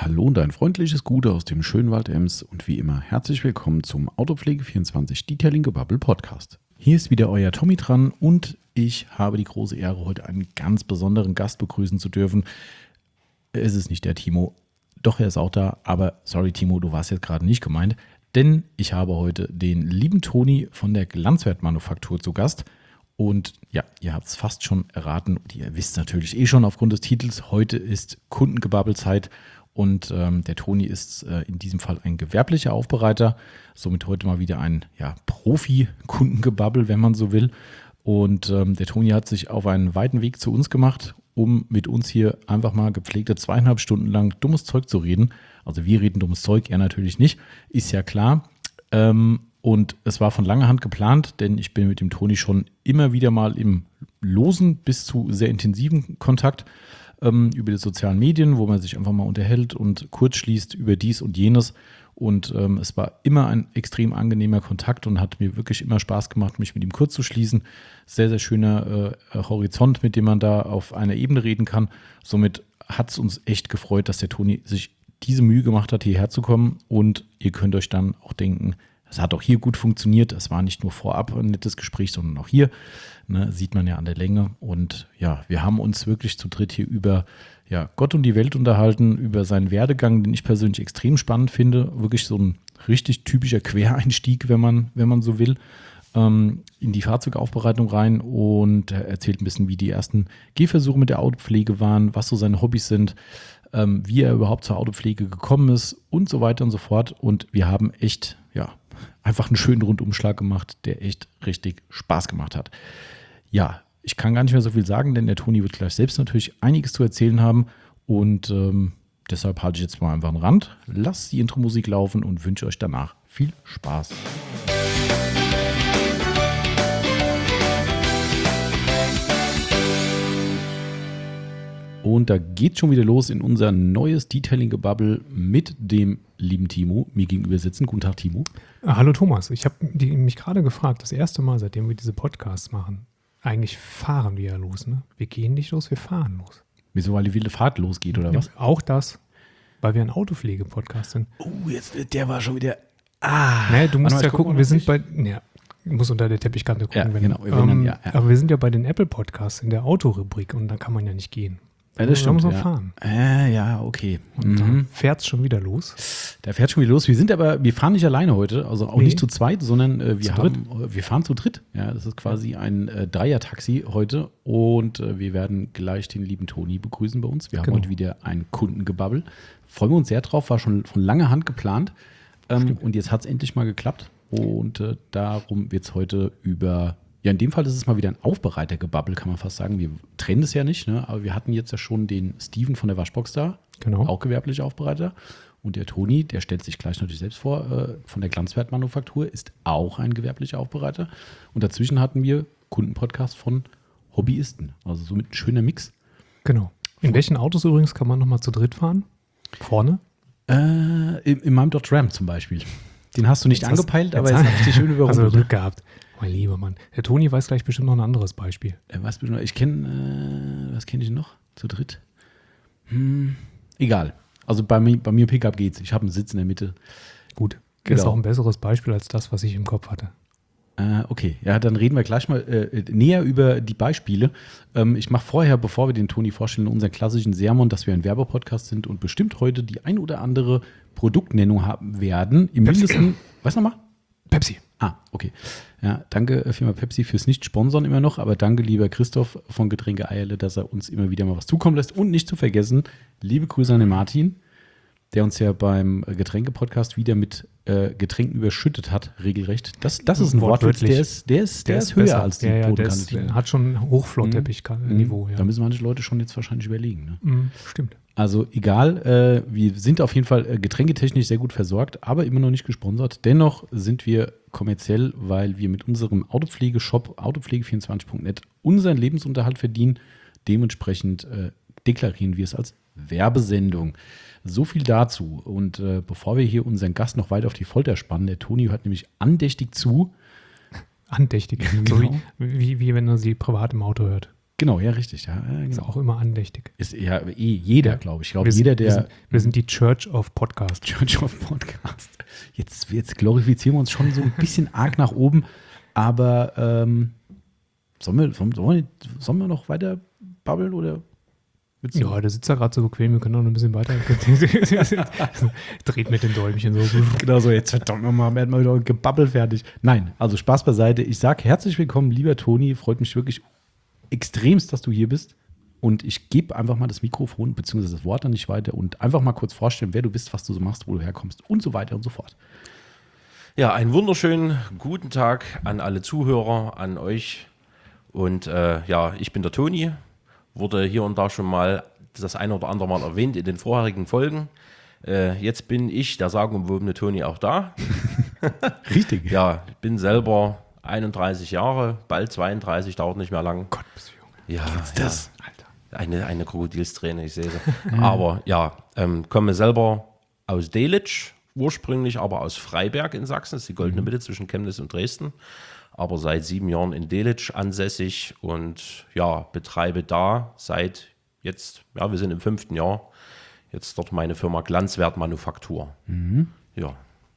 Hallo und ein freundliches Gute aus dem schönen Wald Ems und wie immer herzlich willkommen zum Autopflege24 Detailing Gebubble Podcast. Hier ist wieder euer Tommy dran und ich habe die große Ehre, heute einen ganz besonderen Gast begrüßen zu dürfen. Es ist nicht der Timo, doch er ist auch da, aber sorry Timo, du warst jetzt gerade nicht gemeint, denn ich habe heute den lieben Toni von der Glanzwertmanufaktur zu Gast. Und ja, ihr habt es fast schon erraten und ihr wisst natürlich schon aufgrund des Titels, heute ist Kundengebabbelzeit und der Toni ist in diesem Fall ein gewerblicher Aufbereiter, somit heute mal wieder ein Profi-Kundengebabbel, wenn man so will. Und der Toni hat sich auf einen weiten Weg zu uns gemacht, um mit uns hier einfach mal gepflegte 2,5 Stunden lang dummes Zeug zu reden. Also wir reden dummes Zeug, er natürlich nicht, ist ja klar. Und es war von langer Hand geplant, denn ich bin mit dem Toni schon immer wieder mal im losen bis zu sehr intensiven Kontakt über die sozialen Medien, wo man sich einfach mal unterhält und kurz schließt über dies und jenes. Und es war immer ein extrem angenehmer Kontakt und hat mir wirklich immer Spaß gemacht, mich mit ihm kurz zu schließen. Sehr, sehr schöner Horizont, mit dem man da auf einer Ebene reden kann. Somit hat es uns echt gefreut, dass der Toni sich diese Mühe gemacht hat, hierher zu kommen. Und ihr könnt euch dann auch denken, es hat auch hier gut funktioniert. Es war nicht nur vorab ein nettes Gespräch, sondern auch hier. Ne, sieht man ja an der Länge. Und ja, wir haben uns wirklich zu dritt hier über Gott und die Welt unterhalten, über seinen Werdegang, den ich persönlich extrem spannend finde. Wirklich so ein richtig typischer Quereinstieg, wenn man so will, in die Fahrzeugaufbereitung rein. Und er erzählt ein bisschen, wie die ersten Gehversuche mit der Autopflege waren, was so seine Hobbys sind, wie er überhaupt zur Autopflege gekommen ist und so weiter und so fort. Und wir haben echt, einfach einen schönen Rundumschlag gemacht, der echt richtig Spaß gemacht hat. Ja, ich kann gar nicht mehr so viel sagen, denn der Toni wird gleich selbst natürlich einiges zu erzählen haben und deshalb halte ich jetzt mal einfach einen Rand, lasst die Intro-Musik laufen und wünsche euch danach viel Spaß. Und da geht schon wieder los in unser neues Detailing-Gebubble mit dem lieben Timo. Mir gegenüber sitzen. Guten Tag, Timo. Hallo Thomas, ich habe mich gerade gefragt, das erste Mal, seitdem wir diese Podcasts machen, eigentlich fahren wir ja los, ne? Wir gehen nicht los, wir fahren los. Wieso, weil die wilde Fahrt losgeht, oder was? Auch das, weil wir ein Autopflege-Podcast sind. Oh, jetzt, der war schon wieder... Naja, du musst ja gucken, wir sind bei... Ja, ich muss unter der Teppichkante gucken. Ja, genau. Aber wir sind ja bei den Apple-Podcasts in der Autorubrik und da kann man ja nicht gehen. Ja, das stimmt. Da muss man fahren. Ja, okay. Und da fährt es schon wieder los. Da fährt schon wieder los. Wir fahren nicht alleine heute, also auch nicht zu zweit, sondern wir fahren zu dritt. Ja, das ist quasi ein Dreier-Taxi heute und wir werden gleich den lieben Toni begrüßen bei uns. Wir haben heute wieder ein Kundengebabbel. Freuen wir uns sehr drauf, war schon von langer Hand geplant und jetzt hat es endlich mal geklappt und darum wird es heute in dem Fall ist es mal wieder ein Aufbereitergebabbel, kann man fast sagen. Wir trennen es ja nicht, ne? Aber wir hatten jetzt ja schon den Steven von der Waschbox da, auch gewerblicher Aufbereiter. Und der Toni, der stellt sich gleich natürlich selbst vor, von der Glanzwertmanufaktur, ist auch ein gewerblicher Aufbereiter. Und dazwischen hatten wir Kundenpodcast von Hobbyisten. Also somit ein schöner Mix. Genau. In welchen Autos übrigens kann man nochmal zu dritt fahren? Vorne? In meinem Dodge Ram zum Beispiel. Den hast du nicht angepeilt, aber jetzt habe ich dich schön überrumpelt. Also Glück gehabt. Mein lieber Mann. Der Toni weiß gleich bestimmt noch ein anderes Beispiel. Was kenne ich noch? Zu dritt? Egal. Also bei mir Pickup geht's. Ich habe einen Sitz in der Mitte. Gut. Genau. Ist auch ein besseres Beispiel als das, was ich im Kopf hatte. Okay. Ja, dann reden wir gleich mal näher über die Beispiele. Ich mache vorher, bevor wir den Toni vorstellen, unseren klassischen Sermon, dass wir ein Werbepodcast sind und bestimmt heute die ein oder andere Produktnennung haben werden. Im Mindesten, was nochmal? Pepsi. Okay. Ja, danke Firma Pepsi fürs Nicht-Sponsoren immer noch, aber danke lieber Christoph von Getränke Eierle, dass er uns immer wieder mal was zukommen lässt. Und nicht zu vergessen, liebe Grüße an den Martin, der uns ja beim Getränke-Podcast wieder mit Getränken überschüttet hat, regelrecht. Das ist ein Wortwitz, der ist höher als die Bodenkante. Der hat schon Hochflorteppich-Niveau. Da müssen manche Leute schon jetzt wahrscheinlich überlegen. Ne? Stimmt. Also egal, wir sind auf jeden Fall getränketechnisch sehr gut versorgt, aber immer noch nicht gesponsert. Dennoch sind wir kommerziell, weil wir mit unserem Autopflegeshop autopflege24.net unseren Lebensunterhalt verdienen. Dementsprechend deklarieren wir es als Werbesendung. So viel dazu. Und bevor wir hier unseren Gast noch weiter auf die Folter spannen, der Toni hört nämlich andächtig zu. Andächtig. Genau. So wie wenn er sie privat im Auto hört. Genau, ja, richtig. Ja, Ist genau. auch immer andächtig. Ist ja jeder, glaube ich. Ich glaube, Wir sind- jeder, der Wir sind die Church of Podcast. Church of Podcast. Jetzt glorifizieren wir uns schon so ein bisschen arg nach oben. Aber sollen wir noch weiter babbeln oder? willst du- Ja, der sitzt da gerade so bequem, wir können noch ein bisschen weiter. Dreht mit den Däumchen so. Genau so, jetzt verdammt nochmal, werden wir wieder gebabbelt fertig. Nein, also Spaß beiseite. Ich sage herzlich willkommen, lieber Toni. Freut mich wirklich extremst, dass du hier bist. Und ich gebe einfach mal das Mikrofon bzw. das Wort an dich weiter und einfach mal kurz vorstellen, wer du bist, was du so machst, wo du herkommst und so weiter und so fort. Ja, einen wunderschönen guten Tag an alle Zuhörer, an euch. Und ich bin der Toni, wurde hier und da schon mal das eine oder andere Mal erwähnt in den vorherigen Folgen. Jetzt bin ich, der sagenumwobene Toni, auch da. Richtig. Ja, ich bin selber 31 Jahre, bald 32, dauert nicht mehr lang. Gott, bist du jung. Ja, Das. Alter. eine Krokodilsträne, ich sehe sie. Aber komme selber aus Delitzsch, ursprünglich aber aus Freiberg in Sachsen, das ist die goldene Mitte zwischen Chemnitz und Dresden. Aber seit 7 Jahren in Delitzsch ansässig und betreibe da seit jetzt, wir sind im 5. Jahr, jetzt dort meine Firma Glanzwertmanufaktur. Ja.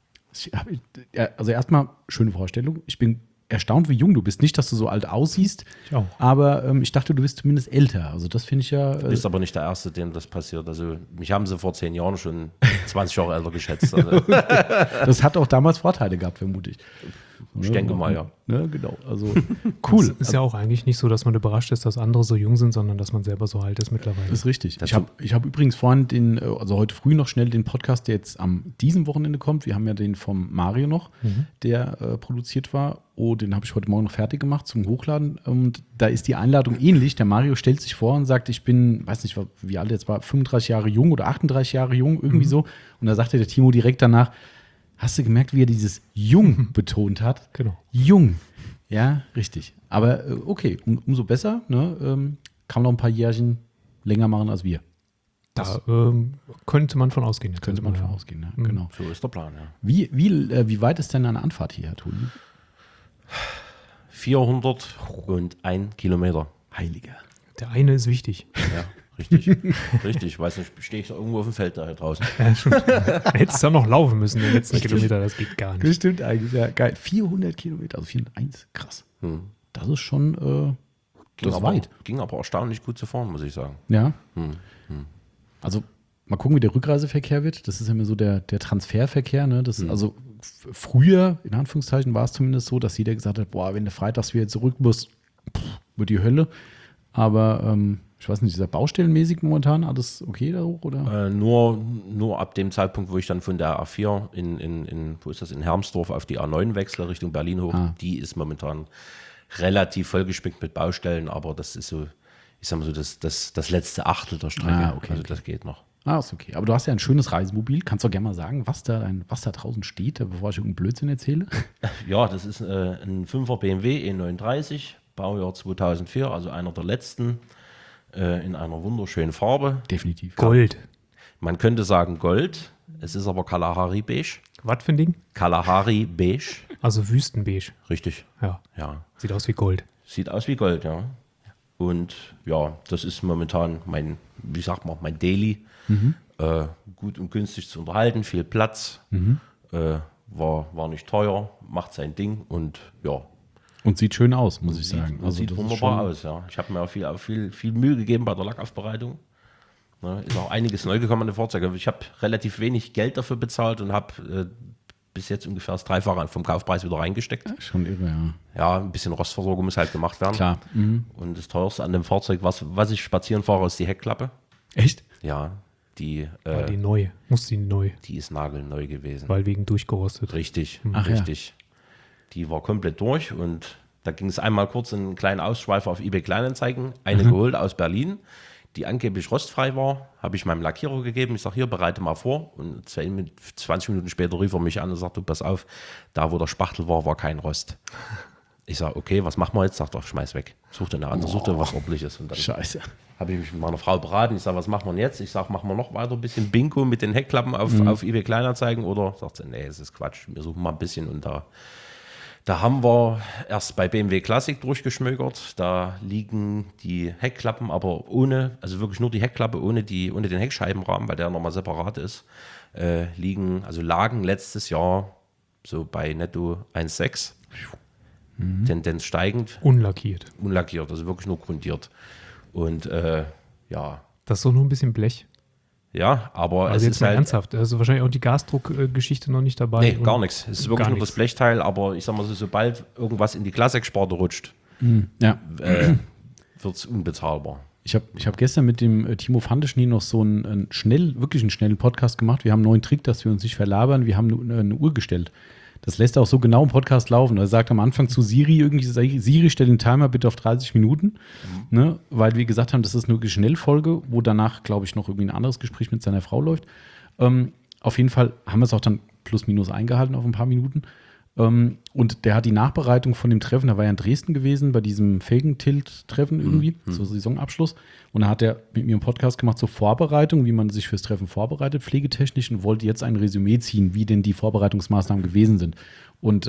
Also erstmal schöne Vorstellung. Ich bin erstaunt, wie jung du bist. Nicht, dass du so alt aussiehst, Ich auch. aber ich dachte, du bist zumindest älter. Also das finde ich ja. Du bist aber nicht der Erste, dem das passiert. Also mich haben sie vor 10 Jahren schon 20 Jahre älter geschätzt. Also, Das hat auch damals Vorteile gehabt, vermute ich. ich denke mal, ja. Ne, genau. Also cool. Es ist ja auch eigentlich nicht so, dass man überrascht ist, dass andere so jung sind, sondern dass man selber so alt ist mittlerweile. Das ist richtig. Das Ich hab übrigens vorhin also heute früh noch schnell den Podcast, der jetzt am diesem Wochenende kommt. Wir haben ja den vom Mario noch, der produziert war. Oh, den habe ich heute Morgen noch fertig gemacht zum Hochladen. Und da ist die Einladung ähnlich. Der Mario stellt sich vor und sagt, ich bin, weiß nicht, wie alt er jetzt war, 35 Jahre jung oder 38 Jahre jung, irgendwie so. Und da sagte der Timo direkt danach, hast du gemerkt, wie er dieses Jung betont hat? Genau. Jung. Ja, richtig. Aber okay, umso besser. Ne? Kann noch ein paar Jährchen länger machen als wir. Da könnte man von ausgehen. Jetzt Könnte man erstmal, von ausgehen. Ne? Genau. So ist der Plan, ja. Wie weit ist denn eine Anfahrt hierher, Toni? 401 Kilometer. Heiliger. Der eine ist wichtig. Ja, richtig. Richtig. Weiß nicht, stehe ich da irgendwo auf dem Feld da draußen. Ja, schon. Hättest du noch laufen müssen, den letzten Richtig. Kilometer, das geht gar nicht. Das stimmt eigentlich. Ja, geil. 400 Kilometer, also 401. Krass. Das ist schon das ist weit. Ging aber erstaunlich gut zu fahren, muss ich sagen. Ja. Also mal gucken, wie der Rückreiseverkehr wird. Das ist ja immer so der Transferverkehr. Ne? Das ist also früher, in Anführungszeichen, war es zumindest so, dass jeder gesagt hat, boah, wenn du freitags wieder zurück musst, wird die Hölle. Aber ich weiß nicht, ist das baustellenmäßig momentan alles okay da hoch? Oder? Nur ab dem Zeitpunkt, wo ich dann von der A4 wo ist das, in Hermsdorf auf die A9 wechsle, Richtung Berlin hoch, die ist momentan relativ vollgespickt mit Baustellen, aber das ist so, ich sag mal so, das letzte Achtel der Strecke. Ah, okay, Also okay. das geht noch. Ist okay. Aber du hast ja ein schönes Reisemobil. Kannst du gerne mal sagen, was da draußen steht, bevor ich irgendeinen Blödsinn erzähle? Ja, das ist ein 5er BMW E39, Baujahr 2004, also einer der letzten, in einer wunderschönen Farbe. Definitiv. Gold. Man könnte sagen Gold, es ist aber Kalahari Beige. Was für ein Ding? Kalahari Beige, Also Wüstenbeige. richtig, Ja. ja. Sieht aus wie Gold. Sieht aus wie Gold, ja. Und ja, das ist momentan mein Daily. Gut und günstig zu unterhalten, viel Platz, war nicht teuer, macht sein Ding und ja, Und sieht schön aus, muss ich sagen. sieht das ist wunderbar schon- aus, ja. Ich habe mir auch viel Mühe gegeben bei der Lackaufbereitung. Ne, ist auch einiges neu gekommen an den Fahrzeugen. Ich habe relativ wenig Geld dafür bezahlt und habe bis jetzt ungefähr das Dreifache vom Kaufpreis wieder reingesteckt. Schon irre, ja. Ja, ein bisschen Rostversorgung muss halt gemacht werden. Klar. Und das teuerste an dem Fahrzeug, was ich spazieren fahre, ist die Heckklappe. Echt? Ja, die War die neu. Muss die neu. die ist nagelneu gewesen. Weil wegen durchgerostet. Richtig, Ach ja. richtig. Die war komplett durch und da ging es einmal kurz einen kleinen Ausschweifer auf eBay Kleinanzeigen, eine geholt aus Berlin, die angeblich rostfrei war, habe ich meinem Lackierer gegeben. Ich sage, hier, bereite mal vor. Und 20 Minuten später rief er mich an und sagte, pass auf, da wo der Spachtel war, war kein Rost. Ich sage, okay, was machen wir jetzt? Sagt er, schmeiß weg. Such dir eine andere, such dir was Ordentliches. Und dann Scheiße. habe ich mich mit meiner Frau beraten. Ich sage, was machen wir jetzt? Ich sage, machen wir noch weiter ein bisschen Bingo mit den Heckklappen auf eBay Kleinanzeigen? Oder sagt sie, nee, das ist Quatsch. Wir suchen mal ein bisschen. Und da Da haben wir erst bei BMW Classic durchgeschmökert. Da liegen die Heckklappen, aber ohne, also wirklich nur die Heckklappe, ohne den Heckscheibenrahmen, weil der nochmal separat ist, lagen letztes Jahr so bei netto 1,6. Tendenz steigend. Unlackiert. Unlackiert, also wirklich nur grundiert. Und ja. Das ist doch nur ein bisschen Blech. Ja, aber also es jetzt ist mal halt ernsthaft. Also wahrscheinlich auch die Gasdruckgeschichte noch nicht dabei. Nee, gar nichts. Es ist wirklich nur das Blechteil, aber ich sag mal so, sobald irgendwas in die Classic-Sparte rutscht, wird es unbezahlbar. Ich hab gestern mit dem Timo Fandeschny noch so wirklich einen schnellen Podcast gemacht. Wir haben einen neuen Trick, dass wir uns nicht verlabern. Wir haben eine Uhr gestellt. Das lässt auch so genau im Podcast laufen. Er sagt am Anfang zu Siri, Siri, stell den Timer bitte auf 30 Minuten. Ne? Weil wir gesagt haben, das ist eine Schnellfolge, wo danach, glaube ich, noch irgendwie ein anderes Gespräch mit seiner Frau läuft. Auf jeden Fall haben wir es auch dann plus minus eingehalten auf ein paar Minuten. Und der hat die Nachbereitung von dem Treffen, da war ja in Dresden gewesen, bei diesem Felgentilt-Treffen irgendwie, so Saisonabschluss. Und da hat er mit mir einen Podcast gemacht zur Vorbereitung, wie man sich fürs Treffen vorbereitet, pflegetechnisch, und wollte jetzt ein Resümee ziehen, wie denn die Vorbereitungsmaßnahmen gewesen sind. Und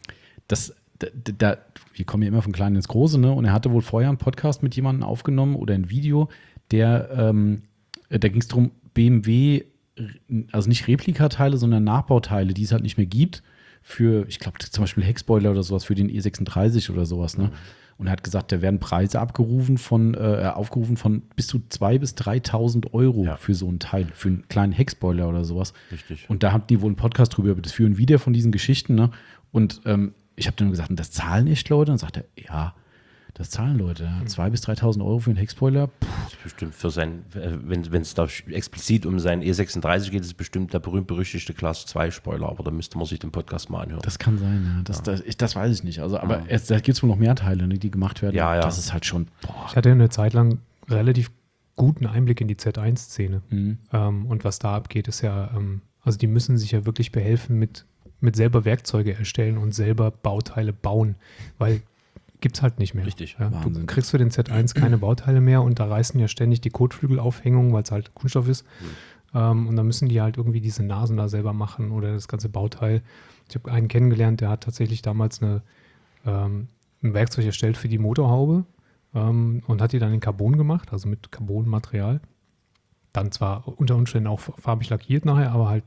wir kommen ja immer von Klein ins Große, ne? Und er hatte wohl vorher einen Podcast mit jemandem aufgenommen oder ein Video, da ging es darum, BMW, also nicht Replikateile, sondern Nachbauteile, die es halt nicht mehr gibt, für, ich glaube, zum Beispiel Heckspoiler oder sowas für den E36 oder sowas, ne? Und er hat gesagt, da werden Preise aufgerufen von bis zu 2.000 bis 3.000 Euro für so ein Teil, für einen kleinen Heckspoiler oder sowas. Richtig. Und da hatten die wohl einen Podcast drüber, das führen wieder von diesen Geschichten, ne? Und ich habe dann gesagt, und das zahlen echt Leute? Und sagt er, ja, das zahlen Leute. 2.000 bis 3.000 Euro für einen Heckspoiler. Das ist bestimmt für wenn es da explizit um seinen E36 geht, ist es bestimmt der berühmt-berüchtigte Class 2 Spoiler, aber da müsste man sich den Podcast mal anhören. Das kann sein, ja. Das weiß ich nicht. Also, aber da gibt es wohl noch mehr Teile, ne, die gemacht werden. Ja. Das ist halt schon, Ich hatte eine Zeit lang relativ guten Einblick in die Z1-Szene. Und was da abgeht, ist ja, also die müssen sich ja wirklich behelfen mit selber Werkzeuge erstellen und selber Bauteile bauen, weil gibt es halt nicht mehr. Richtig. Ja, du kriegst für den Z1 keine Bauteile mehr und da reißen ja ständig die Kotflügelaufhängungen, weil es halt Kunststoff ist. Und dann müssen die halt irgendwie diese Nasen da selber machen oder das ganze Bauteil. Ich habe einen kennengelernt, der hat tatsächlich damals ein Werkzeug erstellt für die Motorhaube und hat die dann in Carbon gemacht, also mit Carbonmaterial. Dann zwar unter Umständen auch farbig lackiert nachher, aber halt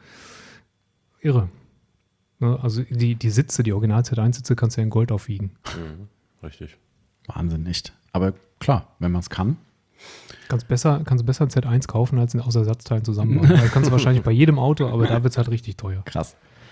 irre. Ne? Also die Sitze, die Original Z1-Sitze kannst du ja in Gold aufwiegen. Richtig. Wahnsinn, echt. Aber klar, wenn man es kann. Kannst du besser ein Z1 kaufen, als aus Ersatzteilen zusammenbauen. Das kannst du wahrscheinlich bei jedem Auto, aber da wird es halt richtig teuer. Krass.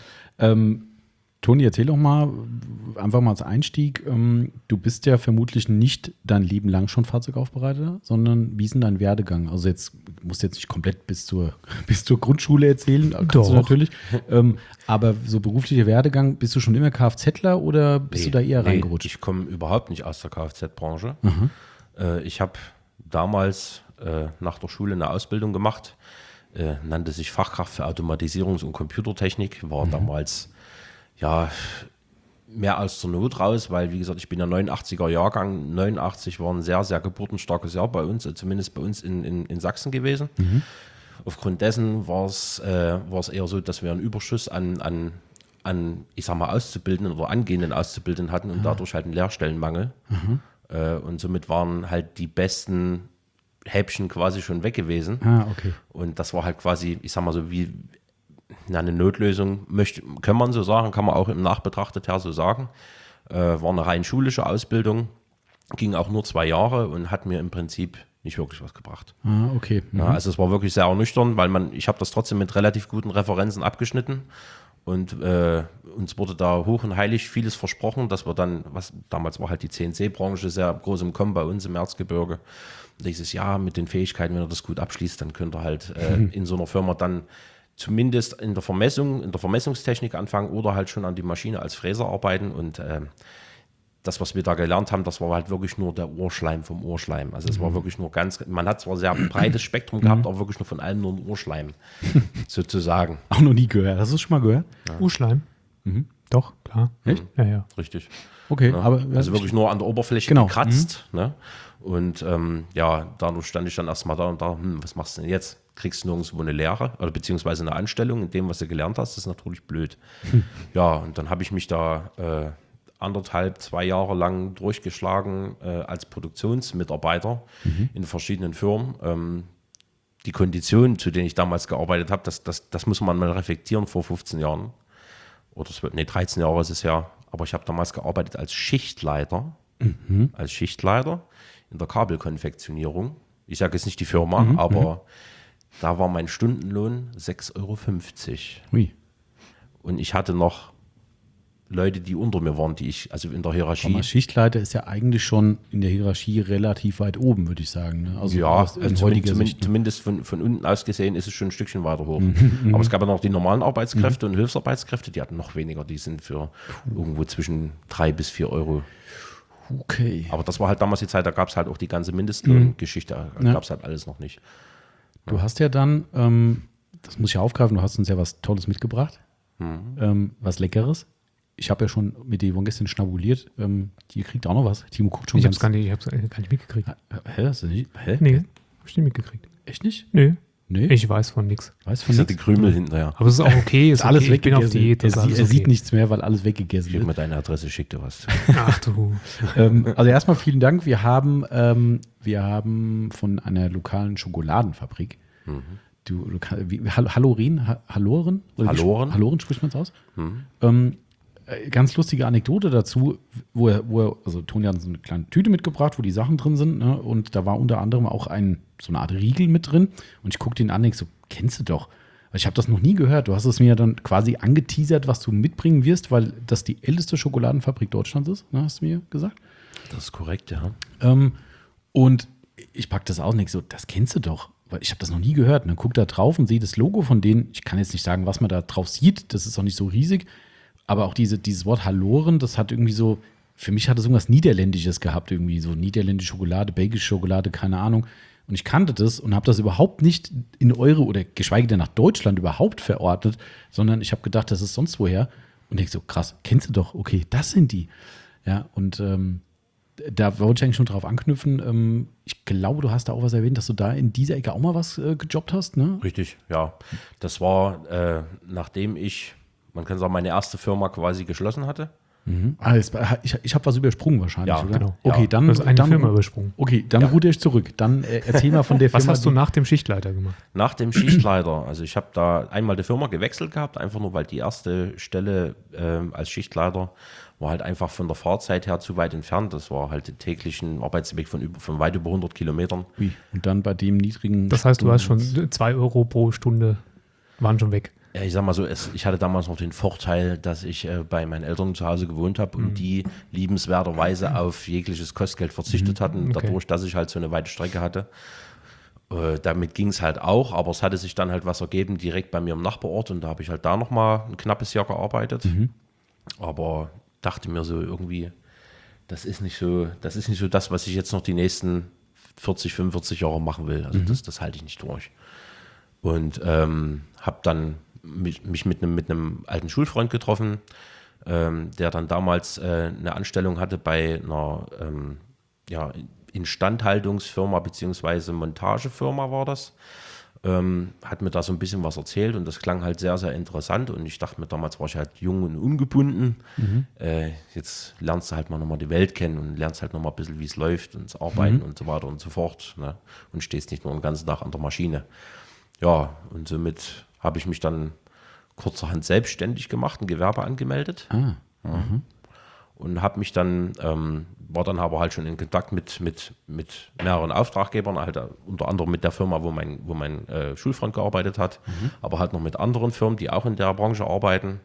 Toni, erzähl doch mal, einfach mal als Einstieg, du bist ja vermutlich nicht dein Leben lang schon Fahrzeugaufbereiter, sondern wie ist denn dein Werdegang? Also musst du jetzt nicht komplett bis zur Grundschule erzählen, kannst du natürlich, aber so beruflicher Werdegang, bist du schon immer Kfzler oder bist du da eher reingerutscht? Ich komme überhaupt nicht aus der Kfz-Branche. Ich habe damals nach der Schule eine Ausbildung gemacht, nannte sich Fachkraft für Automatisierungs- und Computertechnik, war damals mehr aus der Not raus, weil, wie gesagt, ich bin ja 89er Jahrgang. 89 war ein sehr, sehr geburtenstarkes Jahr bei uns, zumindest bei uns in Sachsen gewesen. Aufgrund dessen war es eher so, dass wir einen Überschuss an ich sag mal, Auszubildenden oder angehenden Auszubildenden hatten und dadurch halt einen Lehrstellenmangel. Und somit waren halt die besten Häppchen quasi schon weg gewesen. Okay. Und das war halt quasi, ich sag mal so, wie eine Notlösung, kann man so sagen, kann man auch im Nachbetrachtet her so sagen. War eine rein schulische Ausbildung, ging auch nur 2 Jahre und hat mir im Prinzip nicht wirklich was gebracht. Okay. Ja, also es war wirklich sehr ernüchternd, weil ich habe das trotzdem mit relativ guten Referenzen abgeschnitten und uns wurde da hoch und heilig vieles versprochen, dass wir dann, damals war halt die CNC-Branche sehr groß im Kommen bei uns im Erzgebirge, dieses Jahr mit den Fähigkeiten, wenn er das gut abschließt, dann könnt ihr halt in so einer Firma dann zumindest in der Vermessungstechnik anfangen oder halt schon an die Maschine als Fräser arbeiten und das, was wir da gelernt haben, das war halt wirklich nur der Urschleim vom Urschleim. Also es war wirklich nur man hat zwar sehr breites Spektrum gehabt, aber wirklich nur von allem nur ein Urschleim, sozusagen. Auch noch nie gehört. Hast du es schon mal gehört? Urschleim? Doch, klar. Echt? Ja. Richtig. Okay, Ja, aber also wirklich nur an der Oberfläche Genau. gekratzt. Ne? Und dadurch stand ich dann erstmal da und da, was machst du denn jetzt? Kriegst du nirgendwo eine Lehre oder beziehungsweise eine Anstellung in dem, was du gelernt hast, das ist natürlich blöd. Ja, und dann habe ich mich da 2 Jahre lang durchgeschlagen als Produktionsmitarbeiter in verschiedenen Firmen. Die Konditionen, zu denen ich damals gearbeitet habe, das muss man mal reflektieren vor 15 Jahren. Oder 13 Jahre ist es ja. Aber ich habe damals gearbeitet als Schichtleiter. Als Schichtleiter in der Kabelkonfektionierung. Ich sage jetzt nicht die Firma, aber da war mein Stundenlohn 6,50 Euro. Ui. Und ich hatte noch Leute, die unter mir waren, die ich, also in der Hierarchie. Aber Schichtleiter ist ja eigentlich schon in der Hierarchie relativ weit oben, würde ich sagen. Ne? Also Ja, aus heutiger Sicht, ne? zumindest von unten aus gesehen ist es schon ein Stückchen weiter hoch. Aber es gab ja noch die normalen Arbeitskräfte und Hilfsarbeitskräfte, die hatten noch weniger. Die sind für irgendwo zwischen 3 bis 4 Euro. Okay. Aber das war halt damals die Zeit, da gab es halt auch die ganze Mindestlohngeschichte. Da gab es halt alles noch nicht. Du hast ja dann, das muss ich ja aufgreifen, du hast uns ja was Tolles mitgebracht. Was Leckeres. Ich habe ja schon mit der Yvonne gestern schnabuliert. Die kriegt auch noch was. Timo guckt schon Ich hab's gar nicht mitgekriegt. Hä? Hast du nicht? Hä? Nee, hab ich nicht mitgekriegt. Echt nicht? Nee. Nee? Ich weiß von nichts. Weiß Ich von hatte nichts. Krümel hinterher. Aber es ist auch okay. Ist alles okay. Ich bin auf weggegessen. Diät. Das ist alles Er sieht okay. nichts mehr, weil alles weggegessen Gib wird. mir deine Adresse, schick dir was. Ach du. Also erstmal vielen Dank. Wir haben von einer lokalen Schokoladenfabrik. Halloren? Oder wie Halloren. Halloren spricht man es aus? Ganz lustige Anekdote dazu, also Toni hat so eine kleine Tüte mitgebracht, wo die Sachen drin sind, ne? Und da war unter anderem auch so eine Art Riegel mit drin. Und ich gucke den an, ich so, kennst du doch. Weil ich habe das noch nie gehört. Du hast es mir dann quasi angeteasert, was du mitbringen wirst, weil das die älteste Schokoladenfabrik Deutschlands ist, ne? Hast du mir gesagt? Das ist korrekt, ja. Und ich packe das aus und denke so, das kennst du doch. Weil ich habe das noch nie gehört. Und dann guck da drauf und sehe das Logo von denen. Ich kann jetzt nicht sagen, was man da drauf sieht. Das ist auch nicht so riesig. Aber auch dieses Wort Halloren, das hat irgendwie so, für mich hat es irgendwas Niederländisches gehabt, irgendwie so niederländische Schokolade, belgische Schokolade, keine Ahnung. Und ich kannte das und habe das überhaupt nicht in eure oder geschweige denn nach Deutschland überhaupt verordnet, sondern ich habe gedacht, das ist sonst woher. Und denke so, krass, kennst du doch, okay, das sind die. Ja, und da wollte ich eigentlich schon drauf anknüpfen. Ich glaube, du hast da auch was erwähnt, dass du da in dieser Ecke auch mal was gejobbt hast, ne? Richtig, ja. Das war, nachdem man kann sagen, meine erste Firma quasi geschlossen hatte. Ich habe was übersprungen wahrscheinlich, Ja, oder? genau. Okay, Ja. dann, Du hast eine dann Firma übersprungen. Okay, dann ruder ich zurück. Dann erzähl mal von der Firma. Was hast du nach dem Schichtleiter gemacht? Nach dem Schichtleiter, also ich habe da einmal die Firma gewechselt gehabt, einfach nur, weil die erste Stelle als Schichtleiter war halt einfach von der Fahrzeit her zu weit entfernt. Das war halt der täglichen Arbeitsweg von weit über 100 Kilometern. Ui, und dann bei dem niedrigen. Das heißt, du hast schon 2 Euro pro Stunde, waren schon weg. Ja, ich sag mal so, ich hatte damals noch den Vorteil, dass ich bei meinen Eltern zu Hause gewohnt habe und die liebenswerterweise auf jegliches Kostgeld verzichtet hatten, Okay. dadurch, dass ich halt so eine weite Strecke hatte. Damit ging es halt auch, aber es hatte sich dann halt was ergeben direkt bei mir im Nachbarort und da habe ich halt da nochmal ein knappes Jahr gearbeitet. Aber dachte mir so irgendwie, das ist nicht so das, was ich jetzt noch die nächsten 40, 45 Jahre machen will. Also das halte ich nicht durch. Und habe dann mich mit einem alten Schulfreund getroffen, der dann damals eine Anstellung hatte bei einer Instandhaltungsfirma bzw. Montagefirma war das. Hat mir da so ein bisschen was erzählt und das klang halt sehr, sehr interessant und ich dachte mir, damals war ich halt jung und ungebunden. Jetzt lernst du halt mal nochmal die Welt kennen und lernst halt nochmal ein bisschen, wie es läuft und das Arbeiten und so weiter und so fort, ne? Und stehst nicht nur den ganzen Tag an der Maschine. Ja, und somit habe ich mich dann kurzerhand selbstständig gemacht, ein Gewerbe angemeldet. Und habe mich dann, war dann aber halt schon in Kontakt mit mehreren Auftraggebern, halt unter anderem mit der Firma, wo mein Schulfreund gearbeitet hat, aber halt noch mit anderen Firmen, die auch in der Branche arbeiten,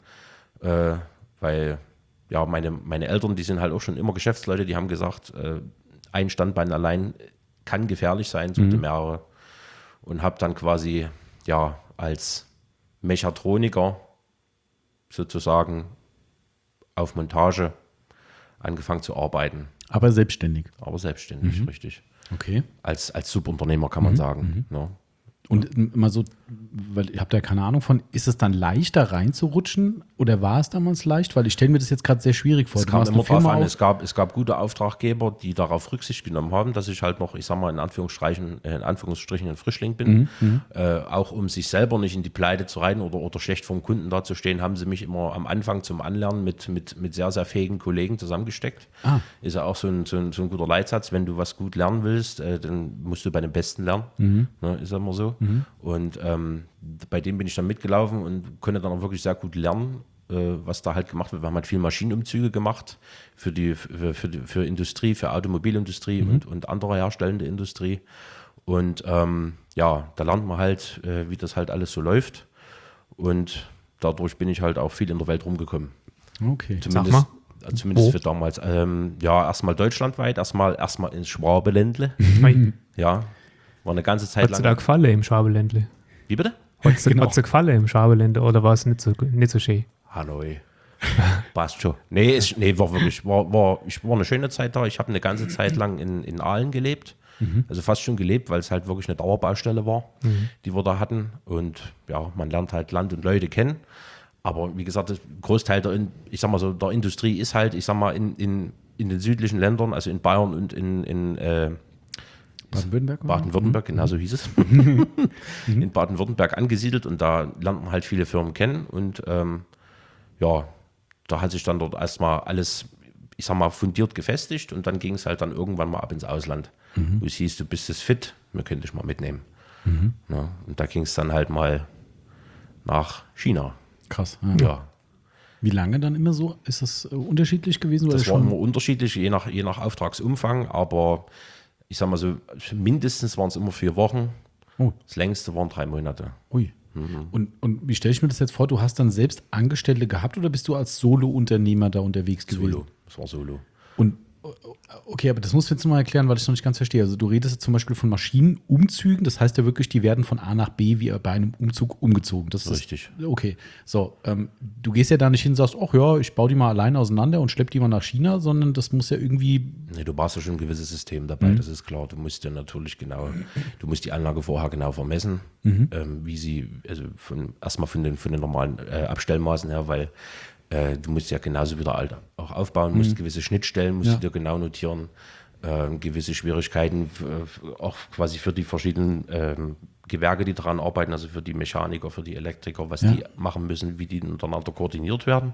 weil ja meine Eltern, die sind halt auch schon immer Geschäftsleute, die haben gesagt, ein Standbein allein kann gefährlich sein, sollte mehrere. Und habe dann quasi ja als Mechatroniker sozusagen auf Montage angefangen zu arbeiten. Aber selbstständig. Aber selbstständig, richtig. Okay. Als Subunternehmer kann man sagen. Ne? Und mal so weil ihr habt ja keine Ahnung von, ist es dann leichter reinzurutschen oder war es damals leicht? Weil ich stelle mir das jetzt gerade sehr schwierig vor. Es kam immer drauf an, es gab gute Auftraggeber, die darauf Rücksicht genommen haben, dass ich halt noch, ich sag mal in Anführungsstrichen ein Frischling bin. Auch um sich selber nicht in die Pleite zu reiten oder schlecht vom Kunden dazustehen, haben sie mich immer am Anfang zum Anlernen mit sehr, sehr fähigen Kollegen zusammengesteckt. Ist ja auch so ein guter Leitsatz, wenn du was gut lernen willst, dann musst du bei den Besten lernen. Ne, ist ja immer so. Und bei dem bin ich dann mitgelaufen und konnte dann auch wirklich sehr gut lernen, was da halt gemacht wird. Wir haben halt viel Maschinenumzüge gemacht für Industrie, für Automobilindustrie und andere herstellende Industrie. Und da lernt man halt, wie das halt alles so läuft. Und dadurch bin ich halt auch viel in der Welt rumgekommen. Okay. Zumindest für damals. Erstmal deutschlandweit, erstmal ins Schwabeländle. Ja, war eine ganze Zeit lang. Hat sie da gefallen im Schwabeländle? Wie bitte? Hat sie gefallen im Schwabeländle oder war es nicht so schön? Hanoi. Passt schon. War wirklich, war eine schöne Zeit da. Ich habe eine ganze Zeit lang in Aalen gelebt. Also fast schon gelebt, weil es halt wirklich eine Dauerbaustelle war, die wir da hatten. Und ja, man lernt halt Land und Leute kennen. Aber wie gesagt, der Großteil der Industrie ist halt, ich sag mal, in den südlichen Ländern, also in Bayern und in Baden-Württemberg, genau so hieß es. In Baden-Württemberg angesiedelt und da lernt man halt viele Firmen kennen und da hat sich dann dort erstmal alles, ich sag mal, fundiert gefestigt und dann ging es halt dann irgendwann mal ab ins Ausland, wo es hieß, du bist jetzt fit, wir können dich mal mitnehmen. Ja, und da ging es dann halt mal nach China. Krass. Ja. Wie lange dann immer so? Ist das unterschiedlich gewesen? Das war immer unterschiedlich, je nach Auftragsumfang, aber ich sag mal so, mindestens waren es immer 4 Wochen. Oh. Das längste waren 3 Monate. Ui. Und wie stelle ich mir das jetzt vor? Du hast dann selbst Angestellte gehabt oder bist du als Solo-Unternehmer da unterwegs gewesen? Solo, das war Solo. Und okay, aber das musst du jetzt noch mal erklären, weil ich es noch nicht ganz verstehe. Also du redest jetzt zum Beispiel von Maschinenumzügen, das heißt ja wirklich, die werden von A nach B wie bei einem Umzug umgezogen. Das ist richtig. Okay, so, du gehst ja da nicht hin und sagst, ach ja, ich baue die mal alleine auseinander und schlepp die mal nach China, sondern das muss ja irgendwie... Nee, du brauchst ja schon ein gewisses System dabei, das ist klar. Du musst ja natürlich du musst die Anlage vorher genau vermessen, wie sie, also erstmal von den normalen Abstellmaßen her, weil du musst ja genauso wieder auch aufbauen, musst gewisse Schnittstellen, musst du dir genau notieren, gewisse Schwierigkeiten auch quasi für die verschiedenen Gewerke, die daran arbeiten, also für die Mechaniker, für die Elektriker, was die machen müssen, wie die untereinander koordiniert werden.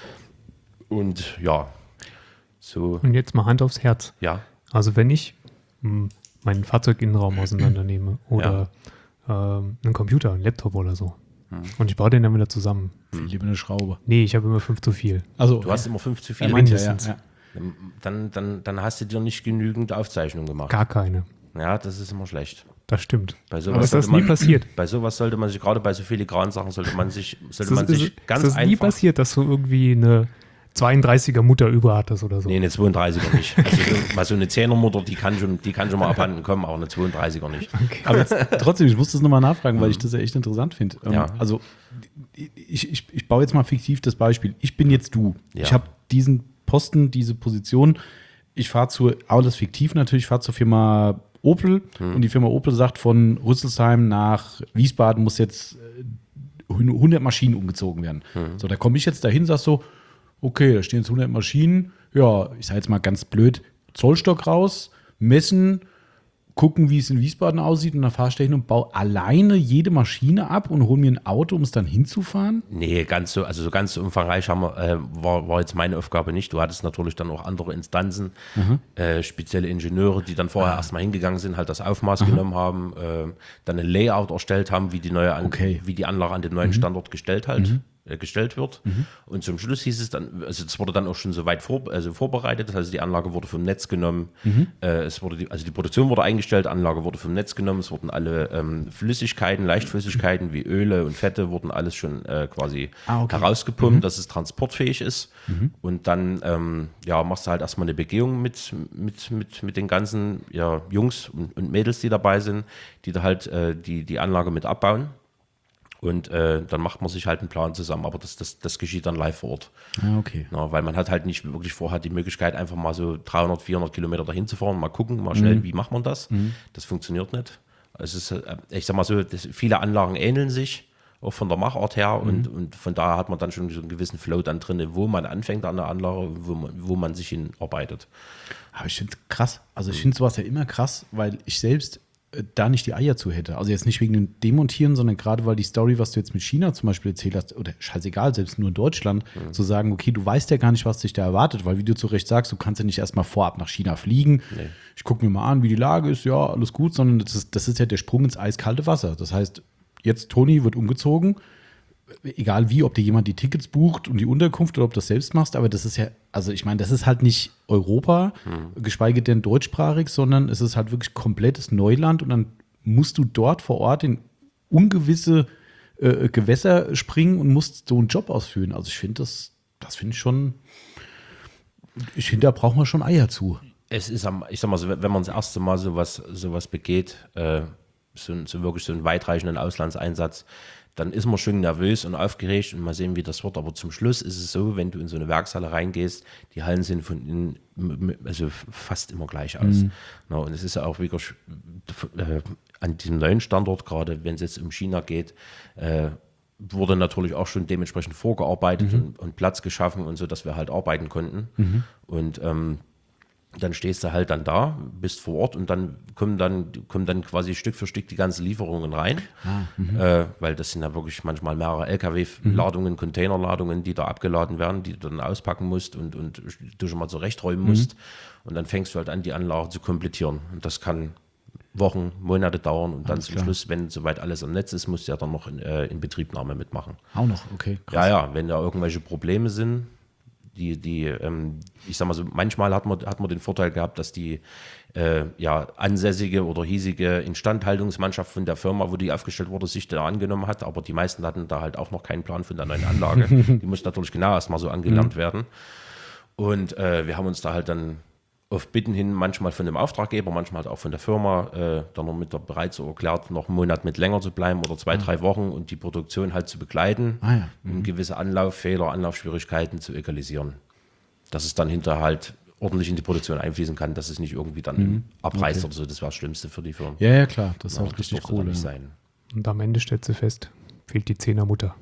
Und ja, so. Und jetzt mal Hand aufs Herz. Ja. Also wenn ich meinen Fahrzeuginnenraum auseinandernehme oder einen Computer, einen Laptop oder so, und ich baue den dann wieder zusammen. Lieber eine Schraube. Nee, ich habe immer 5 zu viel. Also, Du hast immer 5 zu viel. Mindestens. Ja. Dann hast du dir nicht genügend Aufzeichnungen gemacht. Gar keine. Ja, das ist immer schlecht. Das stimmt. Bei Aber sowas ist das nie passiert? Bei sowas sollte man sich, gerade bei so filigranen Sachen, sollte man sich ganz ist das nie passiert, dass du irgendwie eine 32er Mutter über hattest oder so? Nee, eine 32er nicht. Also mal so eine 10er Mutter, die kann schon mal abhanden kommen, aber eine 32er nicht. Okay. Aber jetzt, trotzdem, ich muss das nochmal nachfragen, weil ich das ja echt interessant finde. Ja. Also ich baue jetzt mal fiktiv das Beispiel. Ich bin jetzt du. Ja. Ich habe diesen Posten, diese Position. Ich fahre alles fiktiv natürlich, fahre zur Firma Opel und die Firma Opel sagt, von Rüsselsheim nach Wiesbaden muss jetzt 100 Maschinen umgezogen werden. So, da komme ich jetzt dahin, sag so, okay, da stehen jetzt 100 Maschinen. Ja, ich sage jetzt mal ganz blöd, Zollstock raus, messen, gucken, wie es in Wiesbaden aussieht und dann fahre ich da hin und baue alleine jede Maschine ab und hole mir ein Auto, um es dann hinzufahren? Nee, ganz so umfangreich war jetzt meine Aufgabe nicht. Du hattest natürlich dann auch andere Instanzen, spezielle Ingenieure, die dann vorher erstmal hingegangen sind, halt das Aufmaß genommen haben, dann ein Layout erstellt haben, wie die Anlage an den neuen Standort gestellt wird. Und zum Schluss hieß es dann, also es wurde dann auch schon so weit vorbereitet, das heißt die Anlage wurde vom Netz genommen, die Produktion wurde eingestellt, Anlage wurde vom Netz genommen, es wurden alle Flüssigkeiten, Leichtflüssigkeiten wie Öle und Fette wurden alles schon quasi herausgepumpt, dass es transportfähig ist. Und dann machst du halt erstmal eine Begehung mit den ganzen Jungs und Mädels, die dabei sind, die da halt die Anlage mit abbauen. Und dann macht man sich halt einen Plan zusammen, aber das geschieht dann live vor Ort. Ah, okay. Ja, weil man hat halt nicht wirklich vorher die Möglichkeit, einfach mal so 300, 400 Kilometer dahin zu fahren, mal gucken, mal schnell, wie macht man das? Das funktioniert nicht. Es ist, ich sag mal so, viele Anlagen ähneln sich, auch von der Machart her und von daher hat man dann schon so einen gewissen Flow dann drin, wo man anfängt an der Anlage, wo man sich hinarbeitet. Aber ich finde es krass. Also ich finde sowas ja immer krass, weil ich selbst da nicht die Eier zu hätte. Also jetzt nicht wegen dem Demontieren, sondern gerade weil die Story, was du jetzt mit China zum Beispiel erzählt hast, oder scheißegal, selbst nur in Deutschland, zu sagen, okay, du weißt ja gar nicht, was dich da erwartet, weil wie du zu Recht sagst, du kannst ja nicht erstmal vorab nach China fliegen. Nee. Ich gucke mir mal an, wie die Lage ist, ja, alles gut, sondern das ist ja der Sprung ins eiskalte Wasser. Das heißt, jetzt Toni wird umgezogen, egal wie, ob dir jemand die Tickets bucht und die Unterkunft oder ob du das selbst machst, aber das ist ja, also ich meine, das ist halt nicht Europa, geschweige denn deutschsprachig, sondern es ist halt wirklich komplettes Neuland und dann musst du dort vor Ort in ungewisse Gewässer springen und musst so einen Job ausführen. Also ich finde das finde ich schon, ich finde, da braucht man schon Eier zu. Es ist, ich sag mal so, wenn man das erste Mal sowas begeht, so wirklich so einen weitreichenden Auslandseinsatz, dann ist man schon nervös und aufgeregt und mal sehen, wie das wird. Aber zum Schluss ist es so, wenn du in so eine Werkshalle reingehst, die Hallen sehen von innen also fast immer gleich aus. Na, und es ist ja auch wirklich an diesem neuen Standort, gerade wenn es jetzt um China geht, wurde natürlich auch schon dementsprechend vorgearbeitet und Platz geschaffen und so, dass wir halt arbeiten konnten. Und dann stehst du halt dann da, bist vor Ort und dann kommen dann quasi Stück für Stück die ganzen Lieferungen rein, weil das sind ja wirklich manchmal mehrere LKW-Ladungen, Containerladungen, die da abgeladen werden, die du dann auspacken musst und du schon mal zurechträumen musst und dann fängst du halt an, die Anlage zu komplettieren und das kann Wochen, Monate dauern und dann zum Schluss, wenn soweit alles am Netz ist, musst du ja dann noch in Betriebnahme mitmachen. Auch noch, okay. Krass. Ja, wenn da irgendwelche Probleme sind, ich sag mal so, manchmal hat man den Vorteil gehabt, dass die ansässige oder hiesige Instandhaltungsmannschaft von der Firma, wo die aufgestellt wurde, sich da angenommen hat, aber die meisten hatten da halt auch noch keinen Plan von der neuen Anlage. Die mussten natürlich genau erstmal so angelernt werden. Und wir haben uns da halt dann auf Bitten hin, manchmal von dem Auftraggeber, manchmal halt auch von der Firma, dann noch mit der bereit so erklärt, noch einen Monat mit länger zu bleiben oder 2-3 Wochen und die Produktion halt zu begleiten, um gewisse Anlauffehler, Anlaufschwierigkeiten zu egalisieren. Dass es dann hinterher halt ordentlich in die Produktion einfließen kann, dass es nicht irgendwie dann abreißt oder so. Das wäre das Schlimmste für die Firma. Ja, klar, das ist auch richtig cool. Sein. Und am Ende stellt sie fest, fehlt die Zehnermutter.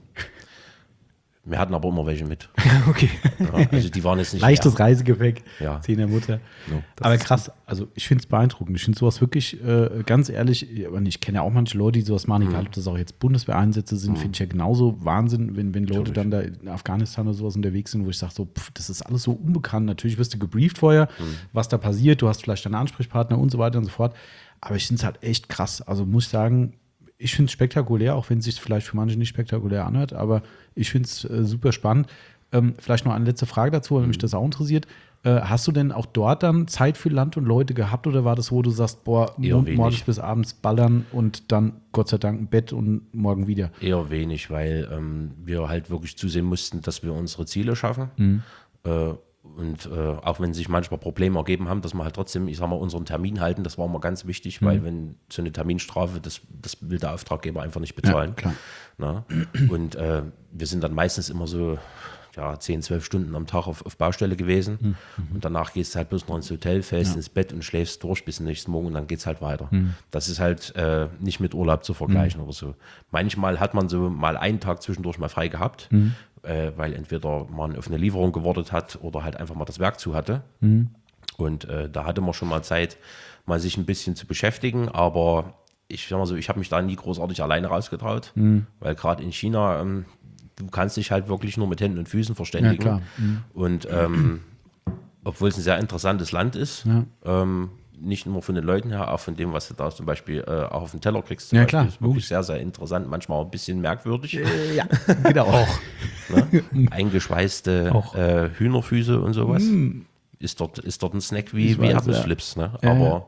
Wir hatten aber immer welche mit. Okay. Ja, also die waren jetzt nicht leichtes Reisegepäck, ja. 10er Mutter. Ja, aber krass, also ich finde es beeindruckend. Ich finde sowas wirklich, ganz ehrlich, ich kenne ja auch manche Leute, die sowas machen, egal ob das auch jetzt Bundeswehreinsätze sind, finde ich ja genauso Wahnsinn, wenn Leute dann da in Afghanistan oder sowas unterwegs sind, wo ich sage so, das ist alles so unbekannt. Natürlich wirst du gebrieft vorher, was da passiert, du hast vielleicht deinen Ansprechpartner und so weiter und so fort. Aber ich finde es halt echt krass. Also muss ich sagen, ich finde es spektakulär, auch wenn es sich vielleicht für manche nicht spektakulär anhört, aber ich finde es super spannend. Vielleicht noch eine letzte Frage dazu, weil mich das auch interessiert. Hast du denn auch dort dann Zeit für Land und Leute gehabt oder war das, wo du sagst, morgens bis abends ballern und dann Gott sei Dank im Bett und morgen wieder? Eher wenig, weil wir halt wirklich zusehen mussten, dass wir unsere Ziele schaffen. Und auch wenn sich manchmal Probleme ergeben haben, dass wir halt trotzdem, ich sag mal, unseren Termin halten, das war immer ganz wichtig, weil wenn so eine Terminstrafe, das will der Auftraggeber einfach nicht bezahlen. Ja, klar. Na? Und wir sind dann meistens immer so 10, 12 Stunden am Tag auf Baustelle gewesen und danach gehst du halt bloß noch ins Hotel, fällst ins Bett und schläfst durch bis zum nächsten Morgen und dann geht's halt weiter. Das ist halt nicht mit Urlaub zu vergleichen oder so. Manchmal hat man so mal einen Tag zwischendurch mal frei gehabt, weil entweder man auf eine Lieferung gewartet hat oder halt einfach mal das Werk zu hatte. Und da hatte man schon mal Zeit, mal sich ein bisschen zu beschäftigen, aber ich sag mal so, ich habe mich da nie großartig alleine rausgetraut, weil gerade in China, du kannst dich halt wirklich nur mit Händen und Füßen verständigen. Ja, klar. Und obwohl es ein sehr interessantes Land ist, nicht nur von den Leuten her, auch von dem, was du da zum Beispiel auch auf den Teller kriegst. Ja, klar. Ist wirklich sehr, sehr interessant, manchmal auch ein bisschen merkwürdig. Ja, genau. Auch. Ne? Eingeschweißte Hühnerfüße und sowas. Ist dort ein Snack wie Erdnussflips. Ne? Aber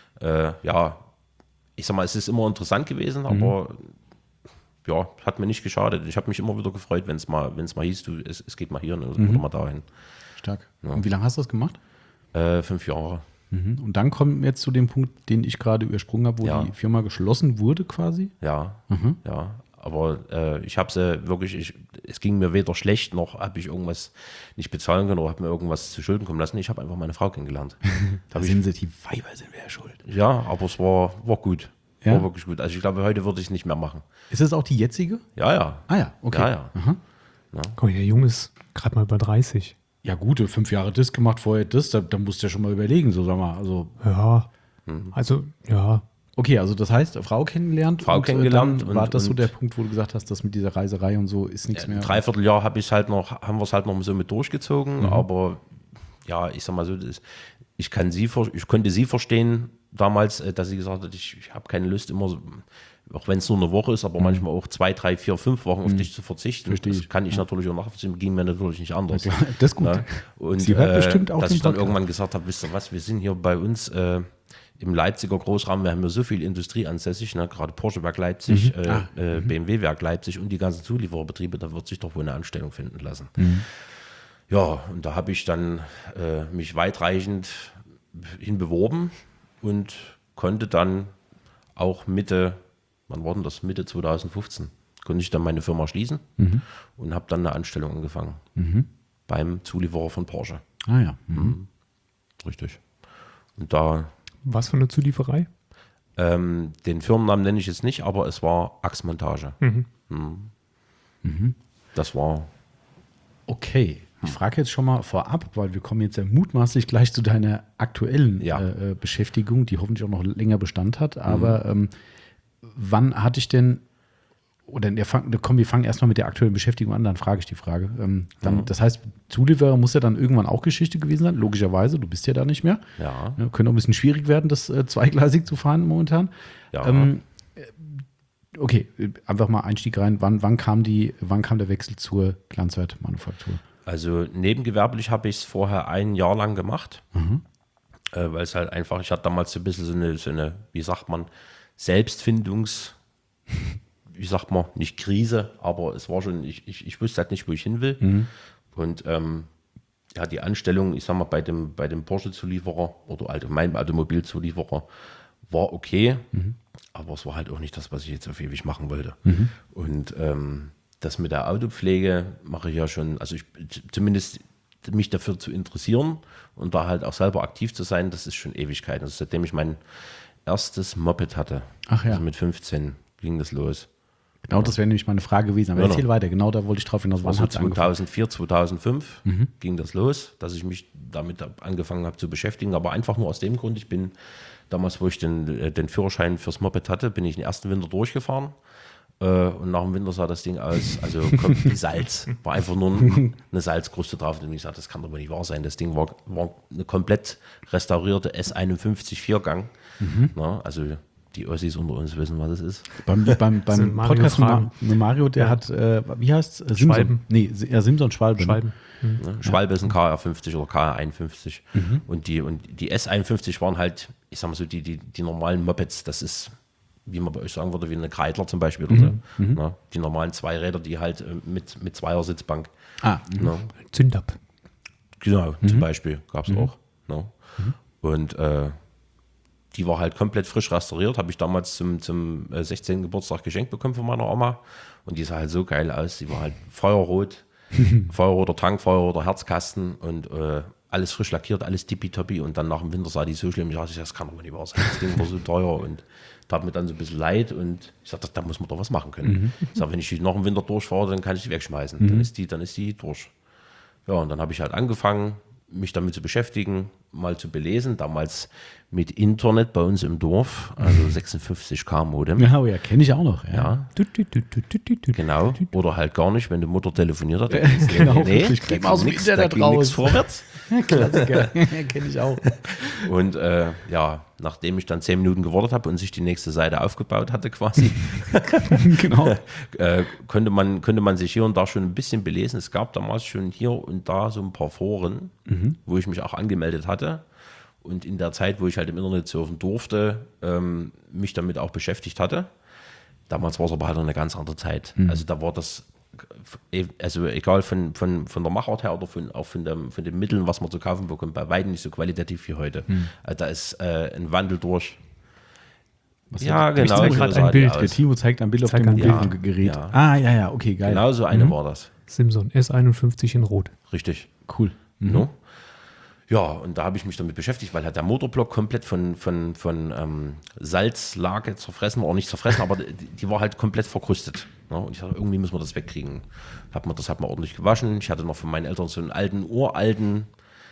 ich sag mal, es ist immer interessant gewesen, aber hat mir nicht geschadet. Ich habe mich immer wieder gefreut, wenn es mal hieß, es geht mal hier oder mal dahin. Stark. Ja. Und wie lange hast du das gemacht? 5 Jahre. Und dann kommen wir jetzt zu dem Punkt, den ich gerade übersprungen habe, wo die Firma geschlossen wurde quasi. Ja, aber ich habe sie wirklich, es ging mir weder schlecht, noch habe ich irgendwas nicht bezahlen können oder habe mir irgendwas zu Schulden kommen lassen. Ich habe einfach meine Frau kennengelernt. Da sind sie, die Weiber sind wir ja schuld. Ja, aber es war gut. Ja? War wirklich gut. Also ich glaube, heute würde ich es nicht mehr machen. Ist das auch die jetzige? Ja, ja. Ah ja, okay. Ja, ja. Aha. Guck mal, der Junge ist gerade mal über 30. Ja gut, 5 Jahre das gemacht, vorher das, da musst du ja schon mal überlegen, so sag mal. Also, Ja, also, ja. okay, also das heißt, Frau kennengelernt. Frau kennengelernt Dann war und- das so und- der Punkt, wo du gesagt hast, das mit dieser Reiserei und so ist nichts mehr. Ein Dreivierteljahr haben wir es halt noch so mit durchgezogen, aber ja, ich sag mal so, ich konnte sie verstehen damals, dass sie gesagt hat, ich habe keine Lust immer so, auch wenn es nur eine Woche ist, aber manchmal auch 2, 3, 4, 5 Wochen auf dich zu verzichten. Verstehe ich. Das kann ich natürlich auch nachvollziehen, ging mir natürlich nicht anders. Ja, klar, das ist gut. Ja, und Sie hört bestimmt auch dass den ich dann Podcast. irgendwann gesagt habe, wisst ihr was, wir sind hier bei uns im Leipziger Großraum, wir haben ja so viel Industrie ansässig, ne? Gerade Porsche-Werk Leipzig, BMW-Werk Leipzig und die ganzen Zuliefererbetriebe, da wird sich doch wohl eine Anstellung finden lassen. Ja, und da habe ich dann mich weitreichend hinbeworben und konnte dann auch Mitte 2015, konnte ich dann meine Firma schließen und habe dann eine Anstellung angefangen beim Zulieferer von Porsche. Ah ja. Richtig. Und da, Was für eine Zulieferei? den Firmennamen nenne ich jetzt nicht, aber es war Achsmontage. Das war, Okay. Ich frage jetzt schon mal vorab, weil wir kommen jetzt ja mutmaßlich gleich zu deiner aktuellen Ja. Beschäftigung, die hoffentlich auch noch länger Bestand hat. Aber wann hatte ich denn, oder wir fangen erstmal mit der aktuellen Beschäftigung an, dann frage ich die Frage. Das heißt, Zulieferer muss ja dann irgendwann auch Geschichte gewesen sein, logischerweise, du bist ja da nicht mehr. ja, Könnte auch ein bisschen schwierig werden, das zweigleisig zu fahren momentan. ja. Okay, einfach mal Einstieg rein. Wann kam der Wechsel zur Glanzwertmanufaktur? Also nebengewerblich habe ich es vorher 1 Jahr lang gemacht, weil es halt einfach, ich hatte damals so ein bisschen so eine, wie sagt man, wie sagt man, nicht Krise, aber es war schon, ich wusste halt nicht, wo ich hin will. Und ja, die Anstellung, ich sag mal, bei dem Porsche-Zulieferer oder allgemein Automobilzulieferer war okay, aber es war halt auch nicht das, was ich jetzt auf ewig machen wollte. Und das mit der Autopflege mache ich ja schon, also zumindest mich dafür zu interessieren und da halt auch selber aktiv zu sein, das ist schon Ewigkeit. Also seitdem ich mein erstes Moped hatte, Ach ja. also mit 15 ging das los. Genau, das wäre nämlich meine Frage gewesen. Aber Ja, erzähl weiter, genau da wollte ich drauf hinaus. Wann Also hat es angefangen? 2004, 2005 ging das los, dass ich mich damit angefangen habe zu beschäftigen, aber einfach nur aus dem Grund, ich bin damals, wo ich den Führerschein fürs Moped hatte, bin ich den ersten Winter durchgefahren und nach dem Winter sah das Ding aus, also kommt wie Salz, war einfach nur eine Salzkruste drauf und ich sagte, das kann doch wohl nicht wahr sein, das Ding war eine komplett restaurierte S51 Viergang, na, also die Ossis unter uns wissen, was es ist. Beim sind Mario Podcast Fragen. mit Mario, der Ja. hat, wie heißt es? Schwalben. Nee, ja, Simson Schwalbe. Schwalben. Ne? Schwalbe ist ein KR50 oder KR51 und die S51 waren halt, ich sag mal so, die normalen Mopeds, das ist, wie man bei euch sagen würde, wie eine Kreidler zum Beispiel oder so. Ne? Die normalen Zweiräder, die halt mit Zweiersitzbank. Ah, Ne? Zündab. Genau, zum Beispiel gab es auch. Ne? Und die war halt komplett frisch restauriert, habe ich damals zum 16. Geburtstag geschenkt bekommen von meiner Oma. Und die sah halt so geil aus. Die war halt feuerrot, feuerroter Tank, feuerroter Herzkasten und alles frisch lackiert, alles tippitoppi. Und dann nach dem Winter sah die so schlimm. Ich dachte, das kann doch nicht wahr sein. Das Ding war so teuer und tat mir dann so ein bisschen leid. Und ich sagte, da muss man doch was machen können. Ich sage, wenn ich die noch im Winter durchfahre, dann kann ich die wegschmeißen. Dann ist die durch. Ja, und dann habe ich halt angefangen, mich damit zu beschäftigen, mal zu belesen. Damals mit Internet bei uns im Dorf, also 56K Modem. ja, oh ja, kenne ich auch noch. Ja. Ja, Tüt, tüt, tüt, tüt, tüt, tüt, tüt. genau. Oder halt gar nicht, wenn die Mutter telefoniert hat. Genau, wirklich. da Krieg ging aus dem nix, Internet da ging raus. nix vorwärts. Klassiker. Kenne ich auch. Und ja, nachdem ich dann 10 Minuten gewartet habe und sich die nächste Seite aufgebaut hatte quasi, Genau. konnte man sich hier und da schon ein bisschen belesen. Es gab damals schon hier und da so ein paar Foren, wo ich mich auch angemeldet hatte. Und in der Zeit, wo ich halt im Internet surfen durfte, mich damit auch beschäftigt hatte. Damals war es aber halt noch eine ganz andere Zeit. Also da war das, also egal von der Machart her oder von den Mitteln, was man zu kaufen bekommt, bei weitem nicht so qualitativ wie heute. Also da ist ein Wandel durch. Ja, Ich genau. zeig so gerade sah ein die Bild. aus. Der Timo zeigt ein Bild auf Zeig dem ein Bild. Mobilfunkgerät. Ja. Ah, ja, okay, geil. Genau so eine war das. Simson S51 in Rot. Richtig. Cool. No? Ja, und da habe ich mich damit beschäftigt, weil halt der Motorblock komplett von Salzlage zerfressen war, auch nicht zerfressen, aber die war halt komplett verkrustet. Ne? Und ich dachte, irgendwie müssen wir das wegkriegen. Das hat man ordentlich gewaschen. Ich hatte noch von meinen Eltern so einen uralten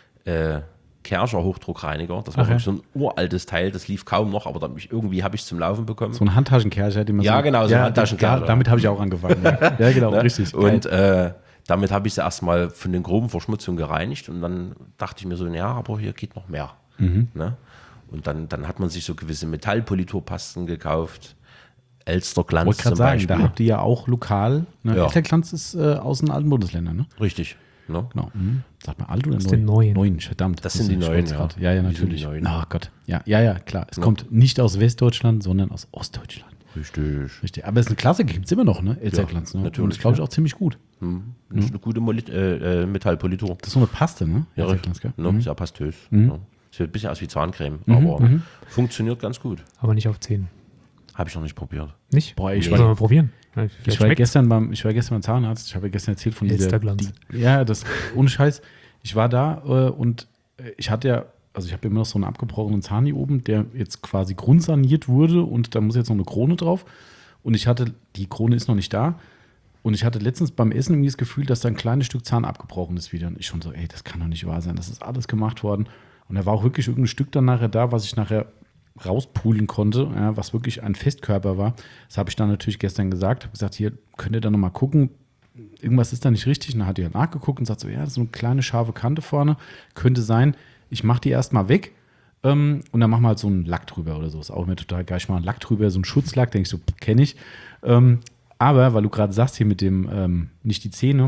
Kärcher Hochdruckreiniger. Das war wirklich so ein uraltes Teil, das lief kaum noch, aber irgendwie habe ich es zum Laufen bekommen. So ein Handtaschenkercher, den man Ja, genau, so ein Handtaschenkercher. Ja, damit habe ich auch angefangen. Ja, genau, Ne? richtig. Und damit habe ich sie erstmal von den groben Verschmutzungen gereinigt und dann dachte ich mir so, ja, aber hier geht noch mehr. Ne? Und dann hat man sich so gewisse Metallpoliturpasten gekauft. Elsterglanz wollte gerade zum sagen, Beispiel. da habt ihr ja auch lokal, ne? Ja. Elsterglanz ist aus den alten Bundesländern, ne? Richtig. Ne? Genau. Sagt man alt oder Aus neu? den neuen. Neuen, verdammt. Das sind die neuen, ja. Ja, ja, Die sind natürlich. die neuen. Ach Gott. Ja, klar. Es kommt nicht aus Westdeutschland, sondern aus Ostdeutschland. Richtig. Aber es ist eine Klasse, gibt es immer noch, ne? Elsterglanz, ne? natürlich, Und das glaube ich auch ziemlich gut. Das ist eine gute Metallpolitur. Das ist so eine Paste, ne? Ja, Elsterglanz, gell? ne? Sehr pastös. Ne? Sieht ein bisschen aus wie Zahncreme, aber funktioniert ganz gut. Aber nicht auf 10. Habe ich noch nicht probiert. Nicht? Boah, ich Sollen wir mal probieren? Ich war gestern beim Zahnarzt. Ich habe ja gestern erzählt von dieser. Elsterglanz. Ja, das ohne Scheiß. Ich war da und ich hatte ja, also ich habe immer noch so einen abgebrochenen Zahn hier oben, der jetzt quasi grundsaniert wurde und da muss jetzt noch eine Krone drauf. Und die Krone ist noch nicht da. Und ich hatte letztens beim Essen irgendwie das Gefühl, dass da ein kleines Stück Zahn abgebrochen ist wieder. Und ich schon so, ey, das kann doch nicht wahr sein. Das ist alles gemacht worden. Und da war auch wirklich irgendein Stück dann nachher da, was ich nachher rauspulen konnte, ja, was wirklich ein Festkörper war. Das habe ich dann natürlich gestern gesagt. Habe gesagt, hier, könnt ihr da nochmal gucken. Irgendwas ist da nicht richtig. Und dann hat die halt nachgeguckt und sagt so, ja, das ist so eine kleine scharfe Kante vorne. Könnte sein, ich mache die erstmal weg und dann machen wir halt so einen Lack drüber oder so. Ist auch immer total geil. Ich mache einen Lack drüber, so einen Schutzlack, denke ich so, kenne ich. Aber, weil du gerade sagst hier mit dem, nicht die Zähne,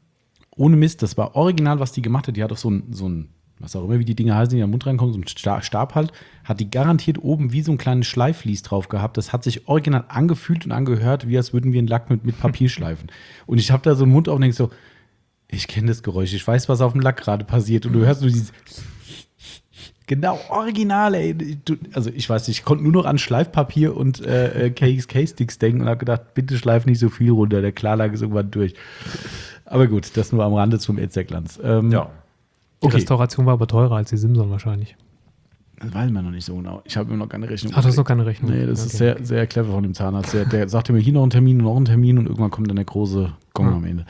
ohne Mist, das war original, was die gemacht hat. Die hat auf so ein was auch immer, wie die Dinge heißen, die in den Mund reinkommen, so ein Stab halt, hat die garantiert oben wie so ein kleines Schleifvlies drauf gehabt. Das hat sich original angefühlt und angehört, wie als würden wir einen Lack mit Papier schleifen. Und ich habe da so einen Mund auf und denke so, ich kenne das Geräusch, ich weiß, was auf dem Lack gerade passiert. Und du hörst nur dieses genau, original, ey. Also ich weiß nicht, ich konnte nur noch an Schleifpapier und KXK-Sticks denken und habe gedacht, bitte schleif nicht so viel runter, der Klarlack ist irgendwann durch. Aber gut, das nur am Rande zum Elsterglanz. Ja. Die Okay. Restauration war aber teurer als die Simson wahrscheinlich. Das weiß man noch nicht so genau. Ich habe immer noch keine Rechnung. Ach, das ist noch keine Rechnung. Nee, das Okay. ist sehr, sehr clever von dem Zahnarzt. Der sagte mir hier noch einen Termin und noch einen Termin und irgendwann kommt dann der große Gong am Ende.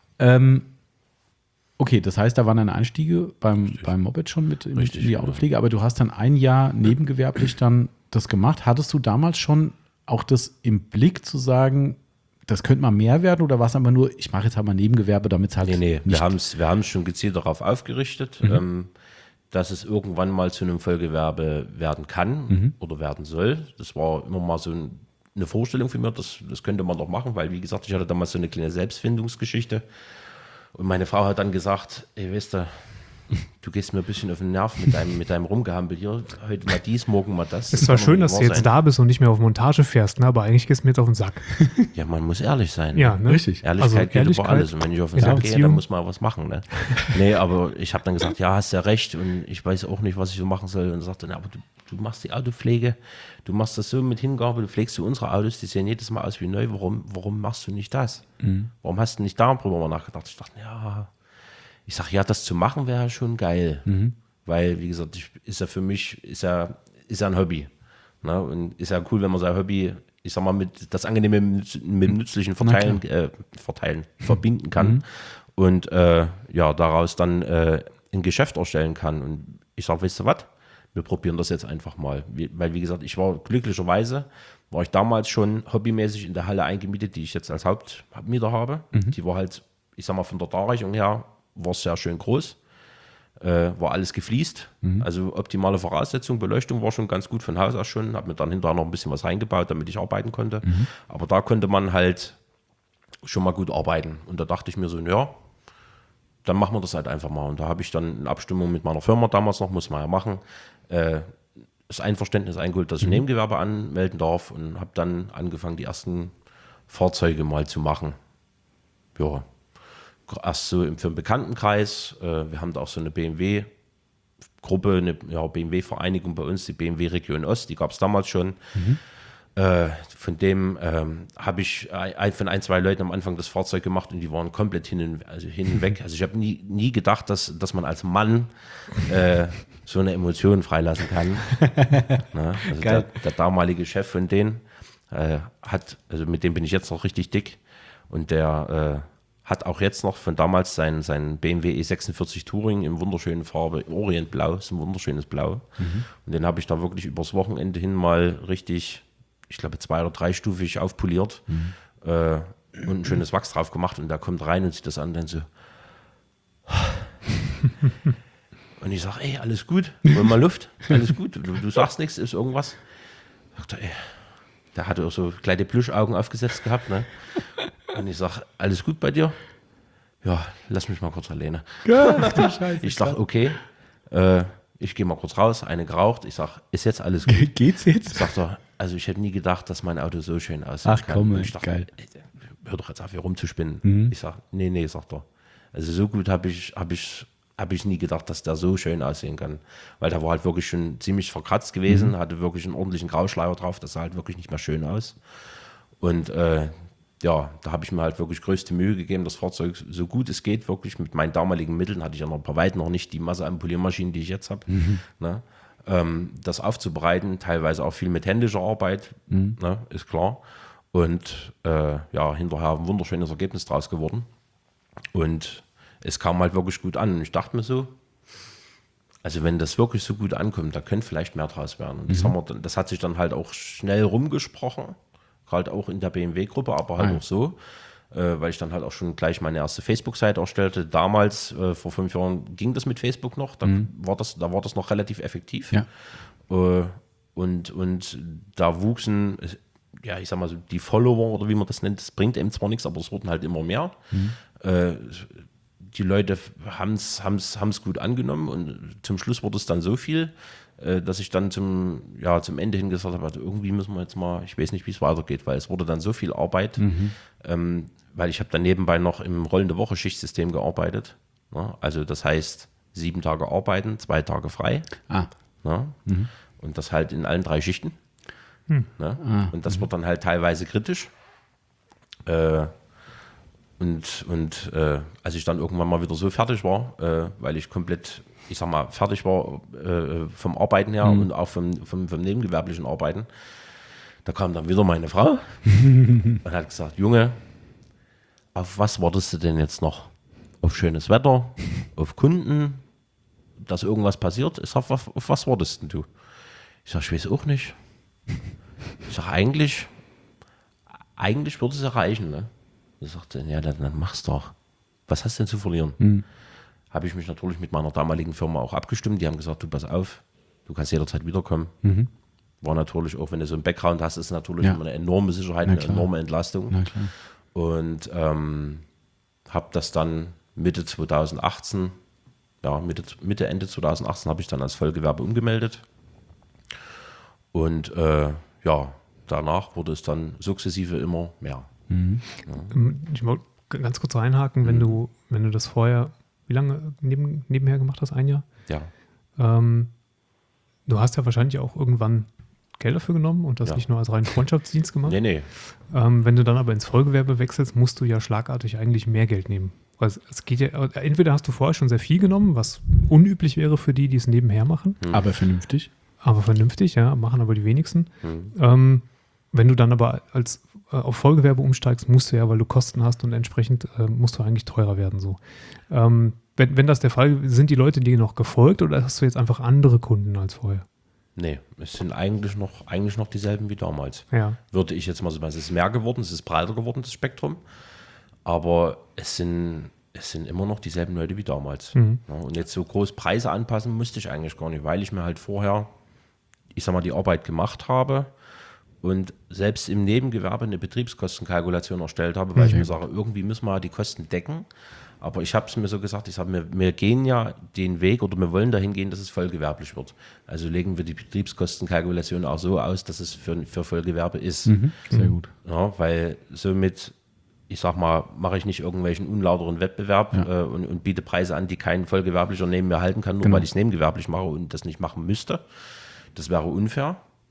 Okay, das heißt, da waren deine Einstiege beim Moped schon mit in Richtig, die Autopflege, aber du hast dann ein Jahr nebengewerblich dann das gemacht. Hattest du damals schon auch das im Blick zu sagen, das könnte mal mehr werden oder war es einfach nur, ich mache jetzt halt mal Nebengewerbe, damit es halt Nee, nicht... wir haben es schon gezielt darauf aufgerichtet, dass es irgendwann mal zu einem Vollgewerbe werden kann oder werden soll. Das war immer mal so eine Vorstellung für mich, das könnte man doch machen, weil wie gesagt, ich hatte damals so eine kleine Selbstfindungsgeschichte und meine Frau hat dann gesagt, ey, weißt du gehst mir ein bisschen auf den Nerv mit deinem Rumgehampel hier, heute mal dies, morgen mal das. Es ist zwar schön, dass du jetzt da bist und nicht mehr auf Montage fährst, ne? Aber eigentlich gehst du mir jetzt auf den Sack. Ja, man muss ehrlich sein. Ja, ne? Richtig. Ehrlichkeit geht über alles. Und wenn ich auf den in der Sack gehe, Beziehung. dann muss man was machen. Ne? Nee, aber ich habe dann gesagt, ja, hast ja recht. Und ich weiß auch nicht, was ich so machen soll. Und sagte, aber du machst die Autopflege, du machst das so mit Hingabe, du pflegst du unsere Autos, die sehen jedes Mal aus wie neu. Warum machst du nicht das? Warum hast du nicht darüber mal nachgedacht? Ich dachte, ja, ich sage, ja, das zu machen wäre schon geil. Weil, wie gesagt, ist ja für mich, ist ja ein Hobby. Ne? Und ist ja cool, wenn man sein Hobby, ich sag mal, mit das Angenehme mit dem Nützlichen verbinden kann. Und ja, daraus dann ein Geschäft erstellen kann. Und ich sage, weißt du was? Wir probieren das jetzt einfach mal. Weil, wie gesagt, glücklicherweise war ich damals schon hobbymäßig in der Halle eingemietet, die ich jetzt als Hauptmieter habe. Die war halt, ich sag mal, von der Darreichung her, war sehr schön groß. War alles gefliest, also optimale Voraussetzung, Beleuchtung war schon ganz gut von Haus aus schon, habe mir dann hinterher noch ein bisschen was reingebaut, damit ich arbeiten konnte, aber da konnte man halt schon mal gut arbeiten und da dachte ich mir so, ja, dann machen wir das halt einfach mal und da habe ich dann in Abstimmung mit meiner Firma damals noch, muss man ja machen, das Einverständnis eingeholt, dass ich ein Nebengewerbe anmelden darf und habe dann angefangen, die ersten Fahrzeuge mal zu machen. Ja. Erst so für einen Bekanntenkreis. Wir haben da auch so eine BMW-Gruppe, eine BMW-Vereinigung bei uns, die BMW Region Ost, die gab es damals schon. Von dem habe ich von ein, zwei Leuten am Anfang das Fahrzeug gemacht und die waren komplett hinweg. Also ich habe nie gedacht, dass man als Mann so eine Emotion freilassen kann. Na, also der damalige Chef von denen also mit dem bin ich jetzt noch richtig dick und der hat auch jetzt noch von damals sein BMW E46 Touring in wunderschönen Farbe, Orientblau, ist ein wunderschönes Blau. Und den habe ich da wirklich übers Wochenende hin mal richtig, ich glaube 2- oder 3-stufig aufpoliert und ein schönes Wachs drauf gemacht und der kommt rein und sieht das an und dann so und ich sage, ey, alles gut, hol mal Luft, alles gut, du sagst nichts, ist irgendwas. Sagt er, ey, der hatte auch so kleine Plüschaugen aufgesetzt gehabt, ne? Und ich sage, alles gut bei dir? Ja, lass mich mal kurz alleine. Ach, du Scheiße, ich sage, okay, ich gehe mal kurz raus, eine geraucht. Ich sage, ist jetzt alles gut? Geht's jetzt? Sagt er, also ich hätte nie gedacht, dass mein Auto so schön aussieht. Ach komm, und ich dachte, geil. Ey, hör doch jetzt auf, hier rumzuspinnen. Ich sage, nee, sagt er. Also so gut habe ich nie gedacht, dass der so schön aussehen kann. Weil der war halt wirklich schon ziemlich verkratzt gewesen, hatte wirklich einen ordentlichen Grauschleier drauf, das sah halt wirklich nicht mehr schön aus. Und ja, da habe ich mir halt wirklich größte Mühe gegeben, das Fahrzeug so gut es geht, wirklich mit meinen damaligen Mitteln, hatte ich ja noch bei weitem noch nicht die Masse an Poliermaschinen, die ich jetzt habe, ne, das aufzubereiten, teilweise auch viel mit händischer Arbeit, ne, ist klar. Und ja, hinterher ein wunderschönes Ergebnis draus geworden. Und es kam halt wirklich gut an. Und ich dachte mir so, also wenn das wirklich so gut ankommt, da könnte vielleicht mehr draus werden. Und das hat sich dann halt auch schnell rumgesprochen, gerade auch in der BMW-Gruppe, aber halt auch so, weil ich dann halt auch schon gleich meine erste Facebook-Seite erstellte. Damals, vor 5 Jahren, ging das mit Facebook noch, da war das noch relativ effektiv. Ja. Und da wuchsen, ja, ich sag mal so, die Follower oder wie man das nennt, das bringt eben zwar nichts, aber es wurden halt immer mehr. Die Leute haben es gut angenommen und zum Schluss wurde es dann so viel, dass ich dann zum Ende hin gesagt habe, also irgendwie müssen wir jetzt mal, ich weiß nicht, wie es weitergeht, weil es wurde dann so viel Arbeit, weil ich habe dann nebenbei noch im rollende Woche-Schichtsystem gearbeitet. Ne? Also das heißt, 7 Tage arbeiten, 2 Tage frei. Ne? Und das halt in allen 3 Schichten. Ne? Und das wird dann halt teilweise kritisch. Und als ich dann irgendwann mal wieder so fertig war, weil ich komplett, ich sag mal, fertig war vom Arbeiten her und auch vom nebengewerblichen Arbeiten, da kam dann wieder meine Frau und hat gesagt, Junge, auf was wartest du denn jetzt noch? Auf schönes Wetter, auf Kunden, dass irgendwas passiert? Ich sag, auf was wartest denn du? Ich sag, ich weiß auch nicht. Ich sag, eigentlich würde es erreichen, ne? Er sagte, ja, dann mach's doch. Was hast du denn zu verlieren? Habe ich mich natürlich mit meiner damaligen Firma auch abgestimmt. Die haben gesagt, du pass auf, du kannst jederzeit wiederkommen. War natürlich auch, wenn du so einen Background hast, ist natürlich immer eine enorme Sicherheit, eine enorme Entlastung. Na klar. Und habe das dann Mitte 2018, ja, Ende 2018 habe ich dann als Vollgewerbe umgemeldet. Und ja, danach wurde es dann sukzessive immer mehr. Ich wollte ganz kurz reinhaken, wenn du das vorher, wie lange nebenher gemacht hast? 1 Jahr? Ja. Du hast ja wahrscheinlich auch irgendwann Geld dafür genommen und das nicht nur als reinen Freundschaftsdienst gemacht. Nee. Wenn du dann aber ins Vollgewerbe wechselst, musst du ja schlagartig eigentlich mehr Geld nehmen. Weil es geht ja, entweder hast du vorher schon sehr viel genommen, was unüblich wäre für die es nebenher machen. Aber vernünftig. Aber vernünftig, ja, machen aber die wenigsten. Wenn du dann aber auf Vollgewerbe umsteigst, musst du ja, weil du Kosten hast und entsprechend musst du eigentlich teurer werden. So. Wenn das der Fall ist, sind die Leute dir noch gefolgt oder hast du jetzt einfach andere Kunden als vorher? Nee, es sind eigentlich noch dieselben wie damals. Ja. Würde ich jetzt mal so sagen, es ist mehr geworden, es ist breiter geworden, das Spektrum. Aber es sind immer noch dieselben Leute wie damals. Ja, und jetzt so groß Preise anpassen musste ich eigentlich gar nicht, weil ich mir halt vorher, ich sag mal, die Arbeit gemacht habe und selbst im Nebengewerbe eine Betriebskostenkalkulation erstellt habe, weil ich mir sage, irgendwie müssen wir die Kosten decken. Aber ich habe es mir so gesagt, wir gehen ja den Weg oder wir wollen dahin gehen, dass es vollgewerblich wird. Also legen wir die Betriebskostenkalkulation auch so aus, dass es für Vollgewerbe ist. Sehr gut. Ja, weil somit, ich sag mal, mache ich nicht irgendwelchen unlauteren Wettbewerb und biete Preise an, die kein Vollgewerblicher neben mir halten kann, nur weil ich es nebengewerblich mache und das nicht machen müsste. Das wäre unfair.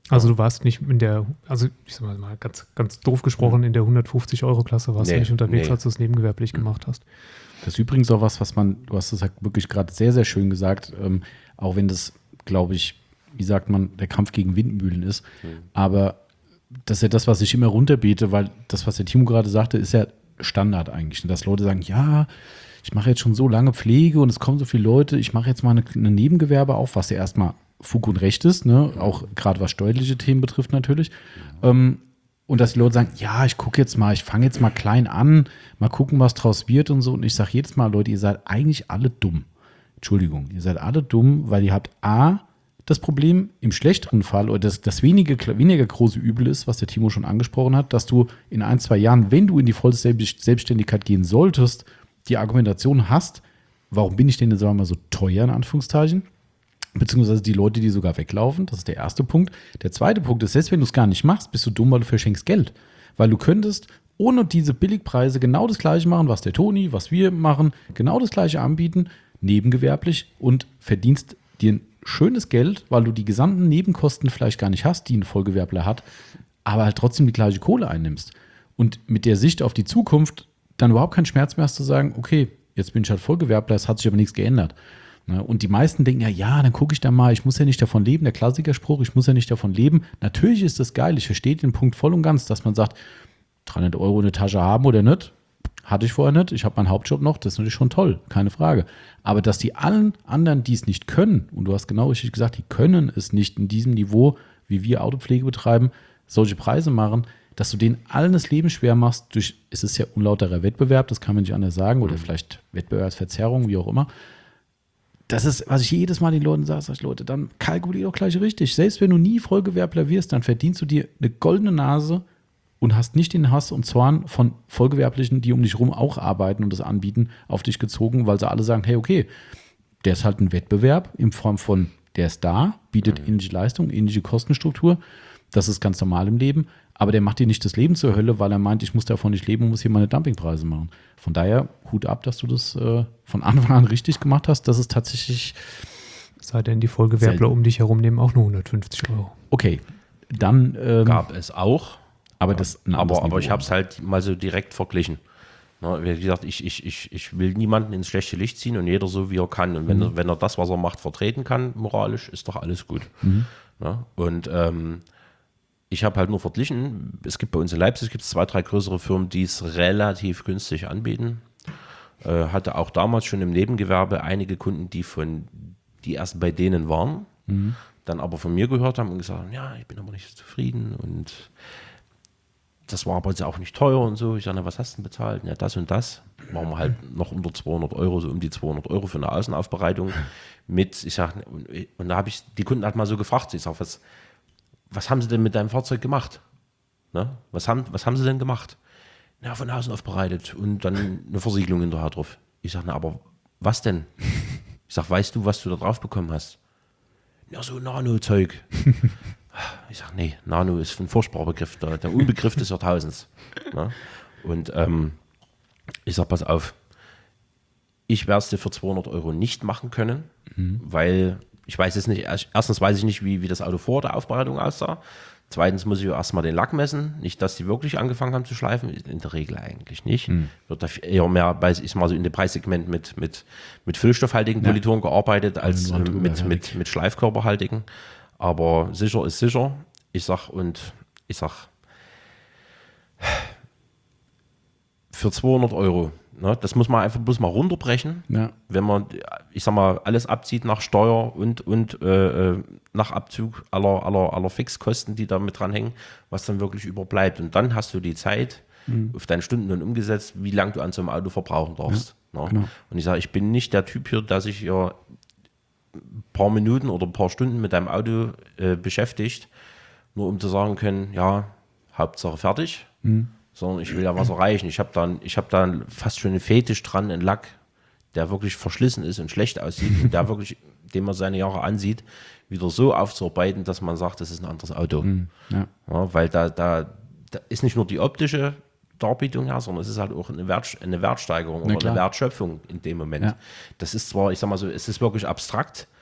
Also du warst nicht ich sag mal ganz, ganz doof gesprochen, in der 150-Euro-Klasse warst du nicht unterwegs, als du es nebengewerblich gemacht hast. Das ist übrigens auch was man, du hast es halt wirklich gerade sehr, sehr schön gesagt, auch wenn das, glaube ich, wie sagt man, der Kampf gegen Windmühlen ist. Aber das ist ja das, was ich immer runterbete, weil das, was der Timo gerade sagte, ist ja Standard eigentlich. Und dass Leute sagen, ja, ich mache jetzt schon so lange Pflege und es kommen so viele Leute, ich mache jetzt mal eine Nebengewerbe auf, was ja erstmal Fug und Recht ist, ne? Auch gerade was steuerliche Themen betrifft natürlich. Und dass die Leute sagen, ja, ich fange jetzt mal klein an, mal gucken, was draus wird und so. Und ich sage jedes Mal, Leute, ihr seid eigentlich alle dumm. Entschuldigung, ihr seid alle dumm, weil ihr habt das Problem im schlechteren Fall oder das weniger große Übel ist, was der Timo schon angesprochen hat, dass du in 1-2 Jahren, wenn du in die volle Selbstständigkeit gehen solltest, die Argumentation hast, warum bin ich denn jetzt, sagen wir mal, so teuer, in Anführungszeichen? Beziehungsweise die Leute, die sogar weglaufen, das ist der erste Punkt. Der zweite Punkt ist, selbst wenn du es gar nicht machst, bist du dumm, weil du verschenkst Geld. Weil du könntest ohne diese Billigpreise genau das Gleiche machen, was der Toni, was wir machen, genau das Gleiche anbieten, nebengewerblich und verdienst dir ein schönes Geld, weil du die gesamten Nebenkosten vielleicht gar nicht hast, die ein Vollgewerbler hat, aber halt trotzdem die gleiche Kohle einnimmst. Und mit der Sicht auf die Zukunft dann überhaupt keinen Schmerz mehr hast zu sagen, okay, jetzt bin ich halt Vollgewerbler, es hat sich aber nichts geändert. Und die meisten denken ja, dann gucke ich da mal, ich muss ja nicht davon leben, der Klassikerspruch, ich muss ja nicht davon leben. Natürlich ist das geil, ich verstehe den Punkt voll und ganz, dass man sagt, 300 Euro in der Tasche haben oder nicht, hatte ich vorher nicht, ich habe meinen Hauptjob noch, das ist natürlich schon toll, keine Frage. Aber dass die allen anderen, die es nicht können, und du hast genau richtig gesagt, die können es nicht in diesem Niveau, wie wir Autopflege betreiben, solche Preise machen, dass du denen allen das Leben schwer machst, es ist ja unlauterer Wettbewerb, das kann man nicht anders sagen, oder vielleicht Wettbewerbsverzerrung, wie auch immer. Das ist, was ich jedes Mal den Leuten sage, Leute, dann kalkulier doch gleich richtig. Selbst wenn du nie Vollgewerbler wirst, dann verdienst du dir eine goldene Nase und hast nicht den Hass und Zorn von Vollgewerblichen, die um dich rum auch arbeiten und das anbieten, auf dich gezogen, weil sie alle sagen, hey, okay, der ist halt ein Wettbewerb in Form von, der ist da, bietet ähnliche Leistung, ähnliche Kostenstruktur. Das ist ganz normal im Leben, aber der macht dir nicht das Leben zur Hölle, weil er meint, ich muss davon nicht leben und muss hier meine Dumpingpreise machen. Von daher, Hut ab, dass du das von Anfang an richtig gemacht hast. Das ist tatsächlich. Sei denn, die Vollgewerbler um dich herum nehmen auch nur 150 Euro. Okay, dann. Gab es auch. Aber ich habe es halt mal so direkt verglichen. Na, wie gesagt, ich will niemanden ins schlechte Licht ziehen und jeder so, wie er kann. Und wenn er das, was er macht, vertreten kann, moralisch, ist doch alles gut. Na, und ich habe halt nur verglichen, es gibt bei uns in Leipzig 2, 3 größere Firmen, die es relativ günstig anbieten. Hatte auch damals schon im Nebengewerbe einige Kunden, die erst bei denen waren, dann aber von mir gehört haben und gesagt haben, ja, ich bin aber nicht zufrieden und das war aber jetzt auch nicht teuer und so. Ich sage, was hast du denn bezahlt? Ja, das und das. Waren wir halt noch unter 200 Euro, so um die 200 Euro für eine Außenaufbereitung mit. Ich sage, und da habe ich die Kunden halt mal so gefragt. Ich sage, was haben sie denn mit deinem Fahrzeug gemacht? Ne? Was haben sie denn gemacht? Ja, von außen aufbereitet und dann eine Versiegelung hinterher drauf. Ich sage, aber was denn? Ich sage, weißt du, was du da drauf bekommen hast? Ja, so Nano-Zeug. Ich sage, nee, Nano ist ein furchtbarer Begriff, der Unbegriff des Jahrtausends. Ne? Und ich sage, pass auf, ich werde es dir für 200 Euro nicht machen können, weil ich weiß jetzt nicht, erstens weiß ich nicht, wie das Auto vor der Aufbereitung aussah. Zweitens muss ich erstmal den Lack messen. Nicht, dass die wirklich angefangen haben zu schleifen. In der Regel eigentlich nicht. Wird da eher mehr, weiß ich mal, so in dem Preissegment mit füllstoffhaltigen Politoren gearbeitet, als mit schleifkörperhaltigen. Aber sicher ist sicher. Ich sag, für 200 Euro, ne, das muss man einfach bloß mal runterbrechen. Ja. Wenn man, ich sag mal, alles abzieht nach Steuer und nach Abzug aller Fixkosten, die da mit dranhängen, was dann wirklich überbleibt. Und dann hast du die Zeit auf deinen Stundenlohn umgesetzt, wie lange du an so einem Auto verbrauchen darfst. Ja, ne? Genau. Und ich sage, ich bin nicht der Typ hier, der sich hier ein paar Minuten oder ein paar Stunden mit deinem Auto beschäftigt, nur um zu sagen können, ja, Hauptsache fertig, sondern ich will ja was erreichen. Ich habe da fast schon einen Fetisch dran, einen Lack, der wirklich verschlissen ist und schlecht aussieht und der wirklich, dem man seine Jahre ansieht, wieder so aufzuarbeiten, dass man sagt, das ist ein anderes Auto. Ja, weil da ist nicht nur die optische Darbietung her, sondern es ist halt auch eine Wertsteigerung oder eine Wertschöpfung in dem Moment. Ja. Das ist zwar, ich sag mal so, es ist wirklich abstrakt,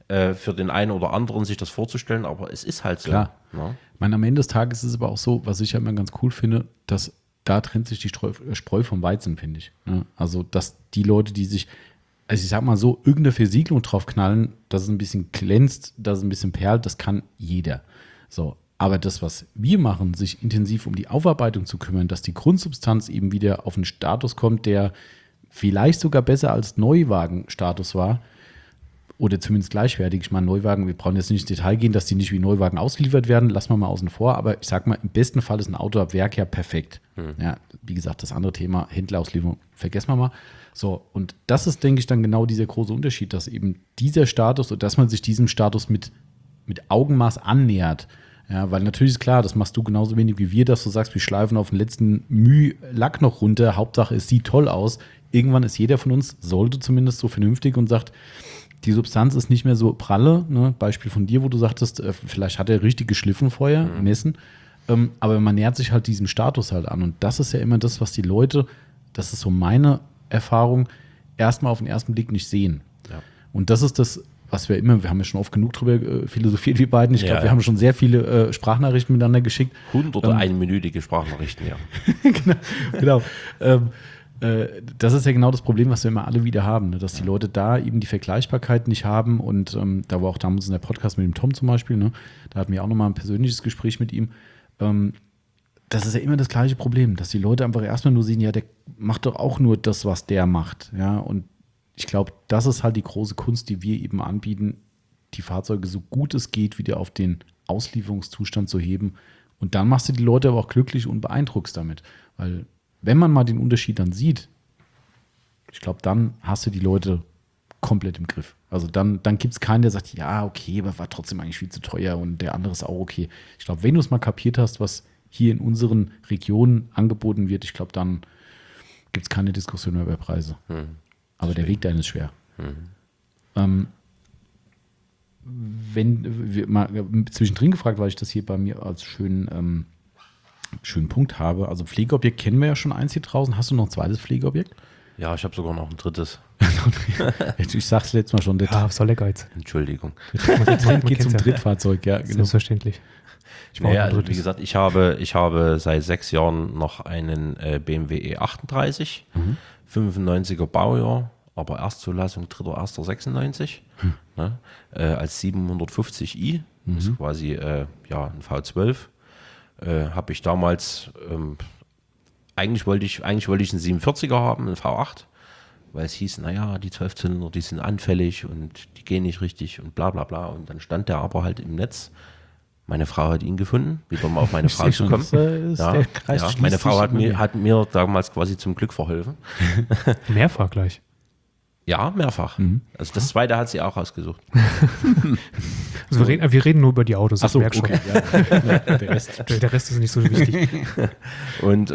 für den einen oder anderen, sich das vorzustellen, aber es ist halt so. Klar. Ne? Ich meine, am Ende des Tages ist es aber auch so, was ich ja immer ganz cool finde, dass da trennt sich die Spreu vom Weizen, finde ich. Ja, also, dass die Leute, die sich, also ich sag mal so, irgendeine Versiegelung drauf knallen, dass es ein bisschen glänzt, dass es ein bisschen perlt, das kann jeder. So. Aber das, was wir machen, sich intensiv um die Aufarbeitung zu kümmern, dass die Grundsubstanz eben wieder auf einen Status kommt, der vielleicht sogar besser als Neuwagen-Status war, oder zumindest gleichwertig. Ich meine, Neuwagen, wir brauchen jetzt nicht ins Detail gehen, dass die nicht wie Neuwagen ausgeliefert werden, lassen wir mal außen vor. Aber ich sag mal, im besten Fall ist ein Auto ab Werk ja perfekt. Ja, wie gesagt, das andere Thema, Händlerauslieferung, vergessen wir mal. So, und das ist, denke ich, dann genau dieser große Unterschied, dass eben dieser Status, und dass man sich diesem Status mit Augenmaß annähert. Ja, weil natürlich ist klar, das machst du genauso wenig wie wir, dass du sagst, wir schleifen auf den letzten Müh Lack noch runter, Hauptsache es sieht toll aus. Irgendwann ist jeder von uns, sollte zumindest so vernünftig und sagt, die Substanz ist nicht mehr so pralle. Ne? Beispiel von dir, wo du sagtest, vielleicht hat er richtig geschliffen vorher, messen. Aber man nähert sich halt diesem Status halt an. Und das ist ja immer das, was die Leute, das ist so meine Erfahrung, erstmal auf den ersten Blick nicht sehen. Ja. Und das ist das, was wir haben ja schon oft genug drüber philosophiert, wir beiden. Ich glaube, wir haben schon sehr viele Sprachnachrichten miteinander geschickt. Hunderte einminütige Sprachnachrichten, ja. genau. Das ist ja genau das Problem, was wir immer alle wieder haben, ne? Dass die Leute da eben die Vergleichbarkeit nicht haben. Und da war auch damals in der Podcast mit dem Tom zum Beispiel, ne? Da hatten wir auch nochmal ein persönliches Gespräch mit ihm. Das ist ja immer das gleiche Problem, dass die Leute einfach erstmal nur sehen, ja, der macht doch auch nur das, was der macht. Ja, und ich glaube, das ist halt die große Kunst, die wir eben anbieten, die Fahrzeuge so gut es geht wieder auf den Auslieferungszustand zu heben. Und dann machst du die Leute aber auch glücklich und beeindruckst damit. Weil wenn man mal den Unterschied dann sieht, ich glaube, dann hast du die Leute komplett im Griff. Also dann gibt es keinen, der sagt, ja, okay, aber war trotzdem eigentlich viel zu teuer und der andere ist auch okay. Ich glaube, wenn du es mal kapiert hast, was hier in unseren Regionen angeboten wird, ich glaube, dann gibt es keine Diskussion mehr über Preise. Aber der Weg dahin ist schwer. Wenn wir mal zwischendrin gefragt, weil ich das hier bei mir als schönen Punkt habe. Also Pflegeobjekt kennen wir ja schon eins hier draußen. Hast du noch ein zweites Pflegeobjekt? Ja, ich habe sogar noch ein drittes. Ich sag's letztes Mal schon. Ja, soll der Geiz. Entschuldigung. Man Geht zum ja. Drittfahrzeug, ja. Genau. Selbstverständlich. Naja, also wie gesagt, ich habe seit 6 Jahren noch einen BMW E38, 95er Baujahr, aber Erstzulassung 3.1.96, ne, als 750i, das ist quasi ein V12. Habe ich damals, eigentlich wollte ich einen 47er haben, einen V8, weil es hieß, naja, die 12-Zylinder, die sind anfällig und die gehen nicht richtig und bla bla bla. Und dann stand der aber halt im Netz. Meine Frau hat ihn gefunden, wieder mal auf meine Frau zu kommen. Meine Frau hat mir damals quasi zum Glück verholfen. Mehrfach gleich. Ja, mehrfach. Also das zweite hat sie auch ausgesucht. Also wir reden nur über die Autos. Achso, okay. Ja, der Rest ist nicht so wichtig. Und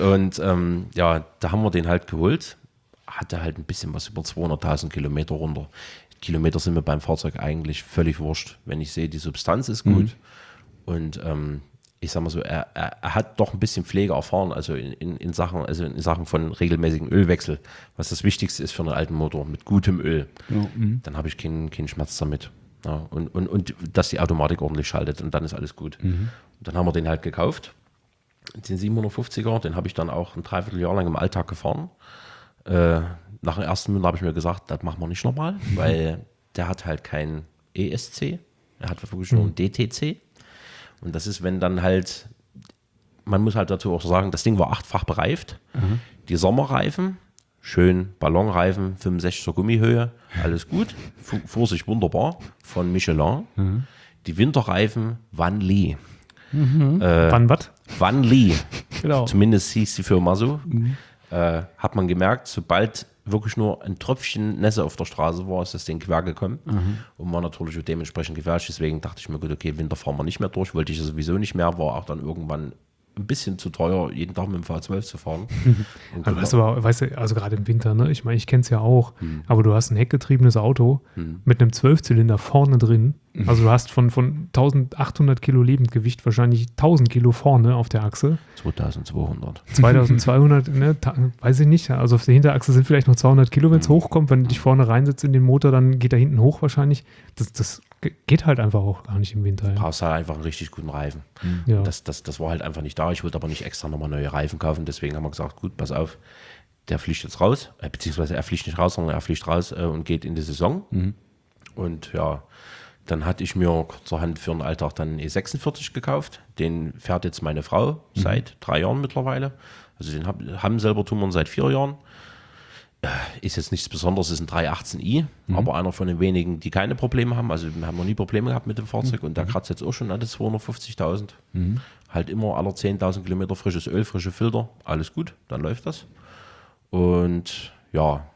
da haben wir den halt geholt. Hatte halt ein bisschen was über 200.000 Kilometer runter. Kilometer sind mir beim Fahrzeug eigentlich völlig wurscht. Wenn ich sehe, die Substanz ist gut. Und ich sag mal so, er hat doch ein bisschen Pflege erfahren, also in Sachen von regelmäßigen Ölwechsel, was das Wichtigste ist für einen alten Motor, mit gutem Öl. Ja, dann habe ich keinen Schmerz damit. Ja, und dass die Automatik ordentlich schaltet und dann ist alles gut. Und dann haben wir den halt gekauft, den 750er, den habe ich dann auch ein Dreivierteljahr lang im Alltag gefahren. Nach dem ersten Minuten habe ich mir gesagt, das machen wir nicht nochmal, weil der hat halt kein ESC, er hat wirklich nur ein DTC. Und das ist, wenn dann halt, man muss halt dazu auch sagen, das Ding war 8-fach bereift. Die Sommerreifen, schön Ballonreifen, 65er Gummihöhe, alles gut, fuhr sich wunderbar von Michelin. Die Winterreifen Van Lee. Wann was? Van Lee. Genau. Zumindest hieß die Firma so. Hat man gemerkt, sobald wirklich nur ein Tröpfchen Nässe auf der Straße war, ist das Ding quer gekommen und war natürlich auch dementsprechend gefährlich. Deswegen dachte ich mir, gut, okay, Winter fahren wir nicht mehr durch, wollte ich ja sowieso nicht mehr, war auch dann irgendwann ein bisschen zu teuer, jeden Tag mit dem V12 zu fahren. Weißt du, also gerade im Winter, ne? Ich meine, ich kenne es ja auch, aber du hast ein heckgetriebenes Auto mit einem 12-Zylinder vorne drin. Also du hast von 1800 Kilo Lebendgewicht wahrscheinlich 1000 Kilo vorne auf der Achse. 2200. 2200, ne? Weiß ich nicht. Also auf der Hinterachse sind vielleicht noch 200 Kilo, wenn es hochkommt. Wenn du dich vorne reinsetzt in den Motor, dann geht er hinten hoch wahrscheinlich. Das geht halt einfach auch gar nicht im Winter. Ja. Brauchst halt einfach einen richtig guten Reifen. Ja. Das war halt einfach nicht da. Ich wollte aber nicht extra nochmal neue Reifen kaufen. Deswegen haben wir gesagt, gut, pass auf, der fliegt jetzt raus. Beziehungsweise er fliegt nicht raus, sondern er fliegt raus und geht in die Saison. Und ja, dann hatte ich mir kurzerhand für den Alltag dann einen E46 gekauft. Den fährt jetzt meine Frau seit 3 Jahren mittlerweile. Also den haben selber tun wir seit 4 Jahren. Ist jetzt nichts Besonderes, ist ein 318i, aber einer von den wenigen, die keine Probleme haben. Also wir haben noch nie Probleme gehabt mit dem Fahrzeug und der kratzt jetzt auch schon an die 250.000. Halt immer alle 10.000 Kilometer frisches Öl, frische Filter, alles gut, dann läuft das. Und ja,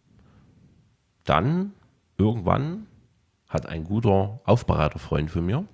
dann irgendwann hat ein guter Aufbereiterfreund von mir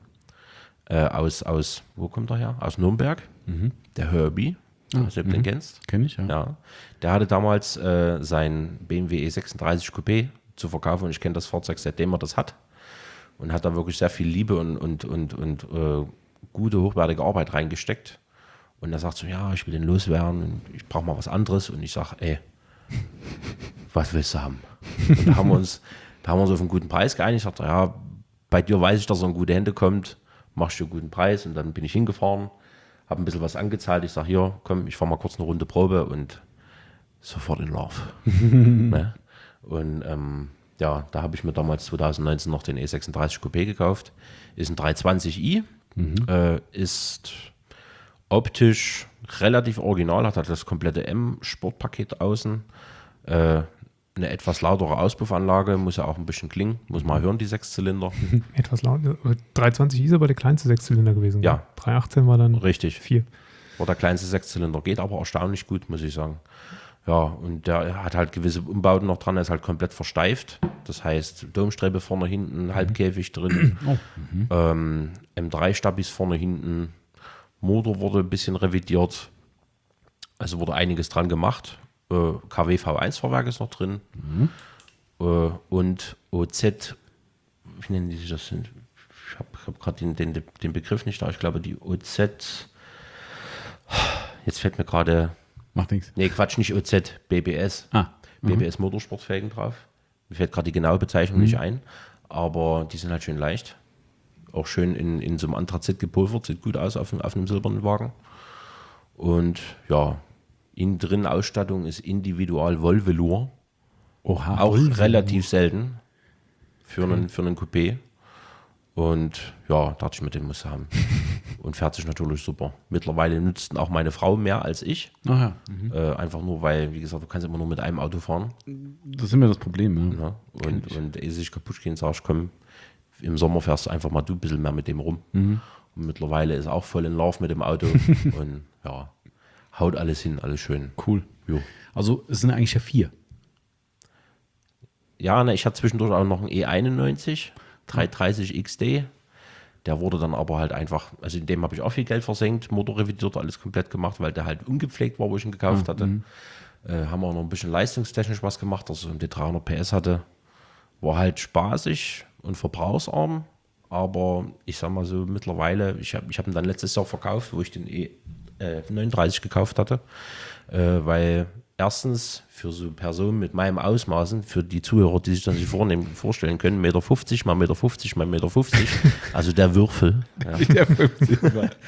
wo kommt er her? Aus Nürnberg, der Herbie. Also, ob du den kennst. Kenn ich, ja. Ja. Der hatte damals sein BMW E36 Coupé zu verkaufen und ich kenne das Fahrzeug, seitdem er das hat. Und hat da wirklich sehr viel Liebe und gute, hochwertige Arbeit reingesteckt. Und er sagt so, ja, ich will den loswerden und ich brauche mal was anderes. Und ich sage, ey, was willst du haben? Und da haben wir uns auf einen guten Preis geeinigt. Ich sagte, ja, bei dir weiß ich, dass er in gute Hände kommt, machst du einen guten Preis. Und dann bin ich hingefahren. Habe ein bisschen was angezahlt. Ich sage, hier, komm, ich fahre mal kurz eine Runde Probe und sofort in Love. Ne? Und ja, da habe ich mir damals 2019 noch den E36 Coupé gekauft. Ist ein 320i, ist optisch relativ original, hat halt das komplette M-Sportpaket außen. Eine etwas lautere Auspuffanlage, muss ja auch ein bisschen klingen, muss man hören, die 6 Zylinder. Etwas laut. 320 ist aber der kleinste 6-Zylinder gewesen. Ja. Ne? 318 war dann Richtig. 4. War der kleinste 6-Zylinder, geht aber erstaunlich gut, muss ich sagen. Ja, und der hat halt gewisse Umbauten noch dran, er ist halt komplett versteift. Das heißt, Domstrebe vorne, hinten, Halbkäfig drin, M3-Stabis vorne, hinten. Motor wurde ein bisschen revidiert, also wurde einiges dran gemacht. KW V1-Fahrwerk ist noch drin und OZ, wie nennen die sich das? Ich habe gerade den Begriff nicht da. Ich glaube, die OZ, jetzt fällt mir gerade, Macht nichts. nee, Quatsch, nicht OZ, BBS. BBS Motorsportfelgen drauf. Mir fällt gerade die genaue Bezeichnung nicht ein, aber die sind halt schön leicht. Auch schön in so einem Anthrazit gepulvert, sieht gut aus auf einem silbernen Wagen. Und ja, innen drin Ausstattung ist individual Wollvelour. Oha. Auch relativ selten für einen Coupé. Und ja, dachte ich mir, den muss er haben. Und fährt sich natürlich super. Mittlerweile nutzt ihn auch meine Frau mehr als ich. Aha. Einfach nur, weil, wie gesagt, du kannst immer nur mit einem Auto fahren. Das ist immer das Problem, ja. Ja? Und ehe sie sich kaputt gehen, sag ich, komm, im Sommer fährst du einfach mal du ein bisschen mehr mit dem rum. Und mittlerweile ist er auch voll in Love mit dem Auto. Und ja, haut alles hin, alles schön. Cool. Jo. Also es sind eigentlich ja 4. Ja, ne, ich hatte zwischendurch auch noch einen E91, 330 XD. Der wurde dann aber halt einfach, also in dem habe ich auch viel Geld versenkt, Motor revidiert, alles komplett gemacht, weil der halt ungepflegt war, wo ich ihn gekauft hatte. Haben auch noch ein bisschen leistungstechnisch was gemacht, also die 300 PS hatte. War halt spaßig und verbrauchsarm, aber ich sag mal so mittlerweile, ich hab ihn dann letztes Jahr verkauft, wo ich den E39 gekauft hatte, weil erstens für so Personen mit meinem Ausmaßen, für die Zuhörer, die sich das nicht vorstellen können, 1,50 mal 1,50 mal 1,50 also der Würfel, ja, Der 50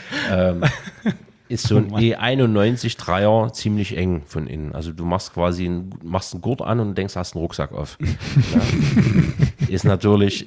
ist so ein E91 Dreier ziemlich eng von innen. Also du machst quasi einen Gurt an und denkst, hast einen Rucksack auf. Ja. Ist natürlich,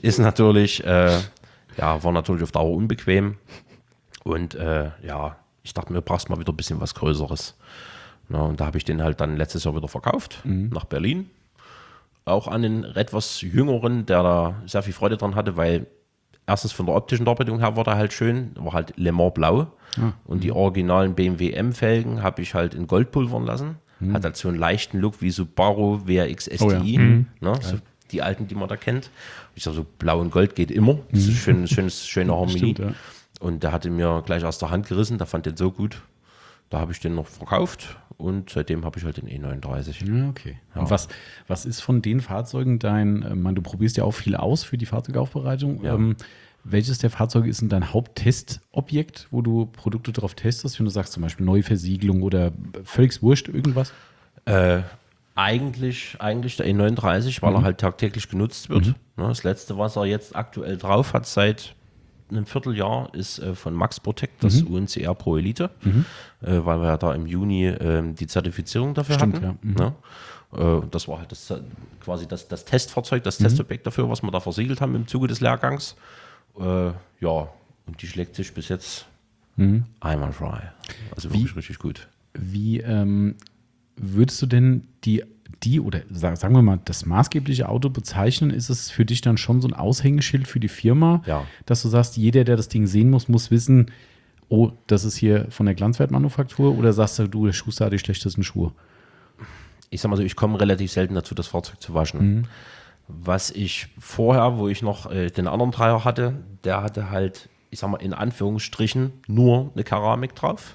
war natürlich auf Dauer unbequem. Und ja, ich dachte mir, du brauchst mal wieder ein bisschen was Größeres. Na, und da habe ich den halt dann letztes Jahr wieder verkauft, nach Berlin. Auch an den etwas Jüngeren, der da sehr viel Freude dran hatte, weil erstens von der optischen Darbietung her war der halt schön, war halt Le Mans Blau. Und die originalen BMW M-Felgen habe ich halt in Gold pulvern lassen. Hat halt so einen leichten Look wie Subaru WRX STI. Ne? So die alten, die man da kennt. Ich sage so, Blau und Gold geht immer. Das ist schöne Harmonie. Stimmt, ja. Und der hatte mir gleich aus der Hand gerissen, der fand den so gut. Da habe ich den noch verkauft und seitdem habe ich halt den E39. Ja, okay. Und was ist von den Fahrzeugen du probierst ja auch viel aus für die Fahrzeugaufbereitung. Ja. Welches der Fahrzeuge ist denn dein Haupttestobjekt, wo du Produkte drauf testest, wenn du sagst zum Beispiel neue Versiegelung oder völlig wurscht, irgendwas? Eigentlich der E39, weil er halt tagtäglich genutzt wird. Ne, das letzte, was er jetzt aktuell drauf hat, seit einem Vierteljahr, ist von Max Protect, das UNCR Pro Elite, weil wir ja da im Juni die Zertifizierung dafür hatten. Ja. Das war halt quasi das Testfahrzeug, das Testobjekt dafür, was wir da versiegelt haben im Zuge des Lehrgangs. Ja, und die schlägt sich bis jetzt einwandfrei. Also wirklich richtig gut. Wie würdest du denn oder sagen wir mal, das maßgebliche Auto bezeichnen? Ist es für dich dann schon so ein Aushängeschild für die Firma, dass du sagst, jeder, der das Ding sehen muss wissen, oh, das ist hier von der Glanzwertmanufaktur, oder sagst du, der Schuster hat die schlechtesten Schuhe? Ich sag mal so, ich komme relativ selten dazu, das Fahrzeug zu waschen. Was ich vorher, wo ich noch den anderen Dreier hatte, der hatte halt, ich sag mal in Anführungsstrichen, nur eine Keramik drauf.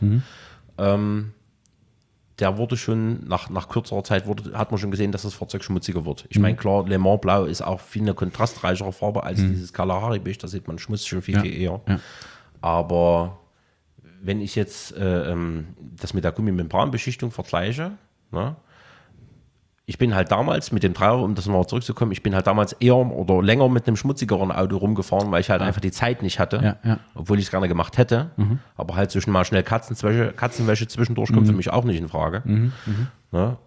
Der wurde schon, nach kürzerer Zeit hat man schon gesehen, dass das Fahrzeug schmutziger wird. Ich meine, klar, Le Mans Blau ist auch viel eine kontrastreichere Farbe als dieses Kalahari Beige, da sieht man Schmutz schon viel eher. Ja. Aber wenn ich jetzt das mit der Gummimembranbeschichtung vergleiche, ne, ich bin halt damals mit dem Dreier, um das nochmal zurückzukommen, ich bin halt damals eher oder länger mit einem schmutzigeren Auto rumgefahren, weil ich halt einfach die Zeit nicht hatte, obwohl ich es gerne gemacht hätte. Aber halt so mal schnell Katzenwäsche zwischendurch kommt für mich auch nicht in Frage. Ne,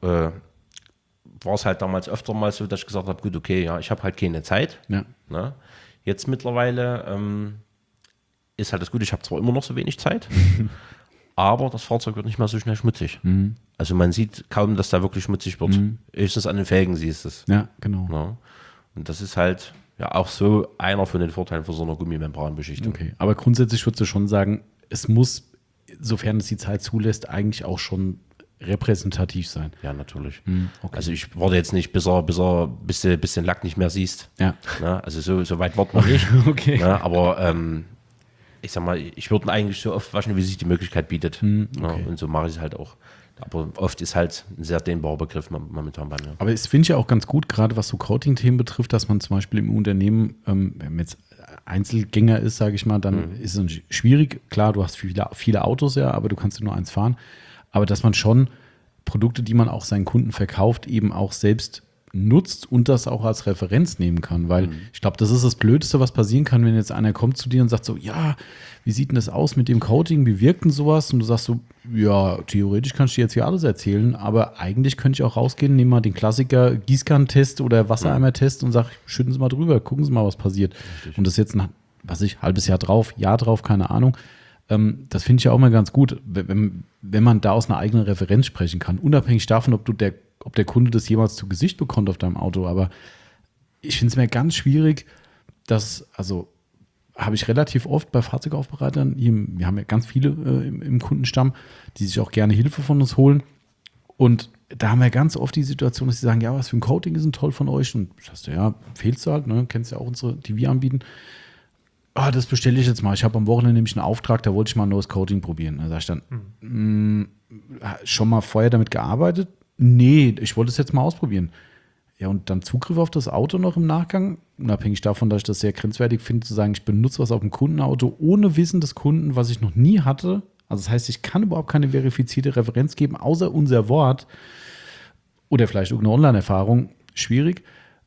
war es halt damals öfter mal so, dass ich gesagt habe, gut, okay, ja, ich habe halt keine Zeit. Ne. Jetzt mittlerweile ist halt das Gute, ich habe zwar immer noch so wenig Zeit, aber das Fahrzeug wird nicht mehr so schnell schmutzig. Also man sieht kaum, dass da wirklich schmutzig wird. Höchstens an den Felgen siehst du es. Ja, genau. Ja. Und das ist halt ja auch so einer von den Vorteilen von so einer Gummimembranbeschichtung. Okay, aber grundsätzlich würdest du schon sagen, es muss, sofern es die Zeit zulässt, eigentlich auch schon repräsentativ sein. Ja, natürlich. Okay. Also ich warte jetzt nicht, bis den Lack nicht mehr siehst. Ja. Na, also so weit warten wir nicht. Okay. Na, aber ich sag mal, ich würde ihn eigentlich so oft waschen, wie sich die Möglichkeit bietet. Okay. Ja, und so mache ich es halt auch. Aber oft ist halt ein sehr dehnbarer Begriff momentan bei mir. Aber es finde ich ja auch ganz gut, gerade was so Coating-Themen betrifft, dass man zum Beispiel im Unternehmen, wenn man jetzt Einzelgänger ist, sage ich mal, dann ist es schwierig. Klar, du hast viele Autos, ja, aber du kannst nur eins fahren. Aber dass man schon Produkte, die man auch seinen Kunden verkauft, eben auch selbst nutzt und das auch als Referenz nehmen kann, weil ich glaube, das ist das Blödste, was passieren kann, wenn jetzt einer kommt zu dir und sagt so, ja, wie sieht denn das aus mit dem Coating, wie wirkt denn sowas? Und du sagst so, ja, theoretisch kannst du dir jetzt hier alles erzählen, aber eigentlich könnte ich auch rausgehen, nehme mal den Klassiker Gießkannentest oder Wassereimer-Test und sag, schütten Sie mal drüber, gucken Sie mal, was passiert. Richtig. Und das jetzt ein, halbes Jahr drauf, keine Ahnung. Das finde ich ja auch mal ganz gut, wenn man da aus einer eigenen Referenz sprechen kann, unabhängig davon, ob der Kunde das jemals zu Gesicht bekommt auf deinem Auto. Aber ich finde es mir ganz schwierig, habe ich relativ oft bei Fahrzeugaufbereitern, wir haben ja ganz viele im Kundenstamm, die sich auch gerne Hilfe von uns holen. Und da haben wir ganz oft die Situation, dass sie sagen, ja, was für ein Coating ist denn toll von euch? Und sagst du, ja, empfehlst du halt, ne? Kennst ja auch unsere, die wir anbieten. Das bestelle ich jetzt mal. Ich habe am Wochenende nämlich einen Auftrag, da wollte ich mal ein neues Coating probieren. Da sage ich dann, schon mal vorher damit gearbeitet? Nee, ich wollte es jetzt mal ausprobieren. Ja, und dann Zugriff auf das Auto noch im Nachgang, unabhängig davon, dass ich das sehr grenzwertig finde, zu sagen, ich benutze was auf dem Kundenauto ohne Wissen des Kunden, was ich noch nie hatte. Also das heißt, ich kann überhaupt keine verifizierte Referenz geben, außer unser Wort oder vielleicht irgendeine Online-Erfahrung. Schwierig.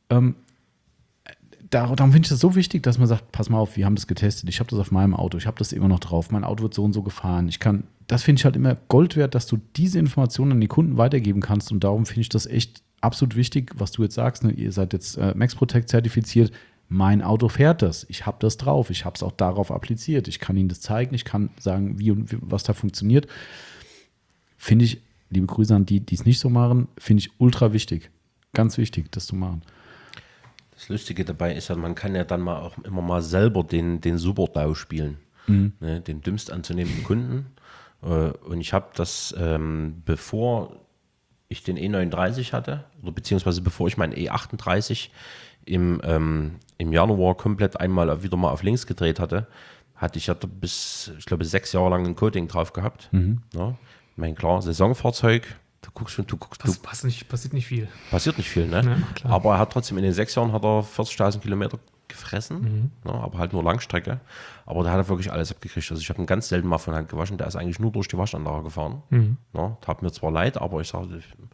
Darum finde ich das so wichtig, dass man sagt, pass mal auf, wir haben das getestet, ich habe das auf meinem Auto, ich habe das immer noch drauf, mein Auto wird so und so gefahren. Das finde ich halt immer Gold wert, dass du diese Informationen an die Kunden weitergeben kannst, und darum finde ich das echt absolut wichtig, was du jetzt sagst. Ne? Ihr seid jetzt Max Protect zertifiziert, mein Auto fährt das, ich habe das drauf, ich habe es auch darauf appliziert, ich kann Ihnen das zeigen, ich kann sagen, wie und was da funktioniert. Finde ich, liebe Grüße an die es nicht so machen, finde ich ultra wichtig, ganz wichtig, das zu machen. Das Lustige dabei ist ja, man kann ja dann mal auch immer mal selber den Super-DAO spielen, ne, den dümmst anzunehmenden Kunden. Und ich habe das, bevor ich den E39 hatte, oder beziehungsweise bevor ich meinen E38 im Januar komplett wieder mal auf links gedreht hatte ich bis, ich glaube, 6 Jahre lang ein Coating drauf gehabt. Ja, ich meine, klar, Saisonfahrzeug, du guckst. Passiert nicht viel. Passiert nicht viel, ne? Ja, aber er hat trotzdem in den 6 Jahren 40.000 Kilometer gefressen, ja, aber halt nur Langstrecke. Aber da hat er wirklich alles abgekriegt. Also ich habe ihn ganz selten mal von Hand gewaschen. Der ist eigentlich nur durch die Waschanlage gefahren. Ja, tat mir zwar leid, aber ich sage,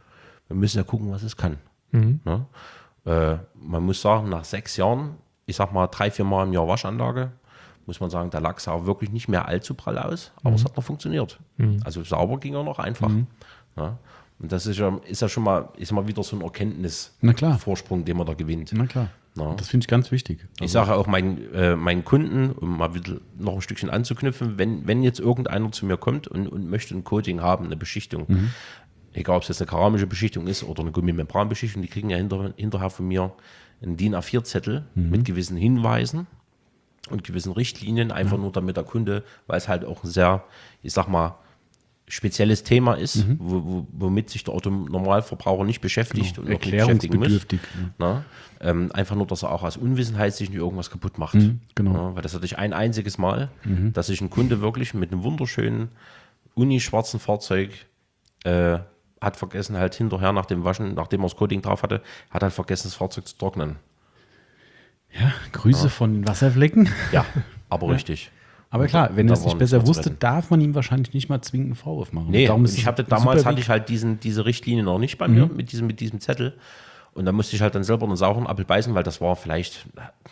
Wir müssen ja gucken, was es kann. Ne? Man muss sagen, nach 6 Jahren, ich sag mal 3-4 Mal im Jahr Waschanlage, muss man sagen, der Lachs sah auch wirklich nicht mehr allzu prall aus, aber es hat noch funktioniert. Also sauber ging er noch einfach. Ja? Und das ist ja schon mal, ist mal wieder so ein Erkenntnisvorsprung, den man da gewinnt. Na klar. Ja. Das finde ich ganz wichtig. Ich sage auch meinen Kunden, um mal wieder noch ein Stückchen anzuknüpfen, wenn jetzt irgendeiner zu mir kommt und möchte ein Coating haben, eine Beschichtung, egal ob es jetzt eine keramische Beschichtung ist oder eine Gummimembranbeschichtung, die kriegen ja hinterher von mir einen DIN A4-Zettel mit gewissen Hinweisen und gewissen Richtlinien, einfach nur damit der Kunde, weil es halt auch ein sehr, ich sag mal, spezielles Thema ist, womit sich der Autonormalverbraucher nicht beschäftigt und auch nicht beschäftigen muss. Na? Einfach nur, dass er auch aus Unwissenheit sich nicht irgendwas kaputt macht. Genau. Weil das hatte ich ein einziges Mal, dass sich ein Kunde wirklich mit einem wunderschönen unischwarzen Fahrzeug hat vergessen, halt hinterher nach dem Waschen, nachdem er das Coating drauf hatte, hat halt vergessen, das Fahrzeug zu trocknen. Ja, Grüße von den Wasserflecken. Ja, aber richtig. Aber klar, wenn er es nicht besser wusste, retten. darf man ihm wahrscheinlich nicht mal zwingend einen Vorwurf machen. Nee, darum und ich hatte damals hatte ich halt diese Richtlinie noch nicht bei mir mit diesem Zettel. Und da musste ich halt dann selber einen sauren Apfel beißen, weil das war vielleicht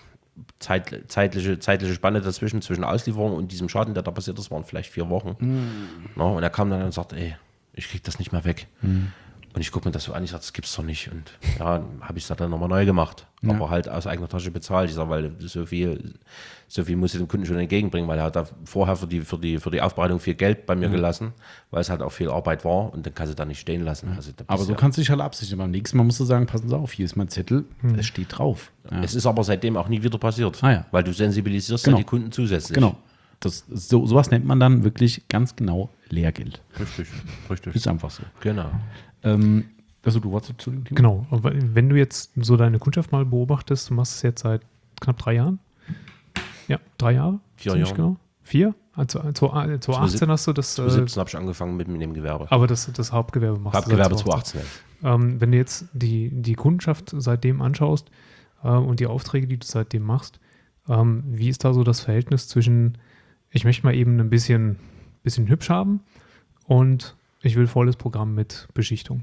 zeitliche Spanne dazwischen, zwischen Auslieferung und diesem Schaden, der da passiert ist, waren vielleicht 4 Wochen. Ja, und er kam dann und sagte, ey, ich krieg das nicht mehr weg. Und ich gucke mir das so an, ich sage, das gibt's doch nicht. Und ja, habe ich es dann nochmal neu gemacht. Ja. Aber halt aus eigener Tasche bezahlt. Ich sage, weil so viel muss ich dem Kunden schon entgegenbringen, weil er hat da vorher für die Aufbereitung viel Geld bei mir gelassen, weil es halt auch viel Arbeit war und dann kannst du da nicht stehen lassen. Also, aber so kannst du dich halt absichern. Beim nächsten Mal musst du sagen, passen Sie auf, hier ist mein Zettel, es steht drauf. Ja. Es ist aber seitdem auch nie wieder passiert, Ja. weil du sensibilisierst Genau. ja die Kunden zusätzlich. Genau. Sowas nennt man dann wirklich ganz genau Lehrgeld. Richtig. Ist einfach so. Genau. Also du wolltest zu dem Thema? Genau. Aber wenn du jetzt so deine Kundschaft mal beobachtest, du machst es jetzt seit knapp 3 Jahren. Ja, 3 Jahre. 4 ziemlich Jahre. Genau. 4? Also 2018 hast du das. 2017 habe ich angefangen mit dem Gewerbe. Aber das Hauptgewerbe machst Hauptgewerbe du. 2018. Wenn du jetzt die Kundenschaft seitdem anschaust und die Aufträge, die du seitdem machst, wie ist da so das Verhältnis zwischen, ich möchte mal eben ein bisschen hübsch haben und ich will volles Programm mit Beschichtung?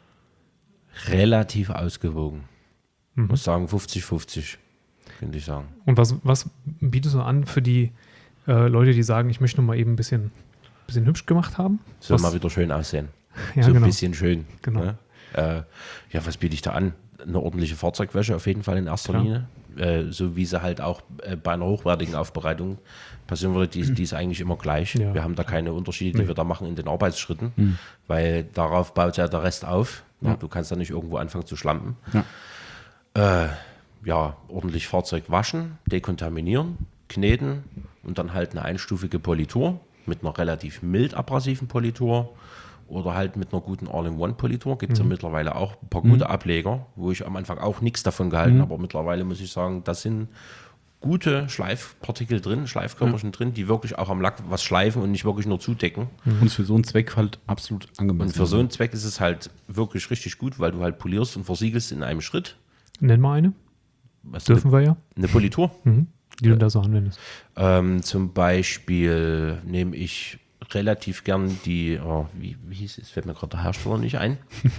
Relativ ausgewogen. Ich muss sagen 50-50, könnte ich sagen. Und was bietest du an für die Leute, die sagen, ich möchte nur mal eben ein bisschen hübsch gemacht haben? Soll mal wieder schön aussehen. Ja, so ein genau. bisschen schön. Genau. Ne? Ja, was biete ich da an? Eine ordentliche Fahrzeugwäsche auf jeden Fall in erster Linie. So wie sie halt auch bei einer hochwertigen Aufbereitung passieren würde, die ist eigentlich immer gleich. Ja. Wir haben da keine Unterschiede, die wir da machen in den Arbeitsschritten, weil darauf baut ja der Rest auf. Ja. Du kannst da nicht irgendwo anfangen zu schlampen. Ja, ordentlich Fahrzeug waschen, dekontaminieren, kneten und dann halt eine einstufige Politur mit einer relativ mild abrasiven Politur oder halt mit einer guten All-in-One-Politur. Gibt es ja mittlerweile auch ein paar gute Ableger, wo ich am Anfang auch nichts davon gehalten habe, aber mittlerweile muss ich sagen, das sind gute Schleifpartikel drin, Schleifkörperchen drin, die wirklich auch am Lack was schleifen und nicht wirklich nur zudecken. Und für so einen Zweck halt absolut angemessen. Und für so einen Zweck ist es halt wirklich richtig gut, weil du halt polierst und versiegelst in einem Schritt. Nenn mal eine. Was Dürfen wir ja. Eine Politur. Die du da so anwendest. Zum Beispiel nehme ich relativ gern die, wie hieß es, fällt mir gerade der Hersteller nicht ein.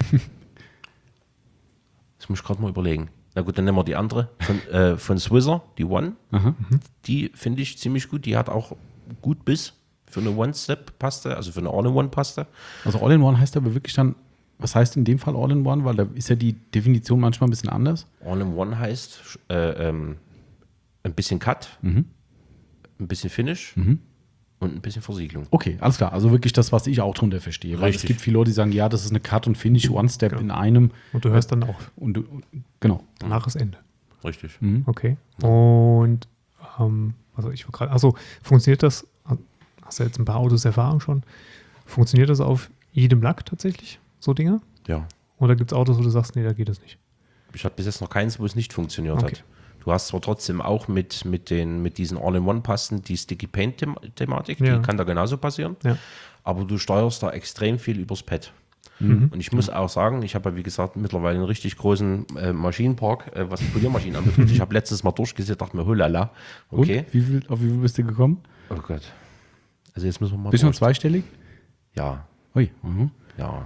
Das muss ich gerade mal überlegen. Na gut, dann nehmen wir die andere von Swisser, die One. Die finde ich ziemlich gut. Die hat auch gut Biss für eine One-Step-Paste, also für eine All-in-One-Paste. Also All-in-One heißt aber wirklich dann, was heißt in dem Fall All-in-One? Weil da ist ja die Definition manchmal ein bisschen anders. All-in-One heißt ein bisschen Cut, ein bisschen Finish und ein bisschen Versiegelung. Okay, alles klar. Also wirklich das, was ich auch drunter verstehe. Weil es Richtig. gibt viele Leute, die sagen, ja, das ist eine Cut und Finish, One-Step in einem. Und du hörst dann auch Und genau. danach das Ende. Richtig. Okay. Und funktioniert das, hast du jetzt ein paar Autos Erfahrung schon, funktioniert das auf jedem Lack tatsächlich, so Dinge? Ja. Oder gibt es Autos, wo du sagst, nee, da geht es nicht? Ich habe bis jetzt noch keins, wo es nicht funktioniert Okay. hat. Du hast zwar trotzdem auch mit diesen All-in-One-Pasten die Sticky Paint-Thematik, Ja. die kann da genauso passieren, Ja. aber du steuerst da extrem viel übers Pad. Und ich muss auch sagen, ich habe ja wie gesagt mittlerweile einen richtig großen Maschinenpark, was Poliermaschinen anbetrifft. Ich habe letztes Mal durchgesehen, dachte mir, holala, okay. Und? Auf wie viel bist du gekommen? Oh Gott. Also jetzt müssen wir mal Bist du noch durch. zweistellig? Ja, Ui. ja.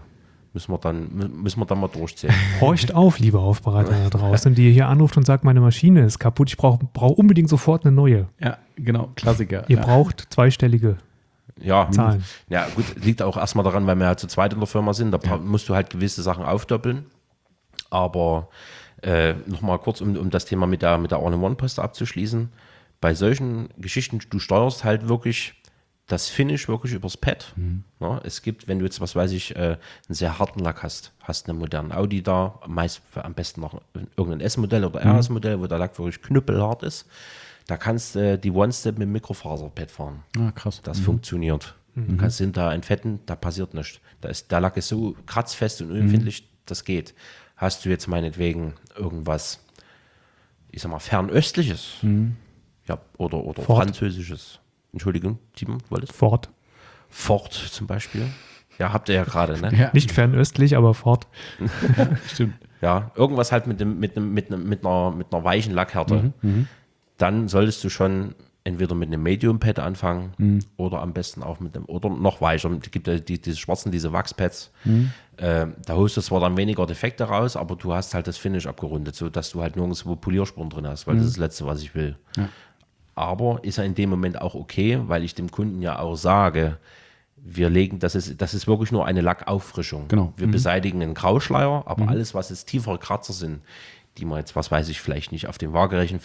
Müssen wir dann mal durchziehen. Horcht auf, liebe Aufbereiter da draußen, die hier anruft und sagt, meine Maschine ist kaputt, ich brauche unbedingt sofort eine neue. Ja, genau, Klassiker. Ihr braucht zweistellige Ja, Zahlen. ja, gut, liegt auch erstmal daran, weil wir halt zu zweit in der Firma sind. Da musst du halt gewisse Sachen aufdoppeln. Aber nochmal kurz, um das Thema mit der All-in-One-Poste abzuschließen. Bei solchen Geschichten, du steuerst halt wirklich das Finish wirklich übers Pad. Ja, es gibt, wenn du jetzt, was weiß ich, einen sehr harten Lack hast einen modernen Audi da, meist am besten noch irgendein S-Modell oder RS-Modell, wo der Lack wirklich knüppelhart ist. Da kannst du die One-Step mit dem Mikrofaser-Pad fahren. Ah, krass. Das funktioniert. Du kannst hinterher entfetten, da passiert nichts. Der Lack ist so kratzfest und unempfindlich, das geht. Hast du jetzt meinetwegen irgendwas, ich sag mal, fernöstliches, ja, oder Ford. französisches, Entschuldigung, Timon, wolltest Ford zum Beispiel. Ja, habt ihr ja gerade, ne? Ja, Nicht fernöstlich, aber fort. stimmt. Ja, irgendwas halt mit einer weichen Lackhärte. Dann solltest du schon entweder mit einem Medium-Pad anfangen oder am besten auch mit einem, oder noch weicher. Es gibt ja diese schwarzen, diese Wachspads. Da holst du zwar dann weniger Defekte raus, aber du hast halt das Finish abgerundet, sodass du halt nirgendwo Polierspuren drin hast, weil das ist das Letzte, was ich will. Ja. Aber ist ja in dem Moment auch okay, weil ich dem Kunden ja auch sage, wir legen, das ist wirklich nur eine Lackauffrischung. Genau. Wir beseitigen einen Grauschleier, aber alles, was jetzt tiefere Kratzer sind, die man jetzt, was weiß ich, vielleicht nicht auf den waagerechten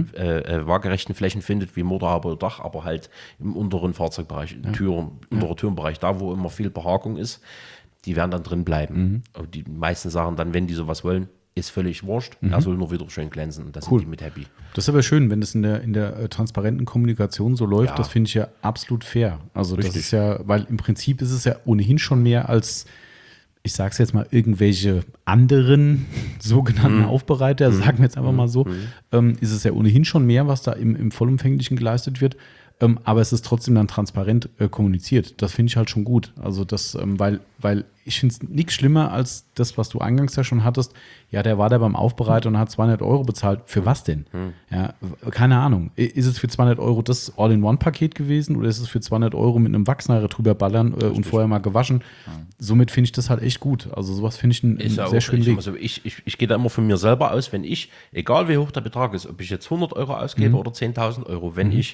Flächen findet, wie Motorhaube oder Dach, aber halt im unteren Fahrzeugbereich, unterer Türenbereich, da wo immer viel Behagung ist, die werden dann drin bleiben. Und die meisten sagen dann, wenn die sowas wollen, ist völlig wurscht, er soll nur wieder schön glänzen und da sind die mit happy. Das ist aber schön, wenn das in der transparenten Kommunikation so läuft, Ja. das finde ich ja absolut fair. Also das Richtig. ist ja, weil im Prinzip ist es ja ohnehin schon mehr als, ich sage es jetzt mal, irgendwelche anderen sogenannten Aufbereiter, sagen wir jetzt einfach mal so, ist es ja ohnehin schon mehr, was da im Vollumfänglichen geleistet wird. Aber es ist trotzdem dann transparent kommuniziert. Das finde ich halt schon gut. Also das, weil ich finde es nichts schlimmer als das, was du eingangs ja schon hattest. Ja, der war da beim Aufbereiter und hat 200 € bezahlt. Für was denn? Ja, keine Ahnung. Ist es für 200 € das All-in-One-Paket gewesen oder ist es für 200 € mit einem Wachsneirer drüber ballern und vorher mal gewaschen? Somit finde ich das halt echt gut. Also sowas finde ich einen sehr schönen Weg. Also ich gehe da immer von mir selber aus, wenn ich, egal wie hoch der Betrag ist, ob ich jetzt 100 € ausgebe oder 10.000 €,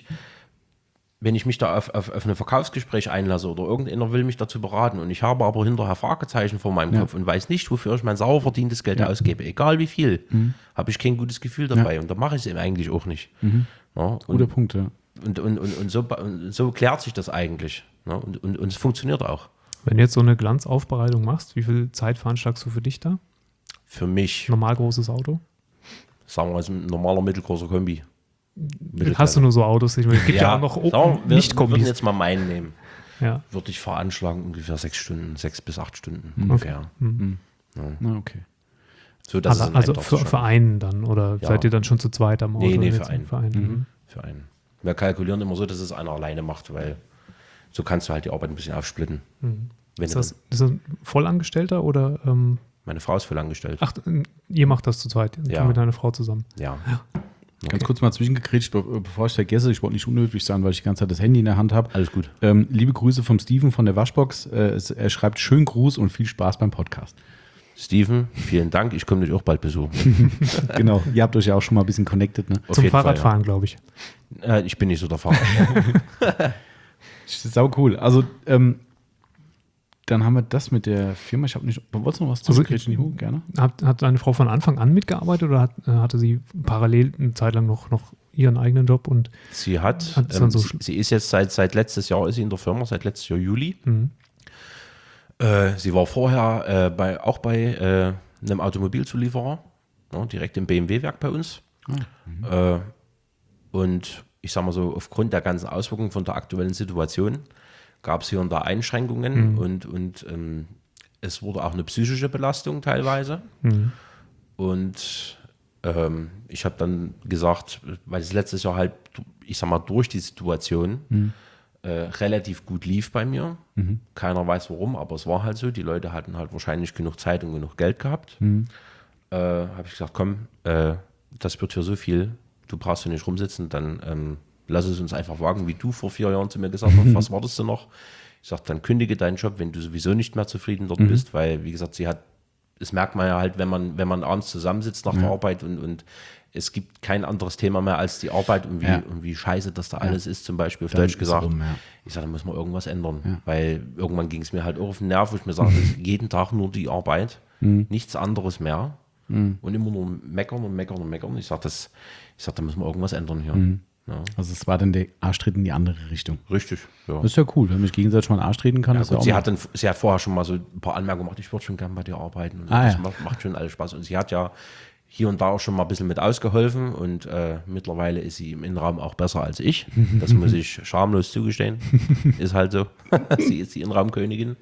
wenn ich mich da auf ein Verkaufsgespräch einlasse oder irgendeiner will mich dazu beraten und ich habe aber hinterher Fragezeichen vor meinem Kopf und weiß nicht, wofür ich mein sauer verdientes Geld ausgebe, egal wie viel, habe ich kein gutes Gefühl dabei und da mache ich es eben eigentlich auch nicht. Ja, Guter Punkt, ja. und so klärt sich das eigentlich, ne? Und es funktioniert auch. Wenn du jetzt so eine Glanzaufbereitung machst, wie viel Zeit veranschlagst du für dich da? Für mich, Normal großes Auto? sagen wir mal, ein normaler mittelgroßer Kombi. Hast du nur so Autos? Ich meine, es gibt ja, auch noch sagen wir, wir würden Nicht-Kombis. jetzt mal meinen nehmen. Ja. Würde ich veranschlagen, ungefähr 6 bis 8 Stunden ungefähr. Na, okay. So, dass es ein Also Einsatz schon- für einen dann? Oder Ja. seid ihr dann schon zu zweit am Auto? Nee, Jetzt für einen. Verein. Für einen. Wir kalkulieren immer so, dass es einer alleine macht, weil so kannst du halt die Arbeit ein bisschen aufsplitten. Wenn Ist du das ein Vollangestellter oder? meine Frau ist voll angestellt. Ach, ihr macht das zu zweit, Ja. du mit deiner Frau zusammen. Ja. Ganz kurz mal zwischengekriegt, bevor ich es vergesse, ich wollte nicht unhöflich sein, weil ich die ganze Zeit das Handy in der Hand habe. Alles gut. Liebe Grüße vom Steven von der Waschbox. Er schreibt schönen Gruß und viel Spaß beim Podcast. Steven, vielen Dank. Ich komme dich auch bald besuchen. Genau, ihr habt euch ja auch schon mal ein bisschen connected, ne? Auf Zum jeden Fall, Fahrradfahren, glaube ich. ja. Ich bin nicht so der Fahrer. Sau cool. Also, dann haben wir das mit der Firma. Ich habe nicht. Wolltest du noch was zurückkriegen? Gerne. Hat deine Frau von Anfang an mitgearbeitet oder hatte sie parallel eine Zeit lang noch ihren eigenen Job? Und Sie hat, Hat es dann so sie ist jetzt seit letztes Jahr ist sie in der Firma, seit letztes Jahr Juli. Mhm. Sie war vorher auch bei einem Automobilzulieferer, ja, direkt im BMW-Werk bei uns. Und ich sage mal so, aufgrund der ganzen Auswirkungen von der aktuellen Situation gab es hier und da Einschränkungen und es wurde auch eine psychische Belastung teilweise. Und ich habe dann gesagt, weil es letztes Jahr halt, ich sag mal, durch die Situation relativ gut lief bei mir. Keiner weiß warum, aber es war halt so. Die Leute hatten halt wahrscheinlich genug Zeit und genug Geld gehabt. Habe ich gesagt, komm, das wird für so viel, du brauchst hier nicht rumsitzen, dann lass es uns einfach wagen, wie du vor 4 Jahren zu mir gesagt hast, was wartest du noch? Ich sage, dann kündige deinen Job, wenn du sowieso nicht mehr zufrieden dort bist, weil, wie gesagt, das merkt man ja halt, wenn man abends zusammensitzt nach der Arbeit und es gibt kein anderes Thema mehr als die Arbeit und wie scheiße das da alles ist, zum Beispiel auf Dann Deutsch ist gesagt. rum, ja. Ich sage, da muss man irgendwas ändern, weil irgendwann ging es mir halt auch auf den Nerv, wo ich mir sage, das ist jeden Tag nur die Arbeit, nichts anderes mehr und immer nur meckern und meckern und meckern. Ich sage, da muss man irgendwas ändern hier. Ja. Also es war dann der Arschtritt in die andere Richtung. Richtig, ja. Das ist ja cool, wenn man sich gegenseitig mal Arsch treten kann. Ja, ist gut, ja auch sie hat vorher schon mal so ein paar Anmerkungen gemacht, ich würde schon gern bei dir arbeiten. Und Ah, das ja. macht schon alles Spaß. Und sie hat ja hier und da auch schon mal ein bisschen mit ausgeholfen und mittlerweile ist sie im Innenraum auch besser als ich. Das muss ich schamlos zugestehen. Ist halt so. Sie ist die Innenraumkönigin.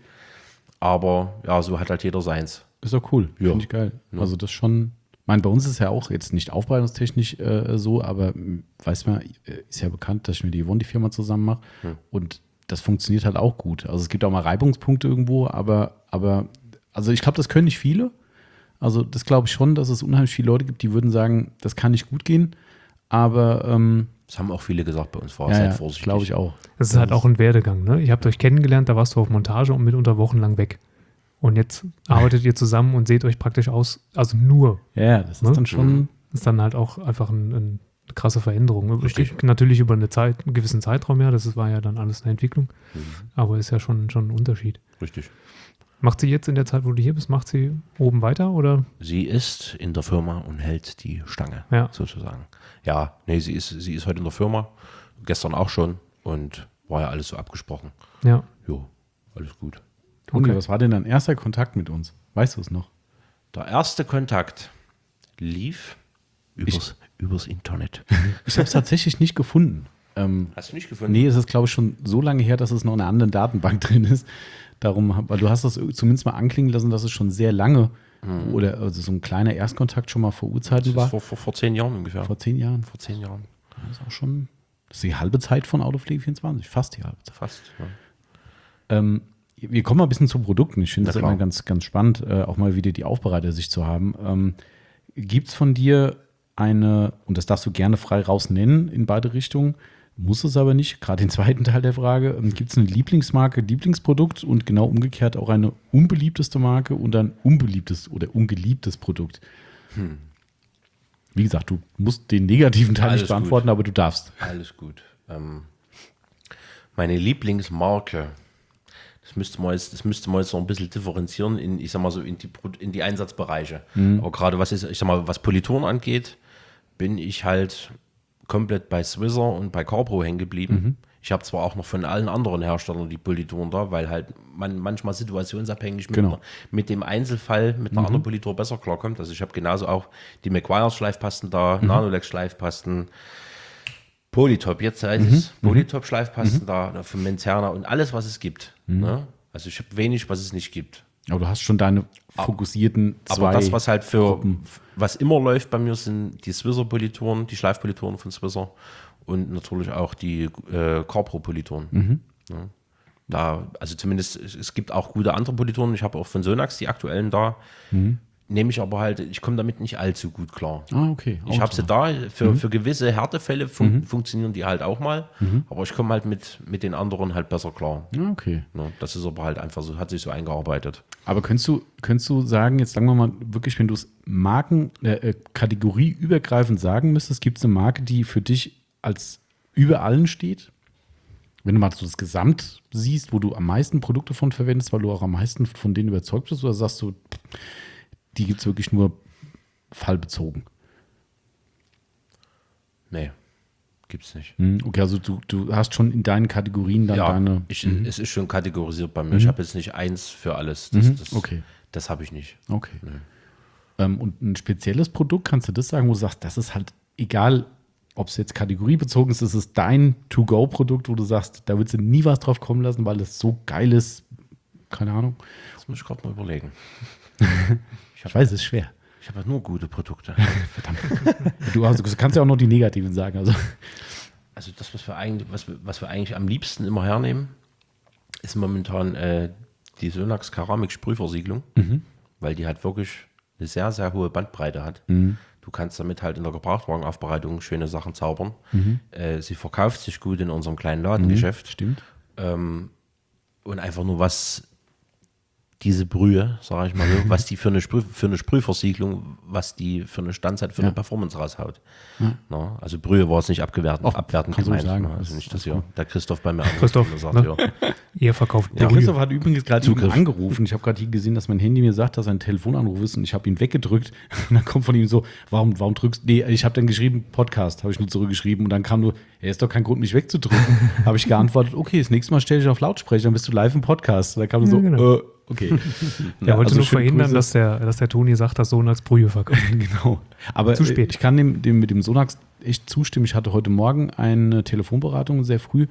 Aber ja, so hat halt jeder seins. Ist doch cool, Ja. finde ich geil. Also das schon, ich meine, bei uns ist ja auch jetzt nicht aufbereitungstechnisch so, aber weiß man, ist ja bekannt, dass ich mit Yvonne die Firma zusammen mache und das funktioniert halt auch gut. Also es gibt auch mal Reibungspunkte irgendwo, aber also ich glaube, das können nicht viele. Also das glaube ich schon, dass es unheimlich viele Leute gibt, die würden sagen, das kann nicht gut gehen, aber Das haben auch viele gesagt bei uns vorher. ja, Seid ja, vorsichtig. glaube ich auch. Das ist halt auch ein Werdegang, ne? Ihr habt euch kennengelernt, da warst du auf Montage und mitunter wochenlang weg. Und jetzt arbeitet ihr zusammen und seht euch praktisch aus, also nur. Ja, das ist Ne? dann schon, Das ist dann halt auch einfach eine krasse Veränderung. Richtig. Natürlich über einen gewissen Zeitraum, ja, war ja dann alles eine Entwicklung. Aber ist ja schon ein Unterschied. Richtig. Macht sie jetzt in der Zeit, wo du hier bist, macht sie oben weiter oder? Sie ist in der Firma und hält die Stange, Ja. sozusagen. Ja, nee, sie ist heute in der Firma, gestern auch schon und war ja alles so abgesprochen. Ja. Jo, alles gut. Toni, Okay. was war denn dein erster Kontakt mit uns? Weißt du es noch? Der erste Kontakt lief übers Internet. Ich habe es tatsächlich nicht gefunden. Hast du nicht gefunden? Nee, es ist, glaube ich, schon so lange her, dass es noch in einer anderen Datenbank drin ist. Darum, weil du hast das zumindest mal anklingen lassen, dass es schon sehr lange oder also so ein kleiner Erstkontakt schon mal vor Urzeiten Das ist war. vor 10 Jahren ungefähr. Vor 10 Jahren. Vor 10 Jahren. Das ist auch schon, das ist die halbe Zeit von Autopflege 24, fast die halbe Zeit. Fast. Ja. Wir kommen mal ein bisschen zu Produkten. Ich finde Na das klar. immer ganz, ganz spannend, auch mal wieder die Aufbereiter-Sicht zu haben. Gibt es von dir eine, und das darfst du gerne frei raus nennen in beide Richtungen, muss es aber nicht, gerade den zweiten Teil der Frage, gibt es eine Lieblingsmarke, Lieblingsprodukt und genau umgekehrt auch eine unbeliebteste Marke und ein unbeliebtes oder ungeliebtes Produkt? Wie gesagt, du musst den negativen Teil Alles nicht beantworten, aber du darfst. Alles gut. Meine Lieblingsmarke, das müsste man jetzt so ein bisschen differenzieren in, ich sag mal so, in die Einsatzbereiche. Aber gerade was Politoren angeht, bin ich halt komplett bei Swisser und bei Carpro hängen geblieben. Ich habe zwar auch noch von allen anderen Herstellern die Politoren da, weil halt man manchmal situationsabhängig Genau. mit dem Einzelfall mit einer anderen Politur besser klarkommt. Also ich habe genauso auch die McGuire's Schleifpasten da, Nanolex Schleifpasten, Polytop, jetzt heißt es Polytop Schleifpasten da von Menzerner und alles, was es gibt. Ne? Also ich habe wenig, was es nicht gibt. Aber du hast schon deine fokussierten zwei. Aber das, was halt was immer läuft bei mir, sind die Swisser-Politoren, die Schleifpolitoren von Swisser und natürlich auch die Carpro-Politoren. Ja. Also zumindest, es gibt auch gute andere Politoren. Ich habe auch von Sonax die aktuellen da. Nehme ich aber halt, ich komme damit nicht allzu gut klar. Ah, okay. Ich habe sie da, für gewisse Härtefälle funktionieren die halt auch mal, aber ich komme halt mit den anderen halt besser klar. Ah, okay. Ne? Das ist aber halt einfach so, hat sich so eingearbeitet. Aber könntest du sagen, jetzt sagen wir mal wirklich, wenn du es kategorieübergreifend sagen müsstest, gibt es eine Marke, die für dich als über allen steht? Wenn du mal so das Gesamt siehst, wo du am meisten Produkte von verwendest, weil du auch am meisten von denen überzeugt bist, oder sagst du, die gibt es wirklich nur fallbezogen? Nee, gibt's nicht. Okay, also du hast schon in deinen Kategorien dann deine. Es ist schon kategorisiert bei mir. Ich habe jetzt nicht eins für alles. Okay. Das habe ich nicht. Okay. Und ein spezielles Produkt, kannst du das sagen, wo du sagst, das ist halt egal, ob es jetzt kategoriebezogen ist, das ist dein To-Go-Produkt, wo du sagst, da würdest du nie was drauf kommen lassen, weil das so geil ist. Keine Ahnung. Das muss ich gerade mal überlegen. Ich weiß, es ist schwer. Ich habe ja nur gute Produkte. Du kannst ja auch noch die negativen sagen. Also das, was wir eigentlich am liebsten immer hernehmen, ist momentan die Sonax Keramik-Sprühversiegelung, weil die halt wirklich eine sehr, sehr hohe Bandbreite hat. Du kannst damit halt in der Gebrauchtwagenaufbereitung schöne Sachen zaubern. Sie verkauft sich gut in unserem kleinen Ladengeschäft. Stimmt. Und einfach nur was diese Brühe, sage ich mal so, was die für eine Sprühversiegelung, was die für eine Standzeit, für eine Performance raushaut. Na, also Brühe war es nicht abwertend kannst du gemeint. sagen. Na, also nicht, dass hier der Christoph bei mir Christoph, sagt, ne? ja. Ihr verkauft Der Brühe. Christoph hat übrigens gerade Zugriff. angerufen. Ich habe gerade hier gesehen, dass mein Handy mir sagt, dass ein Telefonanruf ist und ich habe ihn weggedrückt. Und dann kommt von ihm so, warum drückst du? Nee, ich habe dann geschrieben, Podcast, habe ich nur zurückgeschrieben und dann kam nur, ist doch kein Grund, mich wegzudrücken. Habe ich geantwortet, okay, das nächste Mal stelle ich auf Lautsprecher, dann bist du live im Podcast. Da kam nur so, genau. Okay. Er wollte also nur schöne verhindern, Grüße. dass der Toni sagt, dass Sonax Brühe verkauft. Genau. Aber Zu spät. ich kann dem mit dem Sonax echt zustimmen. Ich hatte heute Morgen eine Telefonberatung sehr früh,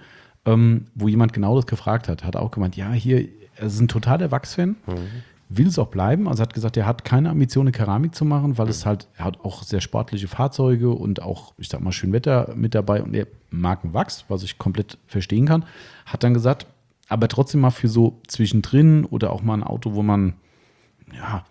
wo jemand genau das gefragt hat. Hat auch gemeint, ja, hier, er ist ein totaler Wachs-Fan, will es auch bleiben. Also hat gesagt, er hat keine Ambition, eine Keramik zu machen, weil es halt, er hat auch sehr sportliche Fahrzeuge und auch, ich sag mal, schön Wetter mit dabei und er mag einen Wachs, was ich komplett verstehen kann. Hat dann gesagt, aber trotzdem mal für so zwischendrin oder auch mal ein Auto, wo man, ja,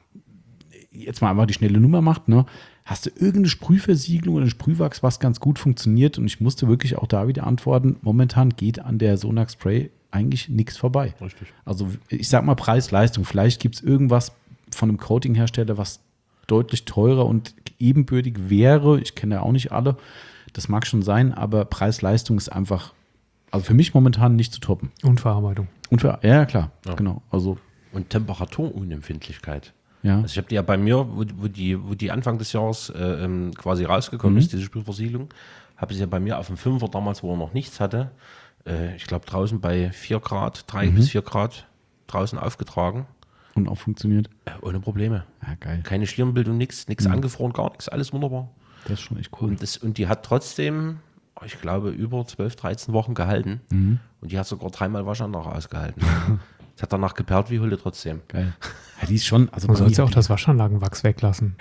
jetzt mal einfach die schnelle Nummer macht, ne? Hast du irgendeine Sprühversiegelung oder ein Sprühwachs, was ganz gut funktioniert? Und ich musste wirklich auch da wieder antworten, momentan geht an der Sonax Spray eigentlich nichts vorbei. Richtig. Also ich sag mal Preis-Leistung. Vielleicht gibt es irgendwas von einem Coating-Hersteller, was deutlich teurer und ebenbürtig wäre. Ich kenne ja auch nicht alle. Das mag schon sein, aber Preis-Leistung ist einfach, also für mich momentan nicht zu toppen. Und Verarbeitung. Und ja, klar, Ja. genau. Also, Und Temperaturunempfindlichkeit. ja. Also ich habe die ja bei mir, wo die Anfang des Jahres quasi rausgekommen ist, diese Sprühversiegelung, habe ich sie ja bei mir auf dem 5er damals, wo er noch nichts hatte, ich glaube draußen bei 4 Grad, 3 bis 4 Grad draußen aufgetragen, Und auch funktioniert. ohne Probleme. Ja, geil. Keine Schirmbildung, nichts angefroren, gar nichts, alles wunderbar. Das ist schon echt cool. Und die hat trotzdem, ich glaube, über 12, 13 Wochen gehalten. Und die hat sogar 3-mal Waschanlage ausgehalten. Es hat danach geperlt wie Hulle trotzdem. Geil. Ja, die ist schon, also Man bei sollte mir auch hat das Waschanlagenwachs weglassen.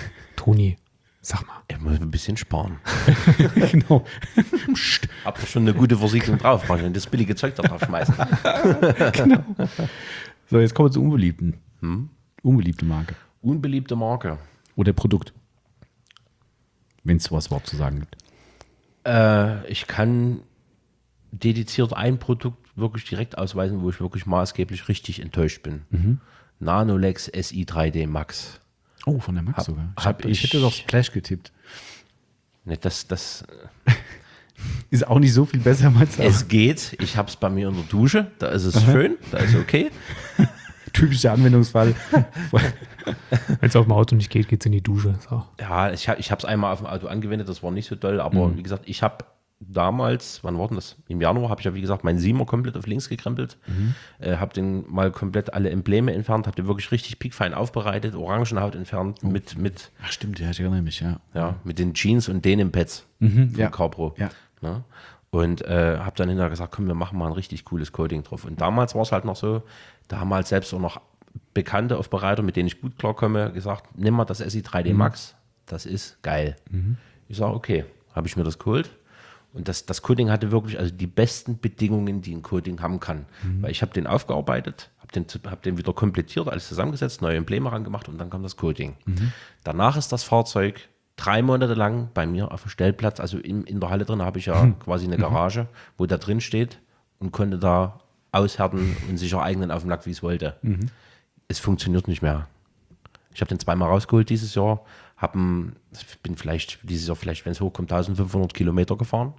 Toni, sag mal. Ich muss ein bisschen sparen. die, genau. Hab doch schon eine gute Versiegelung drauf. Mal schon das billige Zeug da drauf schmeißen. So, jetzt kommen wir zu unbeliebten. Unbeliebte Marke. Unbeliebte Marke. Oder Produkt. Wenn es sowas überhaupt zu sagen gibt. Ich kann dediziert ein Produkt wirklich direkt ausweisen, wo ich wirklich maßgeblich richtig enttäuscht bin. Nanolex SI 3D Max. Oh, von der Max Hab- sogar. hab Ich ich- hätte doch Splash getippt. Ne, das Ist auch nicht so viel besser, meinst du? es geht. Ich habe es bei mir in der Dusche. Da ist es schön. Da ist okay. Typischer Anwendungsfall. Wenn es auf dem Auto nicht geht, geht es in die Dusche. So. Ja, ich habe es einmal auf dem Auto angewendet. Das war nicht so doll. Aber wie gesagt, ich habe damals, wann war denn das? Im Januar habe ich ja, wie gesagt, meinen Siemer komplett auf links gekrempelt. Habe den mal komplett alle Embleme entfernt. Habe den wirklich richtig piekfein aufbereitet. Orangenhaut entfernt. Mit Ach, stimmt, ja, ich erinnere mich, ja. mit den Jeans und den im Pads Mhm, von ja. Carpro. Ja. Ne? Und habe dann hinterher gesagt, komm, wir machen mal ein richtig cooles Coating drauf. Und damals war es halt noch so, da haben halt selbst auch noch bekannte Aufbereiter, mit denen ich gut klarkomme, gesagt, nimm mal das SI 3D Max, das ist geil. Ich sage, okay, habe ich mir das geholt. Und das Coating hatte wirklich also die besten Bedingungen, die ein Coating haben kann. Weil ich habe den aufgearbeitet, habe den wieder komplettiert, alles zusammengesetzt, neue Embleme rangemacht und dann kam das Coating. Danach ist das Fahrzeug 3 Monate lang bei mir auf dem Stellplatz, also in der Halle drin habe ich ja quasi eine Garage, wo der drin steht und konnte da aushärten und sich ereignen auf dem Lack, wie es wollte. Es funktioniert nicht mehr. Ich habe den 2-mal rausgeholt dieses Jahr, bin vielleicht dieses Jahr, wenn es hochkommt, 1500 Kilometer gefahren.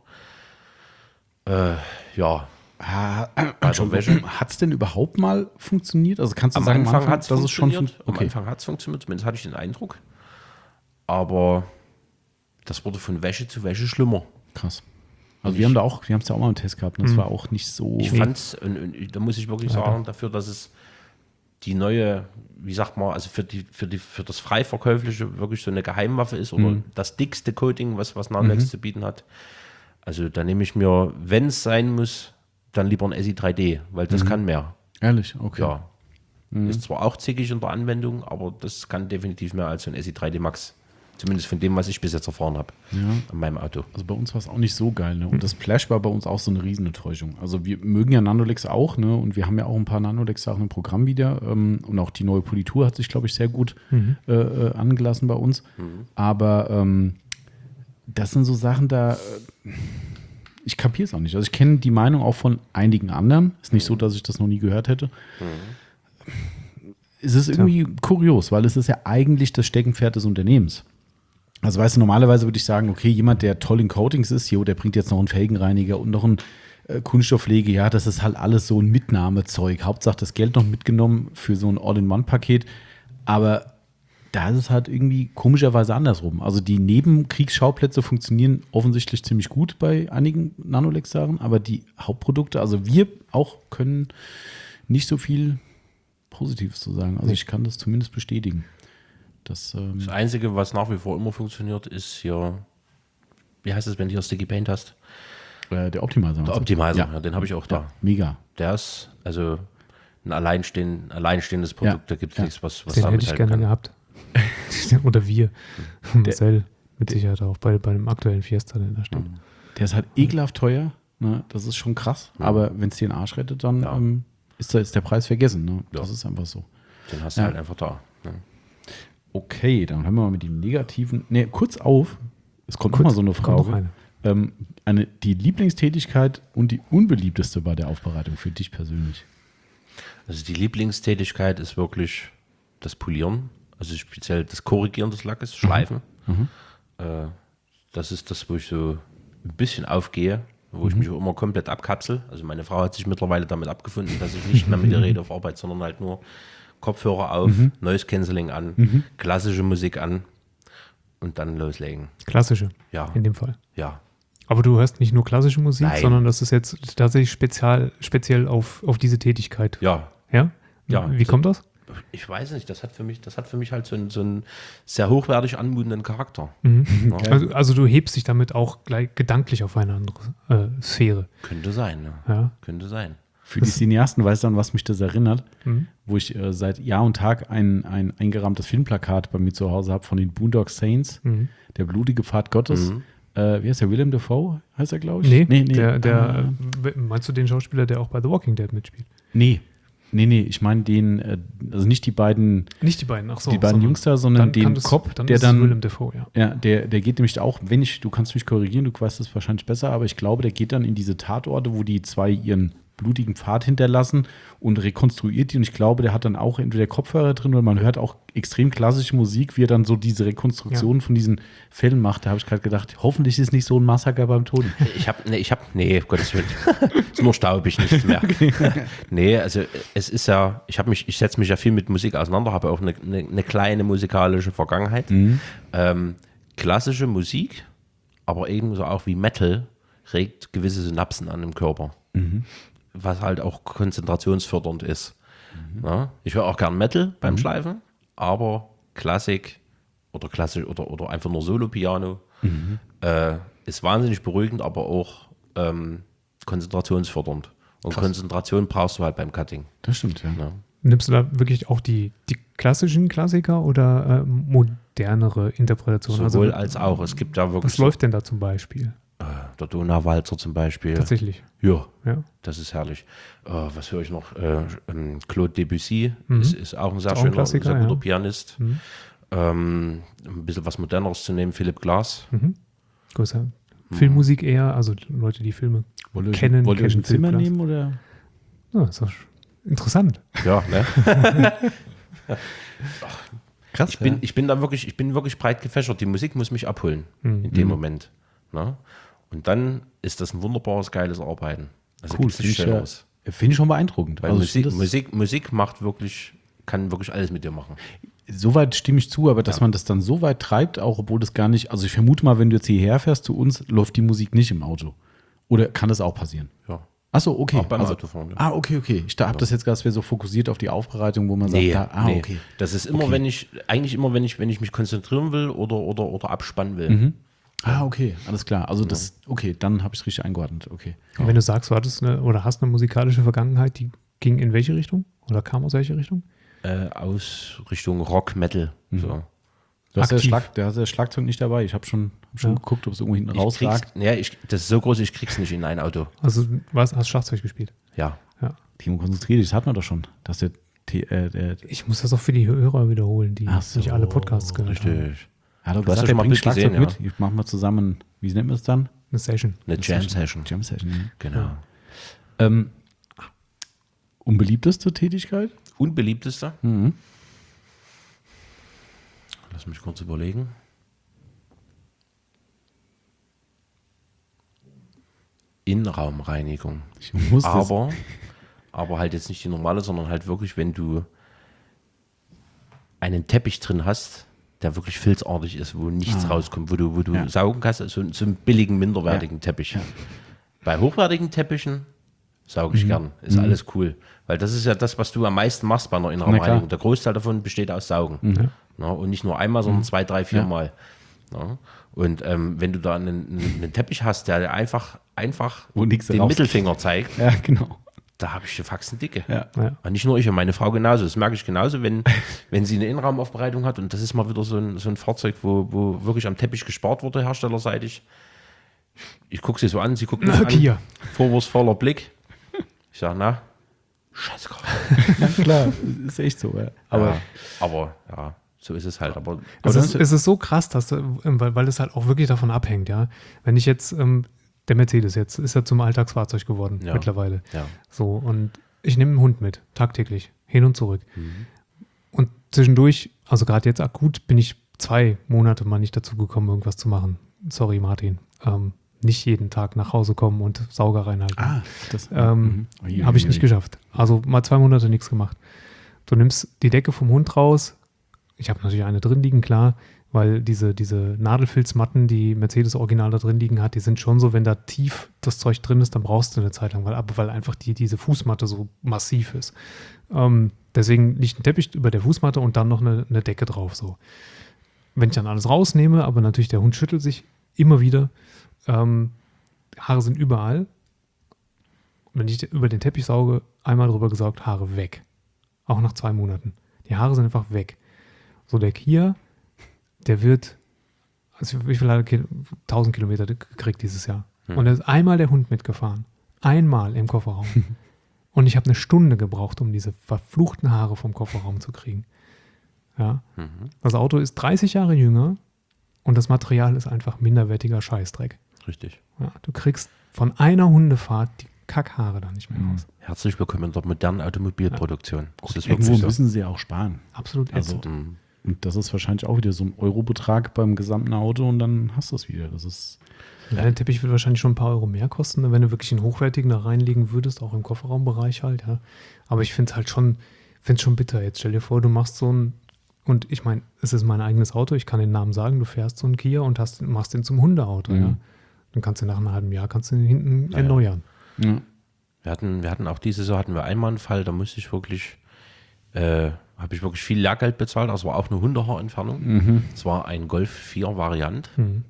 Ja, bei der Wäsche. Hat es denn überhaupt mal funktioniert? Also kannst du Am sagen, Anfang hat es dass es schon funktioniert. Am okay. Anfang hat es funktioniert, zumindest hatte ich den Eindruck. Aber das wurde von Wäsche zu Wäsche schlimmer. Krass. Also wir haben es ja auch mal im Test gehabt. Und das war auch nicht so. Ich fand es, und da muss ich wirklich sagen, dafür, dass es die neue, wie sagt man, also für das Freiverkäufliche wirklich so eine Geheimwaffe ist oder das dickste Coating, was Nanolex zu bieten hat. Also da nehme ich mir, wenn es sein muss, dann lieber ein SI 3D, weil das kann mehr. Ehrlich, okay. Ja. Ist zwar auch zickig in der Anwendung, aber das kann definitiv mehr als so ein SI 3D Max Zumindest von dem, was ich bis jetzt erfahren habe Ja. an meinem Auto. Also bei uns war es auch nicht so geil. Ne? Und das Splash war bei uns auch so eine Riesenenttäuschung. Also wir mögen ja Nanolex auch, ne? Und wir haben ja auch ein paar Nanolex-Sachen im Programm wieder. Und auch die neue Politur hat sich, glaube ich, sehr gut angelassen bei uns. Aber das sind so Sachen, ich kapiere es auch nicht. Also ich kenne die Meinung auch von einigen anderen. Ist nicht so, dass ich das noch nie gehört hätte. Es ist irgendwie kurios, weil es ist ja eigentlich das Steckenpferd des Unternehmens. Also weißt du, normalerweise würde ich sagen, okay, jemand, der toll in Coatings ist, der bringt jetzt noch einen Felgenreiniger und noch einen Kunststoffpflege, ja, das ist halt alles so ein Mitnahmezeug. Hauptsache das Geld noch mitgenommen für so ein All-in-One-Paket. Aber da ist es halt irgendwie komischerweise andersrum. Also die Nebenkriegsschauplätze funktionieren offensichtlich ziemlich gut bei einigen Nanolex-Sachen, aber die Hauptprodukte, also wir auch können nicht so viel Positives zu sagen. Also ich kann das zumindest bestätigen. Das Einzige, was nach wie vor immer funktioniert, ist hier, wie heißt es, wenn du hier Sticky Paint hast? Der Optimizer. Der Optimizer, ja, den habe ich auch da. Ja, mega. Der ist also ein alleinstehendes Produkt, da gibt es nichts, was den hätte ich gerne gehabt. Oder wir. Marcel mit Sicherheit auch bei dem aktuellen Fiesta, der da steht. Der ist halt ekelhaft teuer, ne? Das ist schon krass, aber wenn es dir den Arsch rettet, dann ist der Preis vergessen. Ne? Das ist einfach so. Den hast du halt einfach da. Ne? Okay, dann hören wir mal mit dem Negativen. Ne, kurz auf. Es kommt noch mal so eine Frage. Die Lieblingstätigkeit und die unbeliebteste bei der Aufbereitung für dich persönlich? Also die Lieblingstätigkeit ist wirklich das Polieren, also speziell das Korrigieren des Lackes, Schleifen. Das ist das, wo ich so ein bisschen aufgehe, wo ich mich auch immer komplett abkapsel. Also meine Frau hat sich mittlerweile damit abgefunden, dass ich nicht mehr mit ihr rede auf Arbeit, sondern halt nur Kopfhörer auf, Noise Cancelling an, klassische Musik an und dann loslegen. Klassische, Ja. in dem Fall. Ja. Aber du hörst nicht nur klassische Musik, Nein. sondern das ist jetzt tatsächlich speziell auf diese Tätigkeit. Ja. Ja? Ja. Wie kommt das? Ich weiß nicht, das hat für mich halt so einen sehr hochwertig anmutenden Charakter. Also du hebst dich damit auch gleich gedanklich auf eine andere Sphäre. Könnte sein, ne? Ja. Könnte sein. Für die Cineasten weiß dann, was mich das erinnert, wo ich seit Jahr und Tag ein eingerahmtes Filmplakat bei mir zu Hause habe von den Boondock Saints, der blutige Pfad Gottes. Wie heißt der? Willem Dafoe heißt er, glaube ich? Nee. Meinst du den Schauspieler, der auch bei The Walking Dead mitspielt? Nee, ich meine den, also nicht die beiden, Nicht die beiden, ach so. die beiden Jungs da, sondern den Cop, dann der ist es dann, Willem Dafoe, ja. ja, der geht nämlich auch, du kannst mich korrigieren, du weißt es wahrscheinlich besser, aber ich glaube, der geht dann in diese Tatorte, wo die zwei ihren blutigen Pfad hinterlassen und rekonstruiert die. Und ich glaube, der hat dann auch entweder Kopfhörer drin oder man hört auch extrem klassische Musik, wie er dann so diese Rekonstruktion von diesen Fällen macht. Da habe ich gerade gedacht, hoffentlich ist nicht so ein Massaker beim Tod. Nee, Gottes Willen. Ist nur staubig, nichts mehr. Nee, also es ist ja, ich setze mich ja viel mit Musik auseinander, habe auch eine kleine musikalische Vergangenheit. Klassische Musik, aber ebenso auch wie Metal, regt gewisse Synapsen an im Körper. Was halt auch konzentrationsfördernd ist. Ja, ich höre auch gern Metal beim Schleifen, aber Klassik oder klassisch oder einfach nur Solo-Piano ist wahnsinnig beruhigend, aber auch konzentrationsfördernd. Und Krass. Konzentration brauchst du halt beim Cutting. Das stimmt, ja. Ja. Nimmst du da wirklich auch die klassischen Klassiker oder modernere Interpretationen? Sowohl als auch. Es gibt da wirklich Was läuft denn da zum Beispiel? der Donauwalzer zum Beispiel. Tatsächlich. Ja, Ja. das ist herrlich. Was höre ich noch? Claude Debussy ist auch ein sehr Auch ein schöner, Klassiker, sehr guter ja. Pianist. Ein bisschen was Moderneres zu nehmen, Philipp Glass. Größer. Filmmusik eher, also Leute, die Filme kennen. Wollt ihr euch ein kennen Zimmer Philipp Glass. nehmen oder? Ja, ist doch interessant. Ja, ne? Krass. Ich bin wirklich breit gefächert. Die Musik muss mich abholen in dem Moment. Ne? Und dann ist das ein wunderbares, geiles Arbeiten. Also Cool, gibt's nichts Schöneres. finde ich schon beeindruckend. Weil Also ich finde Musik macht wirklich, kann wirklich alles mit dir machen. Soweit stimme ich zu, aber dass man das dann so weit treibt, auch obwohl das gar nicht, also ich vermute mal, wenn du jetzt hierher fährst zu uns, läuft die Musik nicht im Auto. Oder kann das auch passieren? Ja. Achso, okay. Auch beim Autofahren, ja. Ah, okay. Ich habe das jetzt gerade so fokussiert auf die Aufbereitung, wo man Nee, sagt, nee. okay. Das ist immer, wenn ich mich konzentrieren will oder abspannen will. Mhm. Okay, alles klar. Also okay, dann habe ich es richtig eingeordnet. Okay. Und wenn du sagst, du hattest hast eine musikalische Vergangenheit, die ging in welche Richtung? Oder kam aus welcher Richtung? Aus Richtung Rock, Metal. So. Du hast aktiv. das Schlagzeug nicht dabei. Ich habe schon geguckt, ob es irgendwo hinten Ich krieg's, rausragt. das ist so groß, ich krieg's nicht in ein Auto. Also hast Schlagzeug gespielt? Ja. Ja. Timo, konzentrier dich, das hatten wir doch schon. Dass der Ich muss das auch für die Hörer wiederholen, die Ach so, nicht alle Podcasts gehört haben. Richtig. Ja, du Du hast gesagt, ja der schon mal ein bringt Bild Schlagzeug gesehen, mit. Ich mache mal zusammen, wie nennt man es dann? Eine Session. Eine Jam-Session. Jam-Session, ja. Genau. Unbeliebteste Tätigkeit? Unbeliebteste? Mhm. Lass mich kurz überlegen. Innenraumreinigung. Ich muss das. Aber halt jetzt nicht die normale, sondern halt wirklich, wenn du einen Teppich drin hast, der wirklich filzartig ist, wo nichts rauskommt, wo du Ja. saugen kannst, so einen billigen, minderwertigen Teppich. Ja. Bei hochwertigen Teppichen sauge ich gern. Ist alles cool. Weil das ist ja das, was du am meisten machst bei einer Innenraumreinigung. Der Großteil davon besteht aus Saugen. Ja, und nicht nur einmal, sondern 2, 3, 4 Mal. Ja. Und wenn du da einen Teppich hast, der einfach Wo nichts den raus- Mittelfinger zeigt, Ja, genau. da habe ich die Faxen dicke. Ja. Ja. Und nicht nur ich und meine Frau genauso. Das merke ich genauso, wenn sie eine Innenraumaufbereitung hat. Und das ist mal wieder so ein Fahrzeug, wo wirklich am Teppich gespart wurde, herstellerseitig. Ich gucke sie so an, sie guckt mich an. Kia. Vorwurfsvoller Blick. Ich sage, na, scheiße. Ja, klar, ist echt so. Ja. Aber ja, so ist es halt. Aber Es dann ist, es ist so krass, dass weil es halt auch wirklich davon abhängt, ja. Wenn ich jetzt, der Mercedes jetzt ist ja zum Alltagsfahrzeug geworden Ja. mittlerweile. ja. So, und ich nehme einen Hund mit, tagtäglich, hin und zurück. Mhm. Und zwischendurch, also gerade jetzt akut, bin ich 2 Monate mal nicht dazu gekommen, irgendwas zu machen. Sorry, Martin. Nicht jeden Tag nach Hause kommen und Sauger reinhalten. Das Habe ich nicht geschafft. Also mal 2 Monate nichts gemacht. Du nimmst die Decke vom Hund raus. Ich habe natürlich eine drin liegen, klar, weil diese Nadelfilzmatten, die Mercedes Original da drin liegen hat, die sind schon so, wenn da tief das Zeug drin ist, dann brauchst du eine Zeit lang, weil einfach diese Fußmatte so massiv ist. Deswegen liegt ein Teppich über der Fußmatte und dann noch eine Decke drauf. So. Wenn ich dann alles rausnehme, aber natürlich der Hund schüttelt sich immer wieder, Haare sind überall. Wenn ich über den Teppich sauge, einmal drüber gesaugt, Haare weg. Auch nach 2 Monaten. Die Haare sind einfach weg. So, der Kia, der wird, also wie viele 1000 Kilometer gekriegt dieses Jahr. Und da ist einmal der Hund mitgefahren. Einmal im Kofferraum. Und ich habe 1 Stunde gebraucht, um diese verfluchten Haare vom Kofferraum zu kriegen. Ja. Das Auto ist 30 Jahre jünger und das Material ist einfach minderwertiger Scheißdreck. Richtig. Ja, du kriegst von einer Hundefahrt die Kackhaare da nicht mehr raus. Herzlich willkommen in der modernen Automobilproduktion. Das ist Irgendwo wirklich so. müssen sie ja auch sparen. Absolut Also, ätzend. und das ist wahrscheinlich auch wieder so ein Eurobetrag beim gesamten Auto und dann hast du es wieder. Das ist Ja, der Teppich wird wahrscheinlich schon ein paar Euro mehr kosten, wenn du wirklich einen hochwertigen da reinlegen würdest, auch im Kofferraumbereich halt, ja. Aber ich finde es halt schon bitter. Jetzt stell dir vor, du machst so ein, und ich meine, es ist mein eigenes Auto, ich kann den Namen sagen, du fährst so einen Kia und machst den zum Hundeauto, ja. Dann kannst du nach einem halben Jahr ihn hinten erneuern. ja. Wir hatten auch diese Saison hatten wir einmal einen Fall, da musste ich wirklich, habe ich wirklich viel Lehrgeld bezahlt. Das war auch eine Hundehaarentfernung. Es war ein Golf 4 Variant.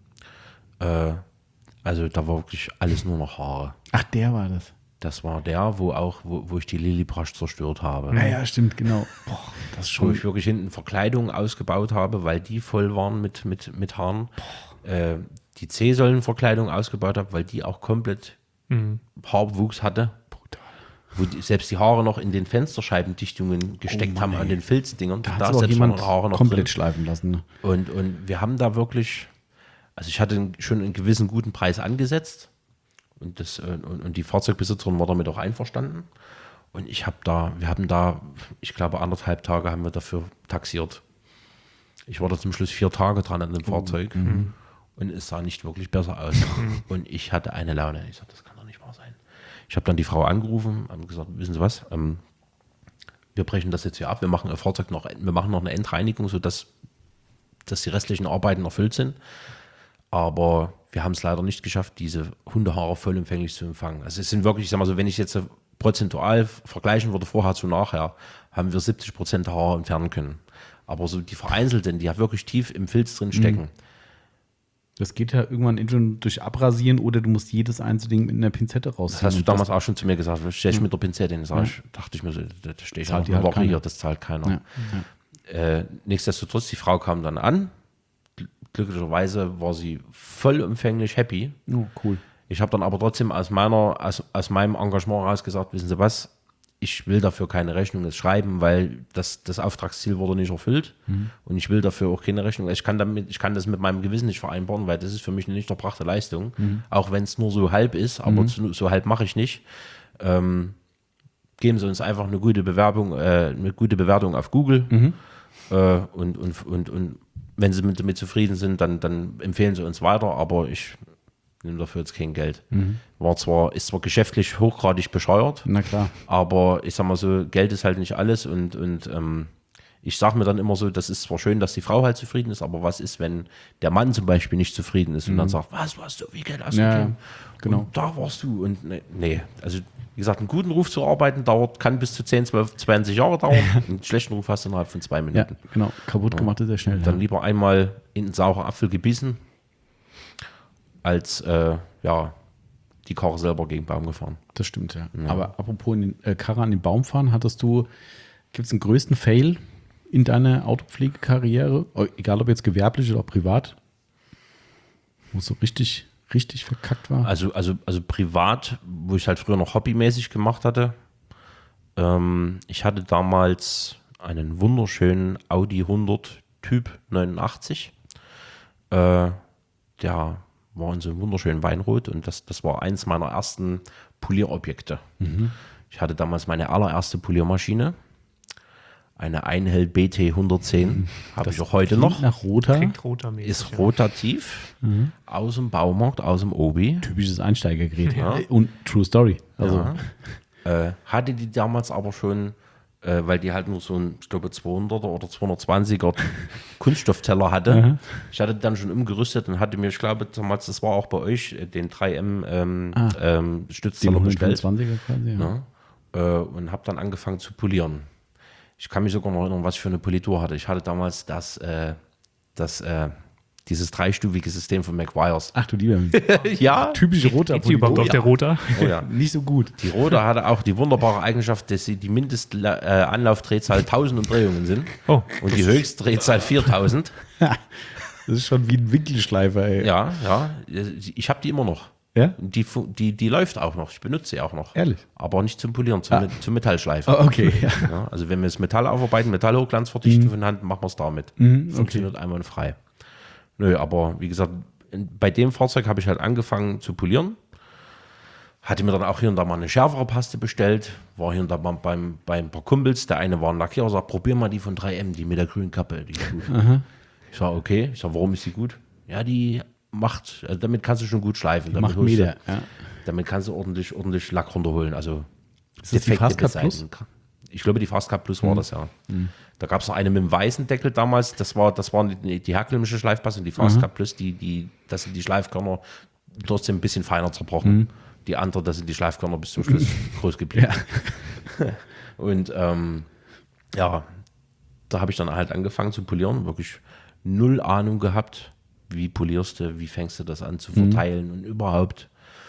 Also da war wirklich alles nur noch Haare. Ach, der war das. Das war der, wo ich die Lillibrasch zerstört habe. Ja, stimmt, genau. Boah, das ist Wo schon. ich wirklich hinten Verkleidung ausgebaut habe, weil die voll waren mit Haaren. Die C-Säulenverkleidung ausgebaut habe, weil die auch komplett Haarwuchs hatte. Brutal. Wo selbst die Haare noch in den Fensterscheibendichtungen gesteckt Mann, haben an ey. den Filzdingern. Da Da hat ist auch jetzt jemand schon Haare noch komplett drin. schleifen lassen. Ne? Und wir haben da wirklich, also ich hatte schon einen gewissen guten Preis angesetzt und die Fahrzeugbesitzerin war damit auch einverstanden. Und wir haben da, ich glaube, 1,5 Tage haben wir dafür taxiert. Ich war da zum Schluss 4 Tage dran an dem Fahrzeug und es sah nicht wirklich besser aus. Und ich hatte eine Laune. Ich sagte, das kann doch nicht wahr sein. Ich habe dann die Frau angerufen, haben gesagt, wissen Sie was, wir brechen das jetzt hier ab, wir machen noch eine Endreinigung, sodass die restlichen Arbeiten erfüllt sind. Aber wir haben es leider nicht geschafft, diese Hundehaare vollumfänglich zu empfangen. Also es sind wirklich, ich sag mal so, wenn ich jetzt prozentual vergleichen würde, vorher zu nachher, haben wir 70% der Haare entfernen können. Aber so die vereinzelten, die ja wirklich tief im Filz drin stecken, Das geht ja irgendwann entweder durch Abrasieren oder du musst jedes einzelne Ding mit einer Pinzette rausziehen. das hast du Und damals auch schon zu mir gesagt, stell ich mit der Pinzette hin. Dachte ich mir so, da stehe ich Zahlt auch die eine halt Woche keiner. hier, das zahlt keiner. Ja. Nichtsdestotrotz, die Frau kam dann an, glücklicherweise war sie vollumfänglich happy. Oh, cool. Ich habe dann aber trotzdem aus meinem Engagement heraus gesagt, wissen Sie was, ich will dafür keine Rechnung schreiben, weil das Auftragsziel wurde nicht erfüllt und ich will dafür auch keine Rechnung. Ich kann das mit meinem Gewissen nicht vereinbaren, weil das ist für mich eine nicht erbrachte Leistung, auch wenn es nur so halb ist, aber so halb mache ich nicht. Geben Sie uns einfach eine gute Bewertung auf Google und wenn Sie damit zufrieden sind, dann empfehlen Sie uns weiter, aber ich nehme dafür jetzt kein Geld. Ist zwar geschäftlich hochgradig bescheuert, Na klar. aber ich sag mal so, Geld ist halt nicht alles und ich sage mir dann immer so, das ist zwar schön, dass die Frau halt zufrieden ist, aber was ist, wenn der Mann zum Beispiel nicht zufrieden ist und dann sagt, was, du hast so viel Geld ausgegeben? Genau. Und da warst du. Und nee, also wie gesagt, einen guten Ruf zu arbeiten kann bis zu 10, 12, 20 Jahre dauern. Einen schlechten Ruf hast du innerhalb von 2 Minuten. Ja, genau. Kaputt gemacht ist sehr schnell. Dann lieber einmal in den sauren Apfel gebissen, als die Karre selber gegen den Baum gefahren. Das stimmt, ja. Aber apropos in den Karre an den Baum fahren, gibt es den größten Fail in deiner Autopflegekarriere? Egal ob jetzt gewerblich oder privat? Wo es so richtig verkackt war? Also privat, wo ich halt früher noch hobbymäßig gemacht hatte. Ich hatte damals einen wunderschönen Audi 100 Typ 89. Der war in so einem wunderschönen Weinrot und das war eins meiner ersten Polierobjekte. Ich hatte damals meine allererste Poliermaschine. Eine Einhell BT 110. Habe ich auch heute noch. Nach Roter. Klingt rotermäßig. Ist rotativ. Aus dem Baumarkt, aus dem Obi. Typisches Einsteigergerät. Ja. Und True Story. Also, Hatte die damals aber schon, weil die halt nur so ein, ich glaube, 200er oder 220er Kunststoffteller hatte. Ich hatte dann schon umgerüstet und hatte mir, ich glaube, damals, das war auch bei euch, den 3M Stützteller bestellt. 125er quasi, ja. Und habe dann angefangen zu polieren. Ich kann mich sogar noch erinnern, was ich für eine Politur hatte. Ich hatte damals dieses dreistufige System von McGuire's. Ach du lieber. Ja, Typische Roter. Geht die überhaupt auf der Roter? oh ja. Nicht so gut. Die Rotor hatte auch die wunderbare Eigenschaft, dass sie die Mindestanlaufdrehzahl 1000 Umdrehungen sind Oh. und die Höchstdrehzahl 4000. Das ist schon wie ein Winkelschleifer, ey. Ja, ich habe die immer noch. Ja? Die läuft auch noch, ich benutze sie auch noch. Ehrlich? Aber nicht zum Polieren, zum Metallschleifen. Oh, okay. Ja. Ja, also wenn wir das Metall aufarbeiten, Metallhochglanzverdichtung von Hand, machen wir es damit. Funktioniert einwandfrei. Nö, aber wie gesagt, bei dem Fahrzeug habe ich halt angefangen zu polieren. Hatte mir dann auch hier und da mal eine schärfere Paste bestellt. War hier und da mal bei ein paar Kumpels. Der eine war ein Lackierer, sagt, probier mal die von 3M, die mit der grünen Kappe. Die ist gut. Ich sage, okay. Ich sage, warum ist die gut? Ja, die macht, also damit kannst du schon gut schleifen. Damit Macht Meter, ja. Damit kannst du ordentlich Lack runterholen. Also Ist das die Fastcap beseitigen. Ich glaube, die Fastcap Plus war das, ja. Da gab es noch eine mit dem weißen Deckel damals. Das war die herkömmliche Schleifpaste und die Fastcap Plus, das sind die Schleifkörner trotzdem ein bisschen feiner zerbrochen. Die andere, das sind die Schleifkörner bis zum Schluss groß geblieben. Und da habe ich dann halt angefangen zu polieren. Wirklich null Ahnung gehabt, wie polierst du, wie fängst du das an zu verteilen und überhaupt.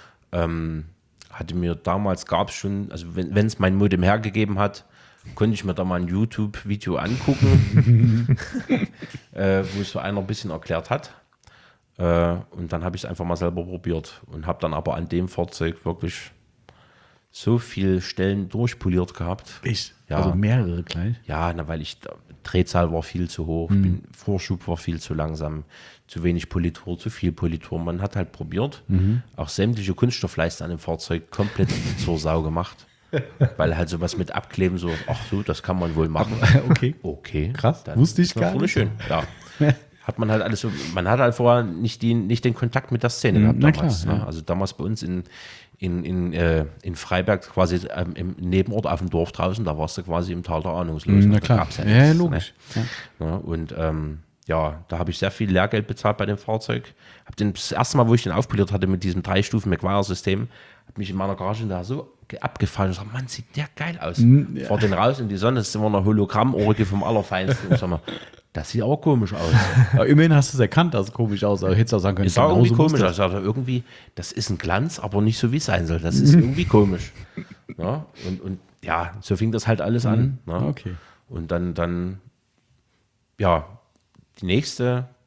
Damals gab es schon, also wenn es mein Modem hergegeben hat, konnte ich mir da mal ein YouTube-Video angucken, wo es so einer ein bisschen erklärt hat. Und dann habe ich es einfach mal selber probiert und habe dann aber an dem Fahrzeug wirklich so viele Stellen durchpoliert gehabt. Echt? Ja. Also mehrere gleich? Ja, weil Drehzahl war viel zu hoch, Vorschub war viel zu langsam, zu wenig Politur, zu viel Politur. Man hat halt probiert, auch sämtliche Kunststoffleisten an dem Fahrzeug komplett zur Sau gemacht. Weil halt sowas mit Abkleben so, ach so, das kann man wohl machen. Okay. Krass, wusste ich gar nicht. Schön, ja. Hat man halt alles so, man hat halt vorher nicht den Kontakt mit der Szene gehabt na damals. klar, Ne? ja. Also damals bei uns in Freiberg, quasi im Nebenort auf dem Dorf draußen, da warst du quasi im Tal der Ahnungslosen. Na Da klar. gab's Ja, nichts, logisch. Ne? Ja, und da habe ich sehr viel Lehrgeld bezahlt bei dem Fahrzeug. Das erste Mal, wo ich den aufpoliert hatte mit diesem 3-Stufen-McGuire-System, hat mich in meiner Garage da so abgefallen und gesagt, Mann, sieht der geil aus. Fahr den raus in die Sonne, das ist immer eine Hologramm-Orgel vom Allerfeinsten. Und sag mal, das sieht aber komisch aus. Aber immerhin hast du es erkannt, dass es komisch aussah. Hättest du auch sagen können, Es sah irgendwie so muss komisch das. aus. Also irgendwie, das ist ein Glanz, aber nicht so, wie es sein soll. Das ist irgendwie komisch. Ja, und so fing das halt alles an. Ne? Okay. Und dann die nächste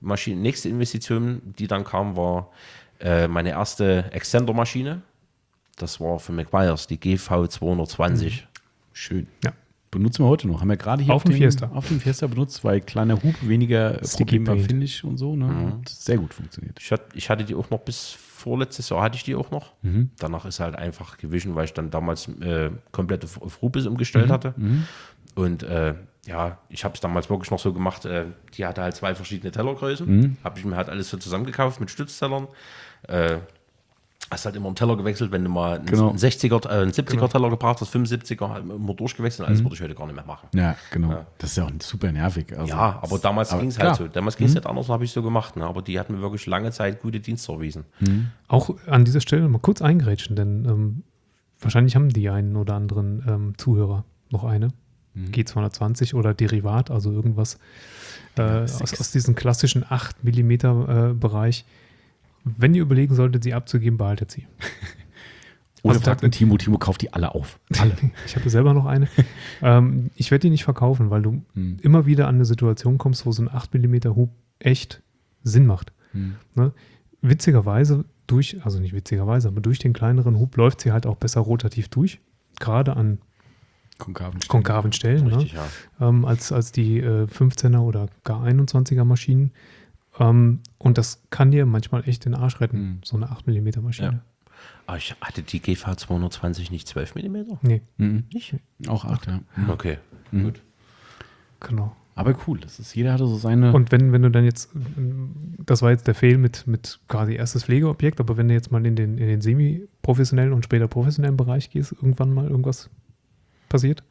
nächste Investition, die dann kam, war meine erste Extender-Maschine. Das war für McGuire's, die GV 220. Schön. Ja. Benutzen wir heute noch. Haben wir gerade hier Auf dem Fiesta. Auf dem Fiesta benutzt, weil kleiner Hub, weniger Sticky Problem war, Paint. finde ich und so. Ne? Hat sehr gut funktioniert. Ich hatte die auch noch bis vorletztes Jahr hatte ich die auch noch. Danach ist halt einfach gewichen, weil ich dann damals komplett auf Rubis umgestellt hatte. Und ja, ich habe es damals wirklich noch so gemacht, die hatte halt 2 verschiedene Tellergrößen. Habe ich mir halt alles so zusammengekauft mit Stütztellern. Hast halt immer einen Teller gewechselt, wenn du mal einen 60er, einen 70er Teller gebraucht hast, 75er, halt immer durchgewechselt. Alles würde ich heute gar nicht mehr machen. Ja, genau. Das ist ja auch super nervig. Also, Ja, aber damals ging es klar. halt so. Damals ging es nicht anders, habe ich so gemacht. Ne? Aber die hatten mir wirklich lange Zeit gute Dienste erwiesen. Auch an dieser Stelle mal kurz eingrätschen, denn wahrscheinlich haben die einen oder anderen Zuhörer noch eine. G220 oder Derivat, also irgendwas aus diesem klassischen 8 mm Bereich. Wenn ihr überlegen solltet, sie abzugeben, behaltet sie. Oder Also fragt den Timo kauft die alle auf. Alle. Ich habe selber noch eine. Ich werde die nicht verkaufen, weil du immer wieder an eine Situation kommst, wo so ein 8 mm Hub echt Sinn macht. Ne? Witzigerweise also nicht witzigerweise, aber durch den kleineren Hub läuft sie halt auch besser rotativ durch. Gerade an konkaven Stellen. Richtig, ne? Ja. Als die 15er oder gar 21er Maschinen. Und das kann dir manchmal echt den Arsch retten, so eine 8 mm Maschine. Ja. Aber ich hatte die GV 220 nicht 12 mm? Nee, Nicht? Auch 8, ja. Okay, gut. genau. Aber cool, jeder hatte so seine. Und wenn du dann jetzt, das war jetzt der Fail mit quasi erstes Pflegeobjekt, aber wenn du jetzt mal in den semi-professionellen und später professionellen Bereich gehst, irgendwann mal irgendwas passiert?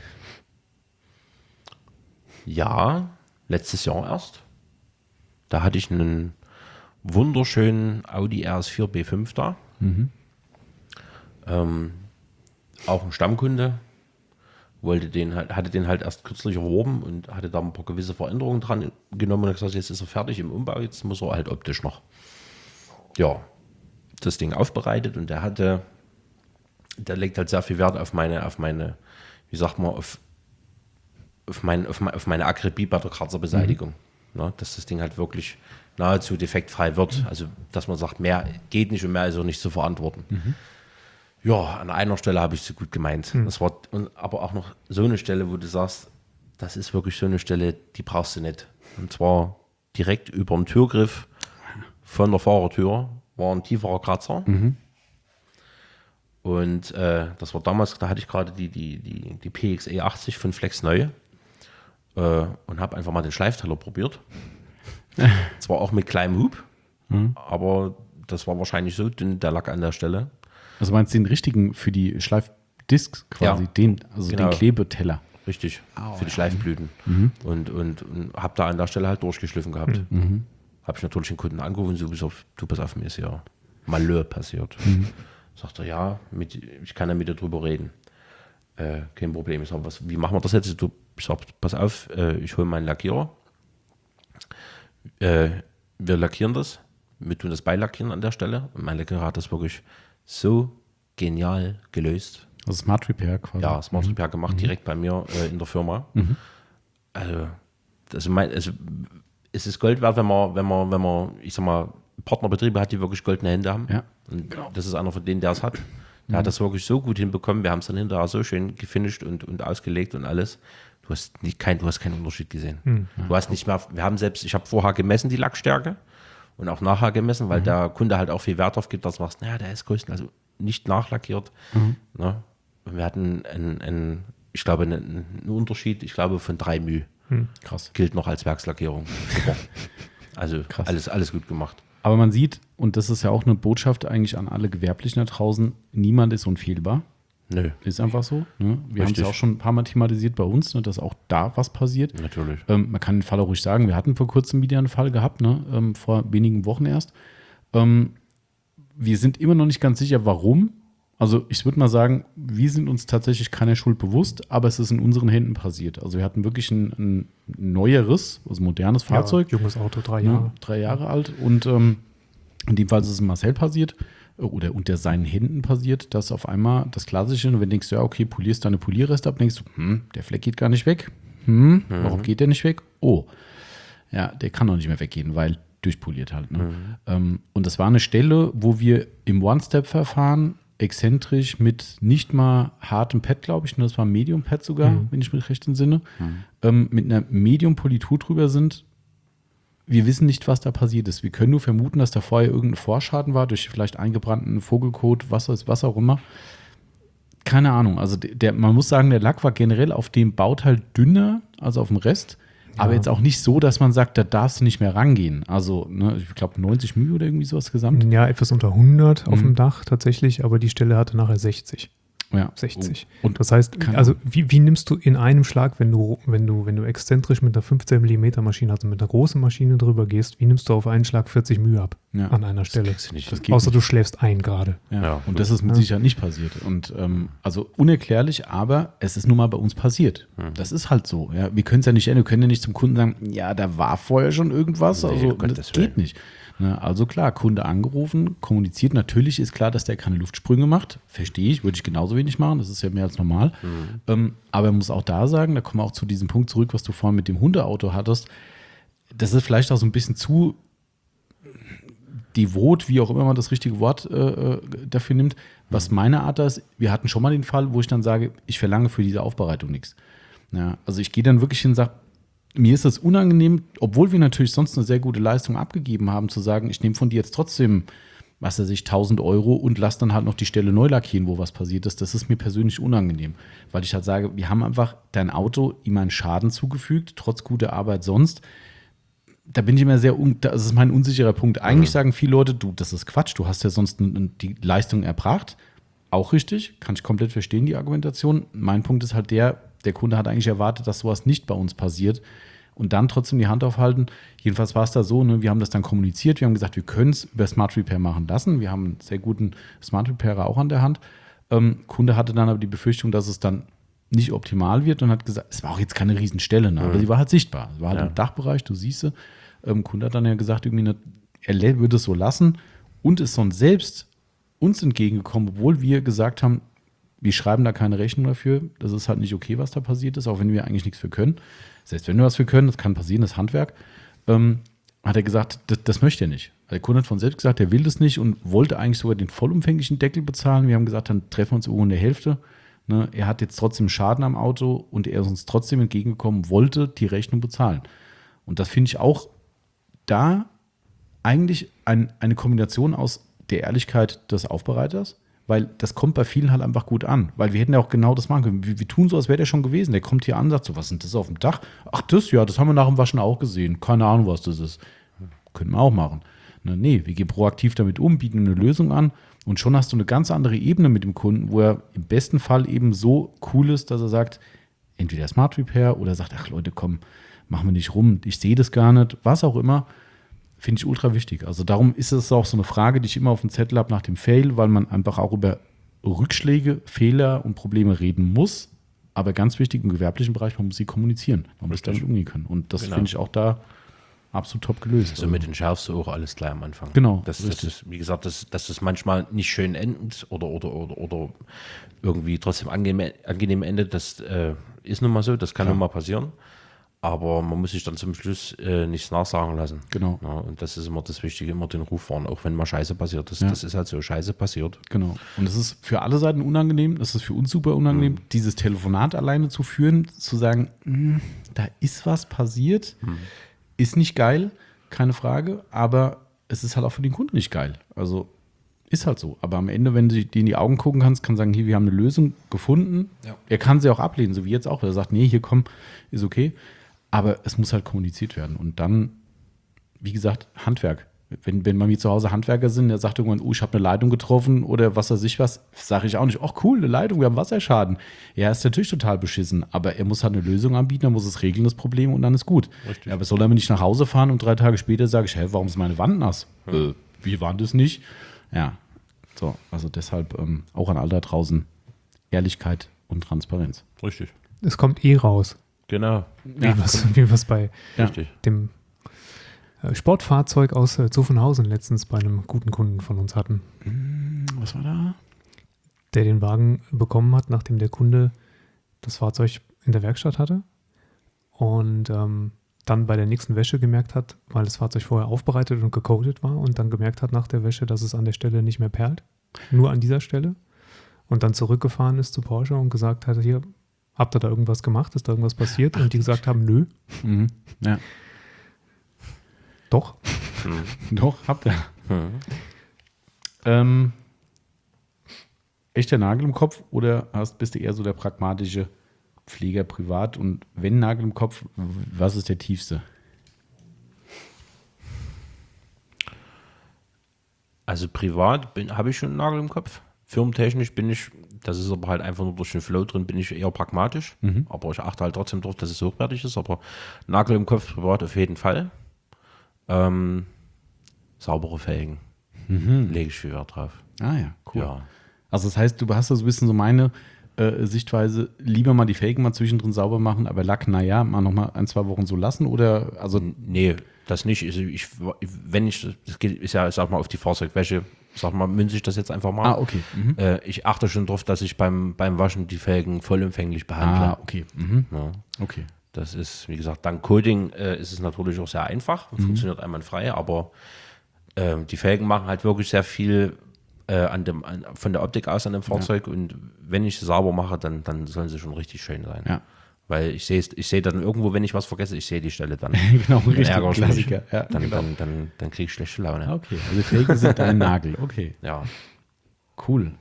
Ja, letztes Jahr erst. Da hatte ich einen wunderschönen Audi RS4 B5 da. Auch ein Stammkunde. Hatte den halt erst kürzlich erworben und hatte da ein paar gewisse Veränderungen dran genommen und gesagt, jetzt ist er fertig im Umbau, jetzt muss er halt optisch noch. Ja, das Ding aufbereitet und der legt halt sehr viel Wert auf meine, wie sagt man, auf meine Akribie bei der Kratzerbeseitigung. Ne, dass das Ding halt wirklich nahezu defektfrei wird. Also, dass man sagt, mehr geht nicht und mehr ist auch nicht zu verantworten. Ja, an einer Stelle habe ich es so gut gemeint. Das war aber auch noch so eine Stelle, wo du sagst, das ist wirklich so eine Stelle, die brauchst du nicht. Und zwar direkt über dem Türgriff von der Fahrertür war ein tieferer Kratzer. Und das war damals, da hatte ich gerade die PXE 80 von Flex neu. Und habe einfach mal den Schleifteller probiert. Zwar auch mit kleinem Hub, aber das war wahrscheinlich so dünn, der Lack an der Stelle. Also meinst du den richtigen für die Schleifdisks quasi, Ja, den genau. Klebeteller. Richtig, für die Schleifblüten. Und habe da an der Stelle halt durchgeschliffen gehabt. Habe ich natürlich den Kunden angerufen, so, du pass auf, mir ist ja Malheur passiert. Sagt er, ja, ich kann ja mit dir drüber reden. Kein Problem. Ich sage, wie machen wir das jetzt? Ich sage, pass auf, ich hole meinen Lackierer. Wir lackieren das. Wir tun das beilackieren an der Stelle. Und mein Lackierer hat das wirklich so genial gelöst. Also Smart Repair quasi. Ja, Smart Repair gemacht, direkt bei mir in der Firma. Also es ist Gold wert, wenn man, ich sag mal, Partnerbetriebe hat, die wirklich goldene Hände haben. Ja, und das ist einer von denen, der es hat. Der hat das wirklich so gut hinbekommen. Wir haben es dann hinterher so schön gefinisht und ausgelegt und alles. Du hast keinen Unterschied gesehen. Du hast nicht mehr, ich habe vorher gemessen, die Lackstärke und auch nachher gemessen, weil der Kunde halt auch viel Wert drauf gibt, dass du machst, naja, der ist größtenteils also nicht nachlackiert. Ne? Und wir hatten einen Unterschied, ich glaube, von 3 μ. Krass. Gilt noch als Werkslackierung. Super. Also alles gut gemacht. Aber man sieht, und das ist ja auch eine Botschaft eigentlich an alle Gewerblichen da draußen, niemand ist unfehlbar. Nö. Ist einfach so. Ne? Wir haben es Richtig. ja auch schon ein paar Mal thematisiert bei uns, ne, dass auch da was passiert. Natürlich. Man kann den Fall auch ruhig sagen, wir hatten vor kurzem wieder einen Fall gehabt, ne, vor wenigen Wochen erst. Wir sind immer noch nicht ganz sicher, warum. Also ich würde mal sagen, wir sind uns tatsächlich keiner Schuld bewusst, aber es ist in unseren Händen passiert. Also wir hatten wirklich ein neueres, also modernes Fahrzeug. Ja, junges Auto, 3 Ja, Jahre. 3 Jahre alt. Und in dem Fall ist es Marcel passiert oder unter seinen Händen passiert, dass auf einmal das Klassische, wenn du denkst, ja, okay, polierst deine Polierreste ab, denkst du, der Fleck geht gar nicht weg. Warum geht der nicht weg? Oh. ja, der kann auch nicht mehr weggehen, weil durchpoliert halt. Ne? Und das war eine Stelle, wo wir im One-Step-Verfahren exzentrisch mit nicht mal hartem Pad, glaube ich, das war Medium-Pad sogar, wenn ich mich recht entsinne, mit einer Medium-Politur drüber sind. Wir wissen nicht, was da passiert ist. Wir können nur vermuten, dass da vorher irgendein Vorschaden war, durch vielleicht eingebrannten Vogelkot, was auch immer. Keine Ahnung. Also man muss sagen, der Lack war generell auf dem Bauteil dünner als auf dem Rest. Aber jetzt auch nicht so, dass man sagt, da darfst du nicht mehr rangehen. Also, ne, ich glaube 90 μ oder irgendwie sowas gesamt. Ja, etwas unter 100 auf dem Dach tatsächlich, aber die Stelle hatte nachher 60. Ja. 60. Und das heißt, also wie nimmst du in einem Schlag, wenn du exzentrisch mit einer 15 mm Maschine, also mit einer großen Maschine drüber gehst, wie nimmst du auf einen Schlag 40 μ ab an einer Stelle? Das geht Außer nicht. du schläfst ein gerade. Ja. Und das ist mit Sicherheit nicht passiert. Und also unerklärlich, aber es ist nun mal bei uns passiert. Das ist halt so. Ja. Wir können es ja nicht ändern. Wir können ja nicht zum Kunden sagen, ja, da war vorher schon irgendwas. Nee, Also das geht nicht. Ne, also klar, Kunde angerufen, kommuniziert. Natürlich ist klar, dass der keine Luftsprünge macht. Verstehe ich, würde ich genauso wenig machen. Das ist ja mehr als normal. Aber man muss auch da sagen, da kommen wir auch zu diesem Punkt zurück, was du vorhin mit dem Hundeauto hattest. Das ist vielleicht auch so ein bisschen zu devot, wie auch immer man das richtige Wort dafür nimmt. Was meine Art ist, wir hatten schon mal den Fall, wo ich dann sage, ich verlange für diese Aufbereitung nichts. Ja, also ich gehe dann wirklich hin und sage, mir ist das unangenehm, obwohl wir natürlich sonst eine sehr gute Leistung abgegeben haben, zu sagen, ich nehme von dir jetzt trotzdem, was weiß ich, 1.000 € und lass dann halt noch die Stelle neu lackieren, wo was passiert ist. Das ist mir persönlich unangenehm, weil ich halt sage, wir haben einfach dein Auto ihm einen Schaden zugefügt, trotz guter Arbeit sonst. Da bin ich immer das ist mein unsicherer Punkt. Eigentlich sagen viele Leute, du, das ist Quatsch, du hast ja sonst die Leistung erbracht. Auch richtig, kann ich komplett verstehen, die Argumentation. Mein Punkt ist halt der Kunde hat eigentlich erwartet, dass sowas nicht bei uns passiert und dann trotzdem die Hand aufhalten. Jedenfalls war es da so, ne, wir haben das dann kommuniziert, wir haben gesagt, wir können es über Smart Repair machen lassen. Wir haben einen sehr guten Smart Repairer auch an der Hand. Kunde hatte dann aber die Befürchtung, dass es dann nicht optimal wird und hat gesagt, es war auch jetzt keine Riesenstelle, ne, aber sie war halt sichtbar. Es war halt im Dachbereich, du siehst sie. Kunde hat dann ja gesagt, irgendwie er würde es so lassen und ist sonst selbst uns entgegengekommen, obwohl wir gesagt haben, wir schreiben da keine Rechnung dafür. Das ist halt nicht okay, was da passiert ist, auch wenn wir eigentlich nichts für können. Selbst wenn wir was für können, das kann passieren, das Handwerk, hat er gesagt, das möchte er nicht. Der Kunde hat von selbst gesagt, er will das nicht und wollte eigentlich sogar den vollumfänglichen Deckel bezahlen. Wir haben gesagt, dann treffen wir uns irgendwo in der Hälfte. Ne, er hat jetzt trotzdem Schaden am Auto und er ist uns trotzdem entgegengekommen, wollte die Rechnung bezahlen. Und das finde ich auch da eigentlich eine Kombination aus der Ehrlichkeit des Aufbereiters, weil das kommt bei vielen halt einfach gut an. Weil wir hätten ja auch genau das machen können. Wir tun so, als wäre der schon gewesen. Der kommt hier an und sagt so, was ist denn das auf dem Dach? Ach das, ja, das haben wir nach dem Waschen auch gesehen. Keine Ahnung, was das ist. Können wir auch machen. Nee, wir gehen proaktiv damit um, bieten eine Lösung an und schon hast du eine ganz andere Ebene mit dem Kunden, wo er im besten Fall eben so cool ist, dass er sagt, entweder Smart Repair oder sagt, ach Leute, komm, machen wir nicht rum, ich sehe das gar nicht, was auch immer. Finde ich ultra wichtig. Also darum ist es auch so eine Frage, die ich immer auf dem Zettel habe nach dem Fail, weil man einfach auch über Rückschläge, Fehler und Probleme reden muss. Aber ganz wichtig im gewerblichen Bereich, man muss sie kommunizieren. Man muss damit umgehen können. Und das finde ich auch da absolut top gelöst. Also mit den schärfst du auch alles gleich am Anfang. Genau. Das ist, wie gesagt, dass es manchmal nicht schön endet oder irgendwie trotzdem angenehm endet, das ist nun mal so, das kann nun mal passieren. Aber man muss sich dann zum Schluss nichts nachsagen lassen. Genau. Ja, und das ist immer das Wichtige, immer den Ruf wahren, auch wenn mal Scheiße passiert ist. Ja. Das ist halt so, Scheiße passiert. Genau. Und es ist für alle Seiten unangenehm, es ist für uns super unangenehm, dieses Telefonat alleine zu führen, zu sagen, da ist was passiert, ist nicht geil, keine Frage, aber es ist halt auch für den Kunden nicht geil. Also ist halt so. Aber am Ende, wenn du dir in die Augen gucken kannst, kann sagen, hier, wir haben eine Lösung gefunden. Ja. Er kann sie auch ablehnen, so wie jetzt auch. Er sagt, nee, hier komm, ist okay. Aber es muss halt kommuniziert werden. Und dann, wie gesagt, Handwerk. Wenn bei mir zu Hause Handwerker sind, der sagt irgendwann, ich habe eine Leitung getroffen oder was weiß ich was, sage ich auch nicht, ach cool, eine Leitung, wir haben Wasserschaden. Ja, ist natürlich total beschissen, aber er muss halt eine Lösung anbieten, er muss es regeln, das Problem, und dann ist gut. Ja, aber soll er mir nicht nach Hause fahren und 3 Tage später sage ich, warum ist meine Wand nass? Wie war das nicht? Ja, so, also deshalb auch an all da draußen Ehrlichkeit und Transparenz. Richtig. Es kommt raus. Genau. Wie wir es bei dem Sportfahrzeug aus Zuffenhausen letztens bei einem guten Kunden von uns hatten. Was war da? Der den Wagen bekommen hat, nachdem der Kunde das Fahrzeug in der Werkstatt hatte. Und dann bei der nächsten Wäsche gemerkt hat, weil das Fahrzeug vorher aufbereitet und gecoatet war und dann gemerkt hat nach der Wäsche, dass es an der Stelle nicht mehr perlt, nur an dieser Stelle und dann zurückgefahren ist zu Porsche und gesagt hat, hier, habt ihr da irgendwas gemacht, ist da irgendwas passiert? Und die gesagt haben, nö. Mhm. Ja. Doch. Doch, habt ihr. Echter Nagel im Kopf oder bist du eher so der pragmatische Pfleger privat? Und wenn Nagel im Kopf, was ist der tiefste? Also privat habe ich schon einen Nagel im Kopf. Firmentechnisch bin ich, das ist aber halt einfach nur durch den Flow drin, bin ich eher pragmatisch. Aber ich achte halt trotzdem darauf, dass es hochwertig ist. Aber Nagel im Kopf privat auf jeden Fall. Saubere Felgen. Lege ich viel Wert drauf. Ah ja, cool. Ja. Also das heißt, du hast da so ein bisschen so meine Sichtweise, lieber mal die Felgen mal zwischendrin sauber machen, aber Lack, naja, mal nochmal 1-2 Wochen so lassen oder, also... Nee, das nicht. Also das geht, ist ja, ich sag mal, auf die Fahrzeugwäsche, sag mal, münze ich das jetzt einfach mal. Ah, okay. Ich achte schon darauf, dass ich beim Waschen die Felgen vollumfänglich behandle. Ah, okay. Ja. Okay. Das ist, wie gesagt, dank Coating ist es natürlich auch sehr einfach und funktioniert einwandfrei, aber die Felgen machen halt wirklich sehr viel von der Optik aus an dem Fahrzeug und wenn ich sie sauber mache, dann sollen sie schon richtig schön sein. Ja. Weil ich sehe dann irgendwo, wenn ich was vergesse, ich sehe die Stelle dann. Genau, richtig, ärgere ich mich. Klassiker. Ja, Dann, genau. dann kriege ich schlechte Laune. Okay, also Felgen sind dein Nagel, okay. Ja. Cool.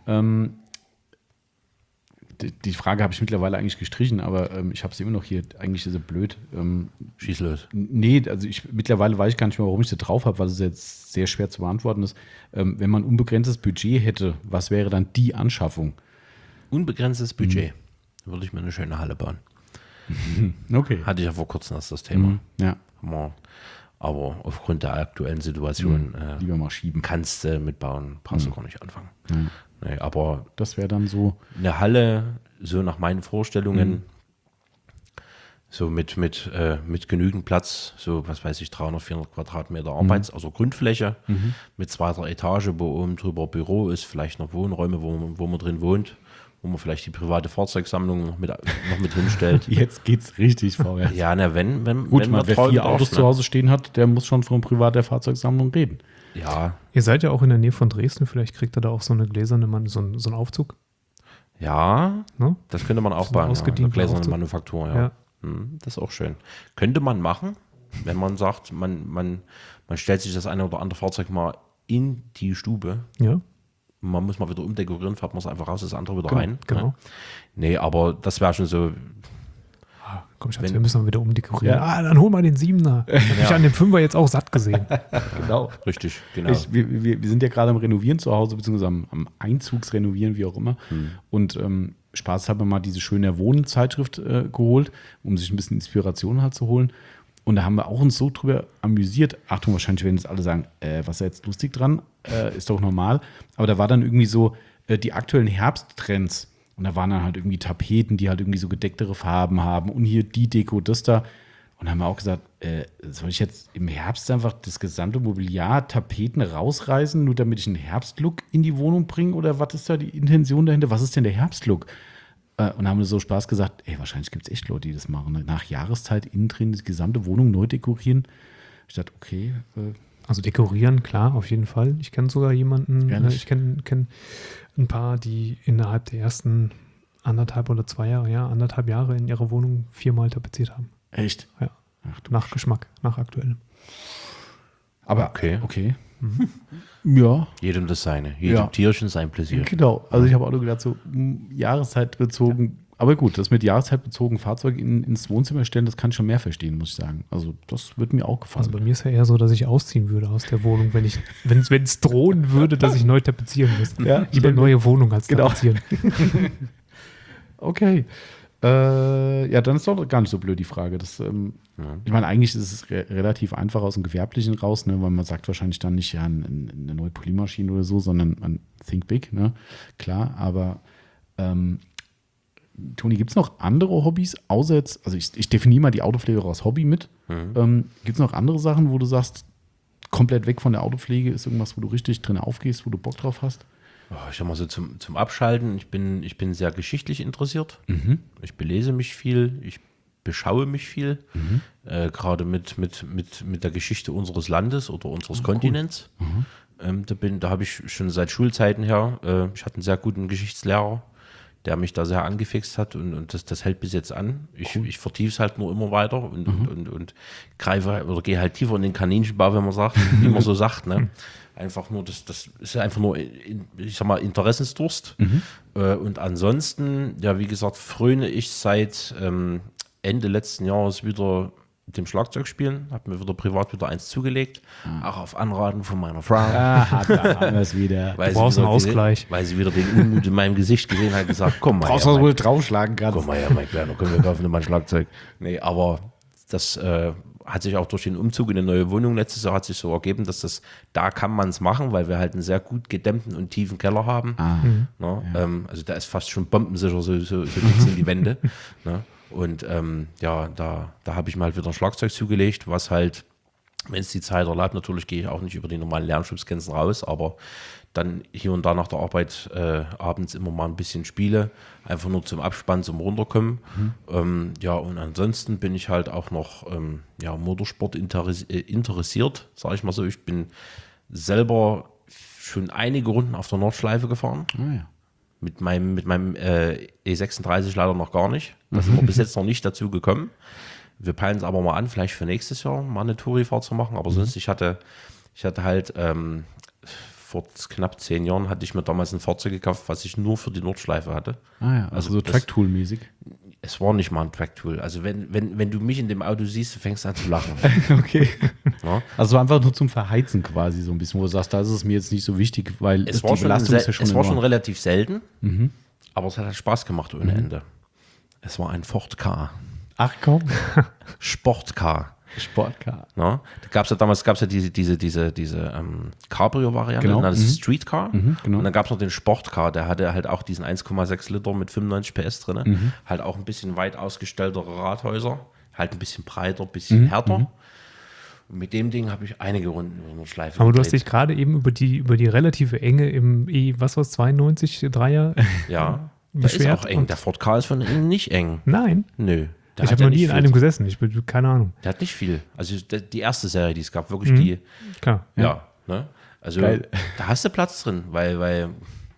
Die Frage habe ich mittlerweile eigentlich gestrichen, aber ich habe sie immer noch hier. Eigentlich ist sie blöd. Schieß los. Nee, also mittlerweile weiß ich gar nicht mehr, warum ich sie drauf habe, weil es jetzt sehr schwer zu beantworten ist. Wenn man ein unbegrenztes Budget hätte, was wäre dann die Anschaffung? Unbegrenztes Budget. Würde ich mir eine schöne Halle bauen. Okay. Hatte ich ja vor kurzem erst das Thema. Ja, Aber aufgrund der aktuellen Situation lieber mal schieben. kannst du mitbauen, brauchst du gar nicht anfangen. Nee, aber Das wäre dann so. eine Halle, so nach meinen Vorstellungen, so mit genügend Platz, so was weiß ich, 300, 400 Quadratmeter also Grundfläche, mit 2. Etage, wo oben drüber Büro ist, vielleicht noch Wohnräume, wo man drin wohnt, wo man vielleicht die private Fahrzeugsammlung noch mit hinstellt. Jetzt geht's richtig vorwärts. Ja, wenn Gut, man wer träumt, 4 Autos darf, zu Hause stehen hat, der muss schon von privater Fahrzeugsammlung reden. Ja, Ihr seid ja auch in der Nähe von Dresden, vielleicht kriegt ihr da auch so eine gläserne so einen Aufzug. ja, Ne? das könnte man So aufbauen. Eine ausgediente gläserne Aufzug. Manufaktur, ja. Ja. Das ist auch schön. Könnte man machen, wenn man sagt, man stellt sich das eine oder andere Fahrzeug mal in die Stube. Ja, Man muss mal wieder umdekorieren, fährt man es einfach raus, das andere wieder rein. genau. Ne? Nee, aber das wäre schon so, Komm, Schatz, Wenn- wir müssen mal wieder umdekorieren. Ja. Dann hol mal den 7er. Hab ich an dem 5er jetzt auch satt gesehen. Genau. richtig, genau. Wir sind ja gerade am Renovieren zu Hause, beziehungsweise am Einzugsrenovieren, wie auch immer. Und Spaß habe mal diese schöne Wohnzeitschrift geholt, um sich ein bisschen Inspiration halt zu holen. Und da haben wir auch uns so drüber amüsiert. Achtung, wahrscheinlich werden jetzt alle sagen, was ist da jetzt lustig dran? Ist doch normal. Aber da war dann irgendwie so die aktuellen Herbsttrends. Und da waren dann halt irgendwie Tapeten, die halt irgendwie so gedecktere Farben haben. Und hier die Deko, das da. Und da haben wir auch gesagt, soll ich jetzt im Herbst einfach das gesamte Mobiliar, Tapeten rausreißen, nur damit ich einen Herbstlook in die Wohnung bringe? Oder was ist da die Intention dahinter? Was ist denn der Herbstlook? Und haben wir so Spaß gesagt, wahrscheinlich gibt es echt Leute, die das machen. Ne? Nach Jahreszeit innen drin die gesamte Wohnung neu dekorieren. Ich dachte, okay. Also dekorieren, klar, auf jeden Fall. Ich kenne sogar jemanden, Ehrlich? ich kenne ein paar, die innerhalb der ersten 1,5 Jahre in ihrer Wohnung 4-mal tapeziert haben. Echt? Ja. Ach, du. Nach Geschmack, nach aktuellem. Aber Okay. Ja, Jedem das seine. Jedem Ja. Tierchen sein Pläsier. genau. Also ich habe auch nur gedacht, so Jahreszeitbezogen. Aber gut, das mit Jahreszeitbezogen Fahrzeug ins Wohnzimmer stellen, das kann ich schon mehr verstehen, muss ich sagen. Also das wird mir auch gefallen. Also bei mir ist ja eher so, dass ich ausziehen würde aus der Wohnung, wenn es drohen würde, dass ich neu tapezieren müsste. Ja, Lieber neue Wohnung als Genau. tapezieren. Okay. Ja, dann ist doch gar nicht so blöd die Frage. Das, ich meine, eigentlich ist es relativ einfach aus dem Gewerblichen raus, ne, weil man sagt wahrscheinlich dann nicht, ja, eine neue Polymaschine oder so, sondern man think big, ne? Klar, aber Toni, gibt es noch andere Hobbys, außer jetzt, also ich definiere mal die Autopflege als Hobby mit. Gibt es noch andere Sachen, wo du sagst, komplett weg von der Autopflege, ist irgendwas, wo du richtig drin aufgehst, wo du Bock drauf hast? Oh, ich sag mal so zum Abschalten, ich bin sehr geschichtlich interessiert. Ich belese mich viel. Ich beschaue mich viel, gerade mit der Geschichte unseres Landes oder unseres Kontinents. Da habe ich schon seit Schulzeiten her, ich hatte einen sehr guten Geschichtslehrer, der mich da sehr angefixt hat und das hält bis jetzt an. Ich vertiefe es halt nur immer weiter und greife oder gehe halt tiefer in den Kaninchenbau, wenn man sagt, wie man so sagt. Ne? Einfach nur, das ist einfach nur, ich sag mal, Interessensdurst. Und ansonsten, ja, wie gesagt, fröne ich seit Ende letzten Jahres wieder dem Schlagzeug spielen, habe mir wieder privat wieder eins zugelegt, auch auf Anraten von meiner Frau. Da haben wir es wieder. Weil Du brauchst sie einen wieder Ausgleich. weil sie wieder den Unmut in meinem Gesicht gesehen hat, gesagt, komm mal Brauchst her, du mein- wohl draufschlagen kannst. komm mal her, mein Kleiner, komm, wir kaufen dir mal ein Schlagzeug. Nee, aber das hat sich auch durch den Umzug in eine neue Wohnung letztes Jahr hat sich so ergeben, dass da kann man es machen, weil wir halt einen sehr gut gedämmten und tiefen Keller haben. Ne? Also da ist fast schon bombensicher, so dick sind die Wände. Ne? Und da habe ich mir halt wieder ein Schlagzeug zugelegt, was halt, wenn es die Zeit erlaubt, natürlich gehe ich auch nicht über die normalen Lärmschutzgrenzen raus, aber dann hier und da nach der Arbeit abends immer mal ein bisschen spiele, einfach nur zum Abspannen, zum Runterkommen. Und ansonsten bin ich halt auch noch Motorsport interessiert, sage ich mal so. Ich bin selber schon einige Runden auf der Nordschleife gefahren. Ah, ja. Mit meinem E36 leider noch gar nicht. Da sind wir bis jetzt noch nicht dazu gekommen. Wir peilen es aber mal an, vielleicht für nächstes Jahr mal eine Tourifahrt zu machen. Aber sonst, ich hatte halt vor knapp 10 Jahren hatte ich mir damals ein Fahrzeug gekauft, was ich nur für die Nordschleife hatte. Ah ja, also so das- Tracktool-mäßig. Es war nicht mal ein Tracktool. Also wenn du mich in dem Auto siehst, du fängst an zu lachen. Okay. Ja. Also einfach nur zum Verheizen quasi so ein bisschen, wo du sagst, da ist es mir jetzt nicht so wichtig, weil Es die war, schon, Belastung ist ja schon es war schon enorm. relativ selten, aber es hat halt Spaß gemacht ohne Ende. Es war ein Ford Ka. Ach komm, Sport-Car. Sportcar. Ne? Da gab es ja damals diese Cabrio-Variante, Genau. das ist Streetcar. genau. Und dann gab es noch den Sportcar, der hatte halt auch diesen 1,6 Liter mit 95 PS drin. Halt auch ein bisschen weit ausgestelltere Rathäuser, halt ein bisschen breiter, ein bisschen härter. Und mit dem Ding habe ich einige Runden über eine Schleife Aber du hast gedreht. dich gerade eben über die relative Enge im was 92 Dreier Ja, der ist beschwert auch eng. und- Der Ford Ka ist von innen nicht eng. Nein. Nö. Der Ich hat habe ja noch nie nicht in viel. einem gesessen. keine Ahnung. Der hat nicht viel. Also die erste Serie, die es gab, wirklich die. Klar. Ja, ne? Also Geil. da hast du Platz drin, weil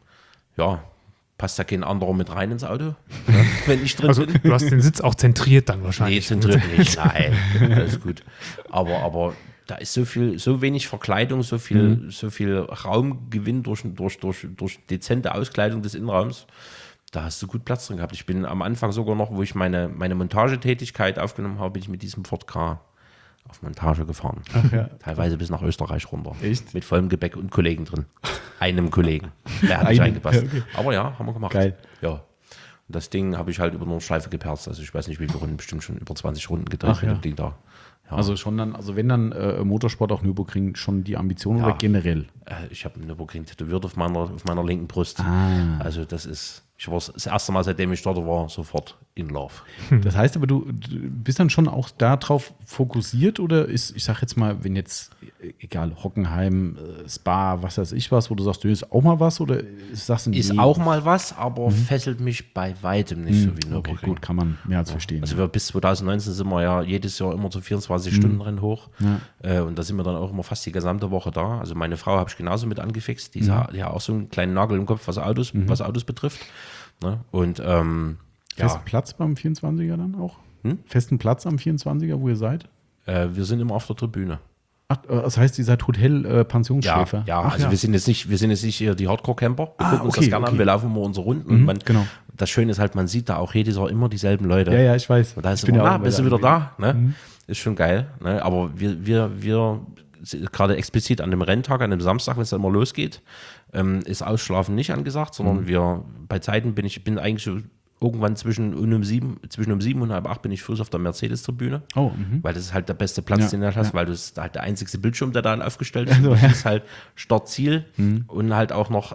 passt da kein anderer mit rein ins Auto, ne? Wenn ich drin Also bin. du hast den Sitz auch zentriert dann Nee, wahrscheinlich. zentriert nicht, nein, alles gut. Aber da ist so wenig Verkleidung, so viel Raumgewinn durch dezente Auskleidung des Innenraums. Da hast du gut Platz drin gehabt. Ich bin am Anfang sogar noch, wo ich meine Montagetätigkeit aufgenommen habe, bin ich mit diesem Ford Ka auf Montage gefahren. Ach ja. Teilweise bis nach Österreich runter. Echt? Mit vollem Gepäck und Kollegen drin. Einem Kollegen. Der hat nicht Einem, reingepasst. ja, okay. Aber ja, haben wir gemacht. Geil. Ja. Und das Ding habe ich halt über Nordschleife geperzt. Also ich weiß nicht, wie viele Runden, bestimmt schon über 20 Runden gedreht Ach mit ja. dem Ding da. Ja. Also schon dann, also wenn dann Motorsport auf Nürburgring schon die Ambition Ja. oder generell? Ich habe einen Nürburgring tätowiert auf meiner linken Brust. Ah. Also ich war das erste Mal, seitdem ich dort war, sofort in Love. Das heißt aber, du bist dann schon auch darauf fokussiert oder ist, ich sag jetzt mal, wenn jetzt, egal, Hockenheim, Spa, was weiß ich was, wo du sagst, du ist auch mal was oder sagst du, Ist nee, auch mal was, aber fesselt mich bei weitem nicht so wie okay, Nürburgring. gut, kann man mehr als verstehen. Also wir bis 2019 sind wir ja jedes Jahr immer zu 24-Stunden-Rennen hoch. Und da sind wir dann auch immer fast die gesamte Woche da. Also meine Frau habe ich genauso mit angefixt. Die hat ja auch so einen kleinen Nagel im Kopf, was Autos betrifft. Ne? Und Festen Platz beim 24er dann auch? Festen Platz am 24er, wo ihr seid? wir sind immer auf der Tribüne. Ach, das heißt, ihr seid Hotel-Pensionsschläfer? Ja, also wir sind jetzt nicht hier die Hardcore-Camper. Wir gucken uns okay, das gerne okay. an, wir laufen immer unsere Runden. Und genau. Das Schöne ist halt, man sieht da auch jedes Jahr immer dieselben Leute. Ja, ich weiß. Und da ist Ich bin immer, ja auch bist du immer wieder da da? Ne? Ist schon geil. Ne? Aber wir gerade explizit an dem Renntag, an dem Samstag, wenn es dann immer losgeht, ist Ausschlafen nicht angesagt, sondern bei Zeiten bin eigentlich so irgendwann zwischen um 7 und halb 8 bin ich Fuß auf der Mercedes-Tribüne. Oh, Weil das ist halt der beste Platz, Ja, den du hast, ja. weil das ist halt der einzigste Bildschirm, der da aufgestellt ist. Also, Das ja. ist halt Start-Ziel und halt auch noch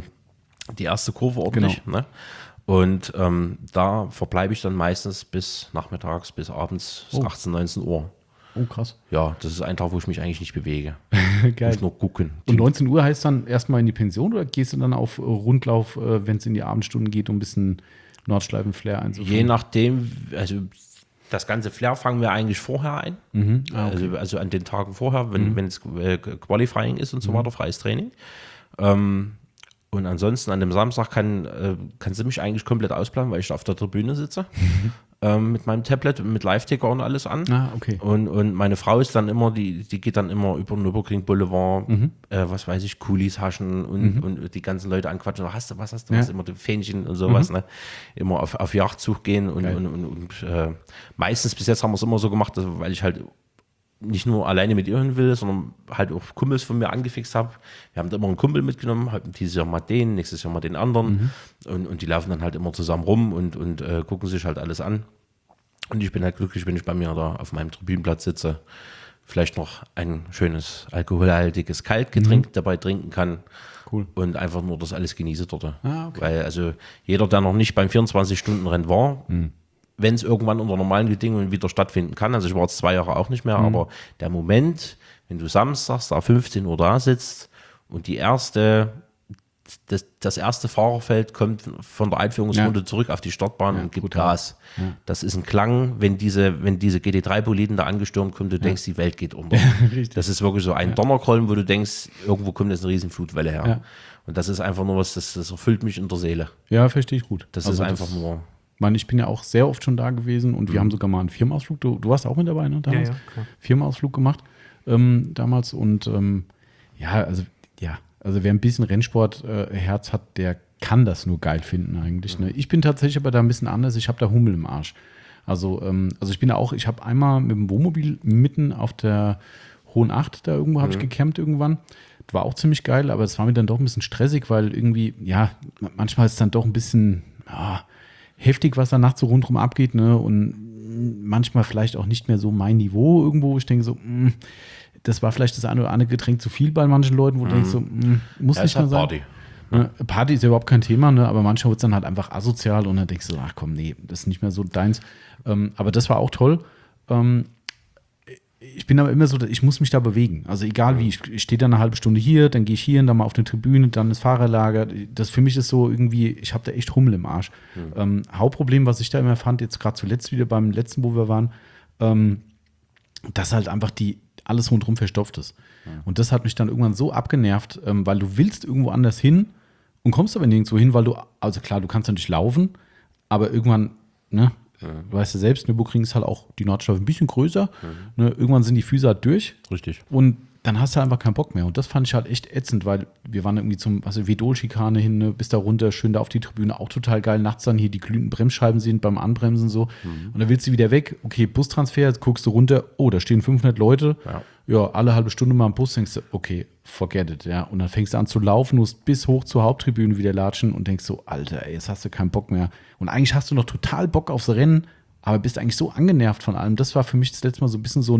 die erste Kurve ordentlich. Genau. Ne? Und da verbleibe ich dann meistens bis nachmittags, bis abends 18, 19 Uhr. Oh, krass. Ja, das ist ein Tag, wo ich mich eigentlich nicht bewege. Geil. Ich muss nur gucken. Und 19 Uhr heißt dann erstmal in die Pension oder gehst du dann auf Rundlauf, wenn es in die Abendstunden geht, um ein bisschen Nordschleifen-Flair einzuführen? Je nachdem, also Das ganze Flair fangen wir eigentlich vorher ein. Okay. Also an den Tagen vorher, wenn es Qualifying ist und so weiter, freies Training. Und ansonsten an dem Samstag kann sie mich eigentlich komplett ausplanen, weil ich auf der Tribüne sitze mit meinem Tablet und mit Live-Ticker und alles an. Okay. Und meine Frau ist dann immer, die geht dann immer über den Nürburgring Boulevard, was weiß ich, Coolies haschen und die ganzen Leute anquatschen. Hast du was? Immer die Fähnchen und sowas. Ne? Immer auf Jagdzug gehen und meistens bis jetzt haben wir es immer so gemacht, weil ich halt nicht nur alleine mit ihr hin will, sondern halt auch Kumpels von mir angefixt habe. Wir haben da immer einen Kumpel mitgenommen, halt dieses Jahr mal den, nächstes Jahr mal den anderen und die laufen dann halt immer zusammen rum und gucken sich halt alles an. Und ich bin halt glücklich, wenn ich bei mir da auf meinem Tribünenplatz sitze, vielleicht noch ein schönes alkoholhaltiges Kaltgetränk dabei trinken kann. Cool. Und einfach nur das alles genieße dort. Okay. Weil also jeder, der noch nicht beim 24-Stunden-Rennen war, wenn es irgendwann unter normalen Bedingungen wieder stattfinden kann, also ich war jetzt 2 Jahre auch nicht mehr, aber der Moment, wenn du samstags da 15 Uhr da sitzt und das erste Fahrerfeld kommt von der Einführungsrunde zurück auf die Startbahn und gibt Gas. Ja. Das ist ein Klang, wenn diese GT3-Boliden da angestürmt kommen, du denkst, die Welt geht unter. Das ist wirklich so ein Donnerkollen, wo du denkst, irgendwo kommt jetzt eine riesen Flutwelle her. Ja. Und das ist einfach nur was, das erfüllt mich in der Seele. Ja, verstehe ich gut. Das ist einfach nur... Ich bin ja auch sehr oft schon da gewesen und wir haben sogar mal einen Firmenausflug. Du warst auch mit dabei, ne? Damals? Ja, klar. Firmenausflug gemacht damals und also wer ein bisschen Rennsport-Herz hat, der kann das nur geil finden eigentlich. Ne? Ich bin tatsächlich aber da ein bisschen anders. Ich habe da Hummel im Arsch. Also ich bin da auch, ich habe einmal mit dem Wohnmobil mitten auf der Hohen Acht da irgendwo habe ich gecampt irgendwann. War auch ziemlich geil, aber es war mir dann doch ein bisschen stressig, weil irgendwie, manchmal ist es dann doch ein bisschen heftig, was da nachts so rundherum abgeht, ne? Und manchmal vielleicht auch nicht mehr so mein Niveau irgendwo. Ich denke so, das war vielleicht das eine oder andere Getränk zu viel bei manchen Leuten, wo du denkst so, muss nicht mehr sein. Party. Party ist ja überhaupt kein Thema, ne? Aber manchmal wird es dann halt einfach asozial und dann denkst du, ach komm, nee, das ist nicht mehr so deins. Aber das war auch toll. Ich bin aber immer so, ich muss mich da bewegen. Also egal wie, ich stehe dann eine halbe Stunde hier, dann gehe ich hier und dann mal auf eine Tribüne, dann das Fahrerlager. Das für mich ist so irgendwie, ich habe da echt Hummel im Arsch. Hauptproblem, was ich da immer fand, jetzt gerade zuletzt wieder beim letzten, wo wir waren, dass halt einfach alles rundherum verstopft ist. Und das hat mich dann irgendwann so abgenervt, weil du willst irgendwo anders hin und kommst aber nirgendwo hin, weil also klar, du kannst natürlich laufen, aber irgendwann, ne, du weißt ja selbst, Nürburgring ist halt auch die Nordschleife ein bisschen größer. Ne, irgendwann sind die Füße halt durch. Richtig. Und dann hast du einfach keinen Bock mehr. Und das fand ich halt echt ätzend, weil wir waren irgendwie zum Vedol-Schikane hin, ne, bis da runter, schön da auf die Tribüne, auch total geil. Nachts dann hier die glühenden Bremsscheiben sind beim Anbremsen so. Und dann willst du wieder weg. Okay, Bustransfer, jetzt guckst du runter, oh, da stehen 500 Leute. Ja, alle halbe Stunde mal im Bus, denkst du, okay, forget it, ja. Und dann fängst du an zu laufen, musst bis hoch zur Haupttribüne wieder latschen und denkst so, Alter, ey, jetzt hast du keinen Bock mehr. Und eigentlich hast du noch total Bock aufs Rennen, aber bist eigentlich so angenervt von allem. Das war für mich das letzte Mal so ein bisschen so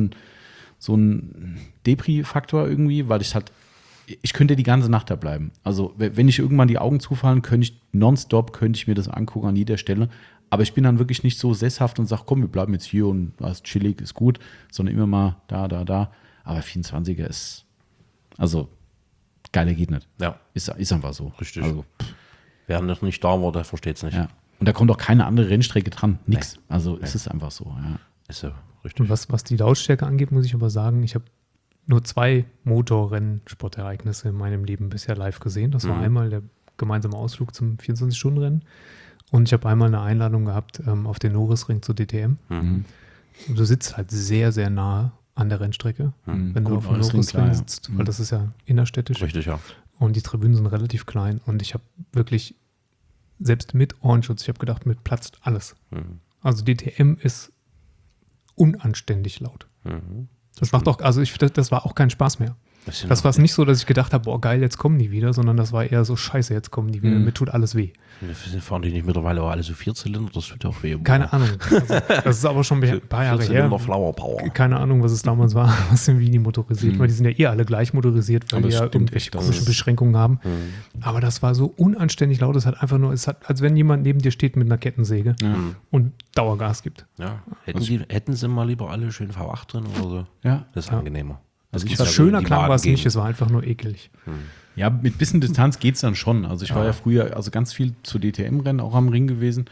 ein Depri-Faktor irgendwie, weil ich könnte die ganze Nacht da bleiben. Also wenn ich irgendwann die Augen zufallen, könnte ich mir das angucken an jeder Stelle. Aber ich bin dann wirklich nicht so sesshaft und sage, komm, wir bleiben jetzt hier und das ist chillig, ist gut, sondern immer mal da. Aber 24er ist, also geiler geht nicht. Ja. Ist einfach so. Richtig. Also, wer noch nicht da war, der versteht es nicht. Ja. Und da kommt auch keine andere Rennstrecke dran. Nix. Nee. Also es ist einfach so. Ja. Ist so, richtig. Und was die Lautstärke angeht, muss ich aber sagen, ich habe nur 2 Motorrennsportereignisse in meinem Leben bisher live gesehen. Das war einmal der gemeinsame Ausflug zum 24-Stunden-Rennen und ich habe einmal eine Einladung gehabt auf den Norrisring zur DTM. Du sitzt halt sehr, sehr nah an der Rennstrecke, wenn du auf dem Norrisring sitzt, weil das ist ja innerstädtisch. Richtig, ja. Und die Tribünen sind relativ klein und ich habe wirklich, selbst mit Ohrenschutz, ich habe gedacht, mit platzt alles. Also DTM ist unanständig laut. Das macht auch, das war auch kein Spaß mehr. Das war nicht so, dass ich gedacht habe, boah geil, jetzt kommen die wieder, sondern das war eher so, scheiße, jetzt kommen die wieder, mir tut alles weh. Fahren die nicht mittlerweile auch alle so Vierzylinder? Das tut auch weh. Keine Ahnung. Also, das ist aber schon ein paar Jahre her. Flower Power. Keine Ahnung, was es damals war, was sind wie die motorisiert, weil die sind ja alle gleich motorisiert, weil die ja irgendwelche komischen Beschränkungen haben. Aber das war so unanständig laut, es hat einfach nur, als wenn jemand neben dir steht mit einer Kettensäge und Dauergas gibt. Ja. Hätten sie mal lieber alle schön V8 drin oder so? Ja. Das ist angenehmer. Also schöner klang war es nicht, es war einfach nur ekelig. Ja, mit bisschen Distanz geht es dann schon. Also ich war ja früher ganz viel zu DTM-Rennen auch am Ring gewesen.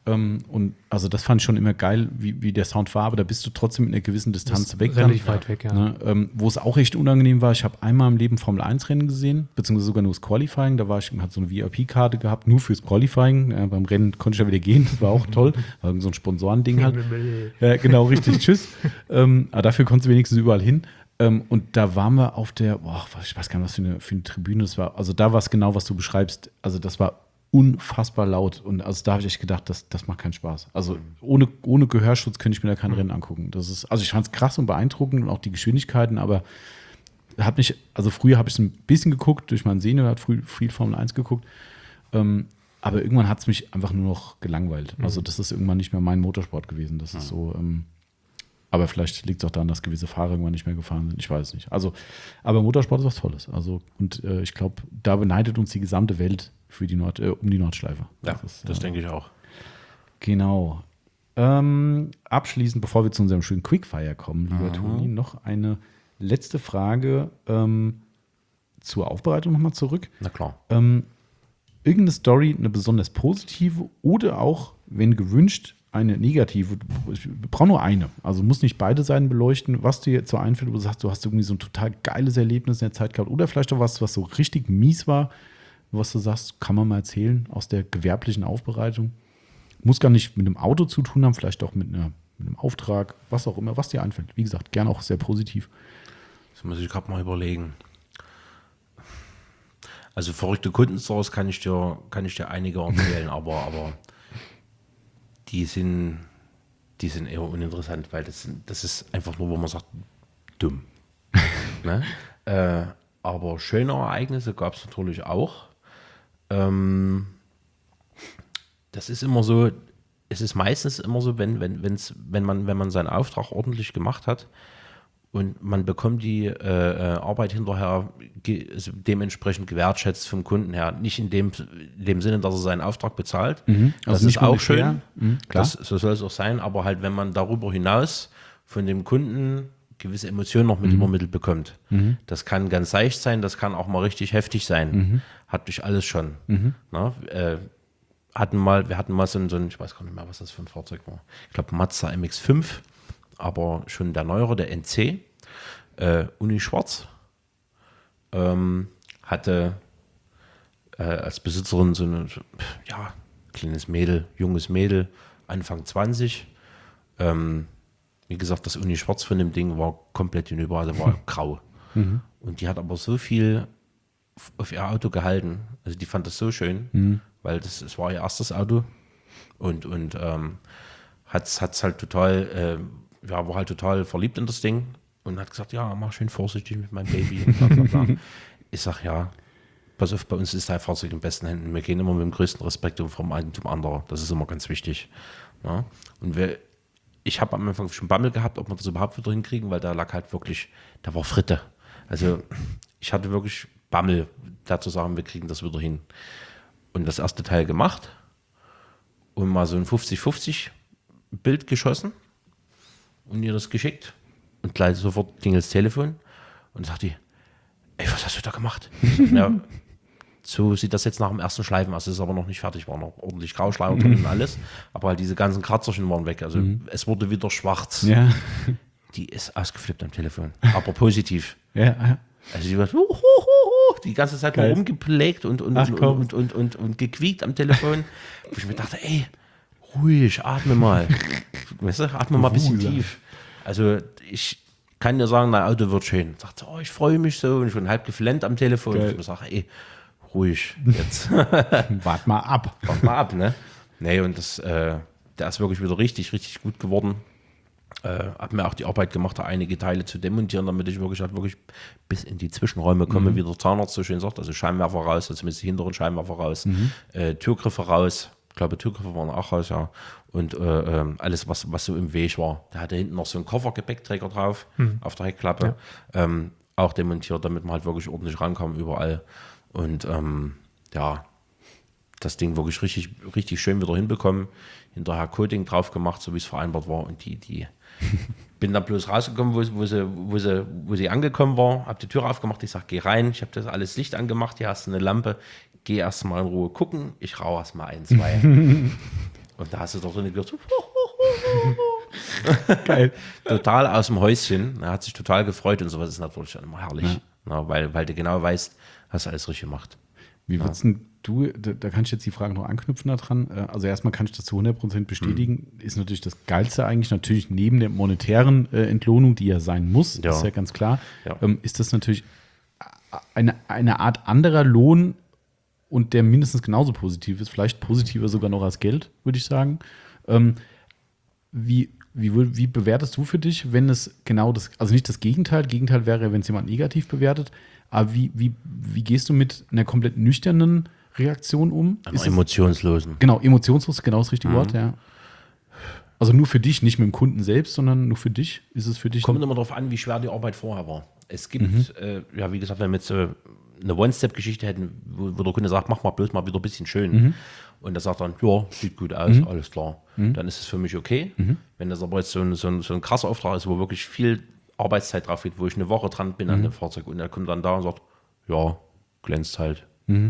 Und also das fand ich schon immer geil, wie der Sound war, aber da bist du trotzdem in einer gewissen Distanz weg. Relativ weit weg, ja. Ne? Wo es auch echt unangenehm war, ich habe einmal im Leben Formel-1-Rennen gesehen, beziehungsweise sogar nur das Qualifying. Da hatte so eine VIP-Karte gehabt, nur fürs Qualifying. Beim Rennen konnte ich ja wieder gehen, das war auch toll. War so ein Sponsorending halt. Ja, genau, richtig, tschüss. Aber dafür konntest du wenigstens überall hin. Und da waren wir auf der, ich weiß gar nicht, was für eine Tribüne das war. Also da war es genau, was du beschreibst. Also das war unfassbar laut. Und also da habe ich echt gedacht, das macht keinen Spaß. Also ohne Gehörschutz könnte ich mir da kein Rennen angucken. Also ich fand es krass und beeindruckend und auch die Geschwindigkeiten, aber früher habe ich es ein bisschen geguckt, durch meinen Senior, hat viel Formel 1 geguckt. Aber irgendwann hat es mich einfach nur noch gelangweilt. Also das ist irgendwann nicht mehr mein Motorsport gewesen. Das ist so, aber vielleicht liegt es auch daran, dass gewisse Fahrer irgendwann nicht mehr gefahren sind. Ich weiß es nicht. Also, aber Motorsport ist was Tolles. Also, und ich glaube, da beneidet uns die gesamte Welt für die um die Nordschleife. Ja, das denke ich auch. Genau. Abschließend, bevor wir zu unserem schönen Quickfire kommen, lieber Toni, noch eine letzte Frage zur Aufbereitung nochmal zurück. Na klar. Irgendeine Story, eine besonders positive oder auch, wenn gewünscht, eine negative. Ich brauche nur eine. Also muss nicht beide Seiten beleuchten, was dir jetzt so einfällt, wo du sagst, du hast irgendwie so ein total geiles Erlebnis in der Zeit gehabt oder vielleicht auch was so richtig mies war, was du sagst, kann man mal erzählen aus der gewerblichen Aufbereitung. Muss gar nicht mit einem Auto zu tun haben, vielleicht auch mit einem Auftrag, was auch immer, was dir einfällt. Wie gesagt, gern auch sehr positiv. Das muss ich gerade mal überlegen. Also verrückte Kundenstores kann ich dir einige empfehlen, aber die sind eher uninteressant, weil das ist einfach nur, wo man sagt, dumm. Ne? Aber schöne Ereignisse gab es natürlich auch. Das ist immer so, es ist meistens immer so, wenn man seinen Auftrag ordentlich gemacht hat und man bekommt die Arbeit hinterher dementsprechend gewertschätzt vom Kunden her. Nicht in dem Sinne, dass er seinen Auftrag bezahlt. Das ist auch schön. Klar. So soll es auch sein. Aber halt, wenn man darüber hinaus von dem Kunden gewisse Emotionen noch mit übermittelt bekommt. Das kann ganz seicht sein, das kann auch mal richtig heftig sein. Hatte ich alles schon. Na, wir hatten mal so ein, ich weiß gar nicht mehr, was das für ein Fahrzeug war. Ich glaube Mazda MX-5, aber schon der neuere, der NC, Uni Schwarz, hatte als Besitzerin so ein kleines Mädel, junges Mädel, Anfang 20. Wie gesagt, das Uni Schwarz von dem Ding war komplett hinüber, also war grau. Und die hat aber so viel auf ihr Auto gehalten. Also die fand das so schön, weil es war ihr erstes Auto und hat's halt total, war halt total verliebt in das Ding und hat gesagt, ja, mach schön vorsichtig mit meinem Baby. Und bla, bla, bla. Ich sag, ja, pass auf, bei uns ist dein Fahrzeug in besten Händen. Wir gehen immer mit dem größten Respekt vom Eigentum anderer. Das ist immer ganz wichtig. Ja? Und ich habe am Anfang schon Bammel gehabt, ob wir das überhaupt wieder hinkriegen, weil da lag halt wirklich, da war Fritte. Also ich hatte wirklich Bammel, da zu sagen, wir kriegen das wieder hin. Und das erste Teil gemacht und mal so ein 50-50 Bild geschossen und ihr das geschickt. Und gleich sofort ging das Telefon und sagte die, ey, was hast du da gemacht? Ja, so sieht das jetzt nach dem ersten Schleifen aus. Es ist aber noch nicht fertig, war noch ordentlich Grauschleier drin und alles. Aber halt diese ganzen Kratzerchen waren weg. Also es wurde wieder schwarz. Ja. Die ist ausgeflippt am Telefon, aber positiv. Ja. Also die war die ganze Zeit nur rumgepflegt und gequiekt am Telefon. Wo ich mir dachte, ey, ruhig, atme mal. Weißt du, atme mal ein bisschen tief. Also ich kann dir sagen, dein Auto wird schön. Sagt, ich freue mich so und schon halb geflennt am Telefon. Und ich mir sage, ey, ruhig jetzt. Wart mal ab. Wart mal ab, ne? Nee, und der ist wirklich wieder richtig, richtig gut geworden. Habe mir auch die Arbeit gemacht, da einige Teile zu demontieren, damit ich wirklich bis in die Zwischenräume komme, wie der Zahnarzt so schön sagt. Also Scheinwerfer raus, also zumindest die hinteren Scheinwerfer raus, Türgriffe raus. Ich glaube, Türgriffe waren auch raus, ja. Und alles, was so im Weg war. Der hatte hinten noch so einen Koffergepäckträger drauf, auf der Heckklappe. Ja. Auch demontiert, damit man halt wirklich ordentlich rankam überall. Und das Ding wirklich richtig, richtig schön wieder hinbekommen. Hinterher Coating drauf gemacht, so wie es vereinbart war. Und die bin dann bloß rausgekommen, wo sie angekommen war, habe die Tür aufgemacht, ich sage, geh rein, ich habe das alles Licht angemacht, hier hast du eine Lampe, geh erst mal in Ruhe gucken, ich rauche erst mal 1, 2. Und da hast du doch so eine gehört, so, Geil. total aus dem Häuschen. Er hat sich total gefreut und sowas ist natürlich dann immer herrlich. Ja, weil du genau weißt, hast du alles richtig gemacht. Wie würdest denn du, da kann ich jetzt die Frage noch anknüpfen daran. Also erstmal kann ich das zu 100% bestätigen. Ist natürlich das Geilste eigentlich, natürlich neben der monetären Entlohnung, die ja sein muss, Ja. ist ja ganz klar, Ja. ist das natürlich eine Art anderer Lohn und der mindestens genauso positiv ist, vielleicht positiver sogar noch als Geld, würde ich sagen. Wie bewertest du für dich, wenn es genau das, also nicht das Gegenteil wäre, wenn es jemand negativ bewertet, aber wie gehst du mit einer komplett nüchternen Reaktion um? Einer emotionslosen. Genau, emotionslos, genau das richtige Wort, ja. Also nur für dich, nicht mit dem Kunden selbst, sondern nur für dich. Ist es für dich? Kommt immer darauf an, wie schwer die Arbeit vorher war. Es gibt, ja, wie gesagt, wenn wir jetzt so eine One-Step-Geschichte hätten, wo der Kunde sagt, mach mal bloß mal wieder ein bisschen schön. Und der sagt dann, ja, sieht gut aus, alles klar. Dann ist es für mich okay. Wenn das aber jetzt so ein krasser Auftrag ist, wo wirklich viel Arbeitszeit drauf geht, wo ich eine Woche dran bin an dem Fahrzeug und der kommt dann da und sagt, ja, glänzt halt.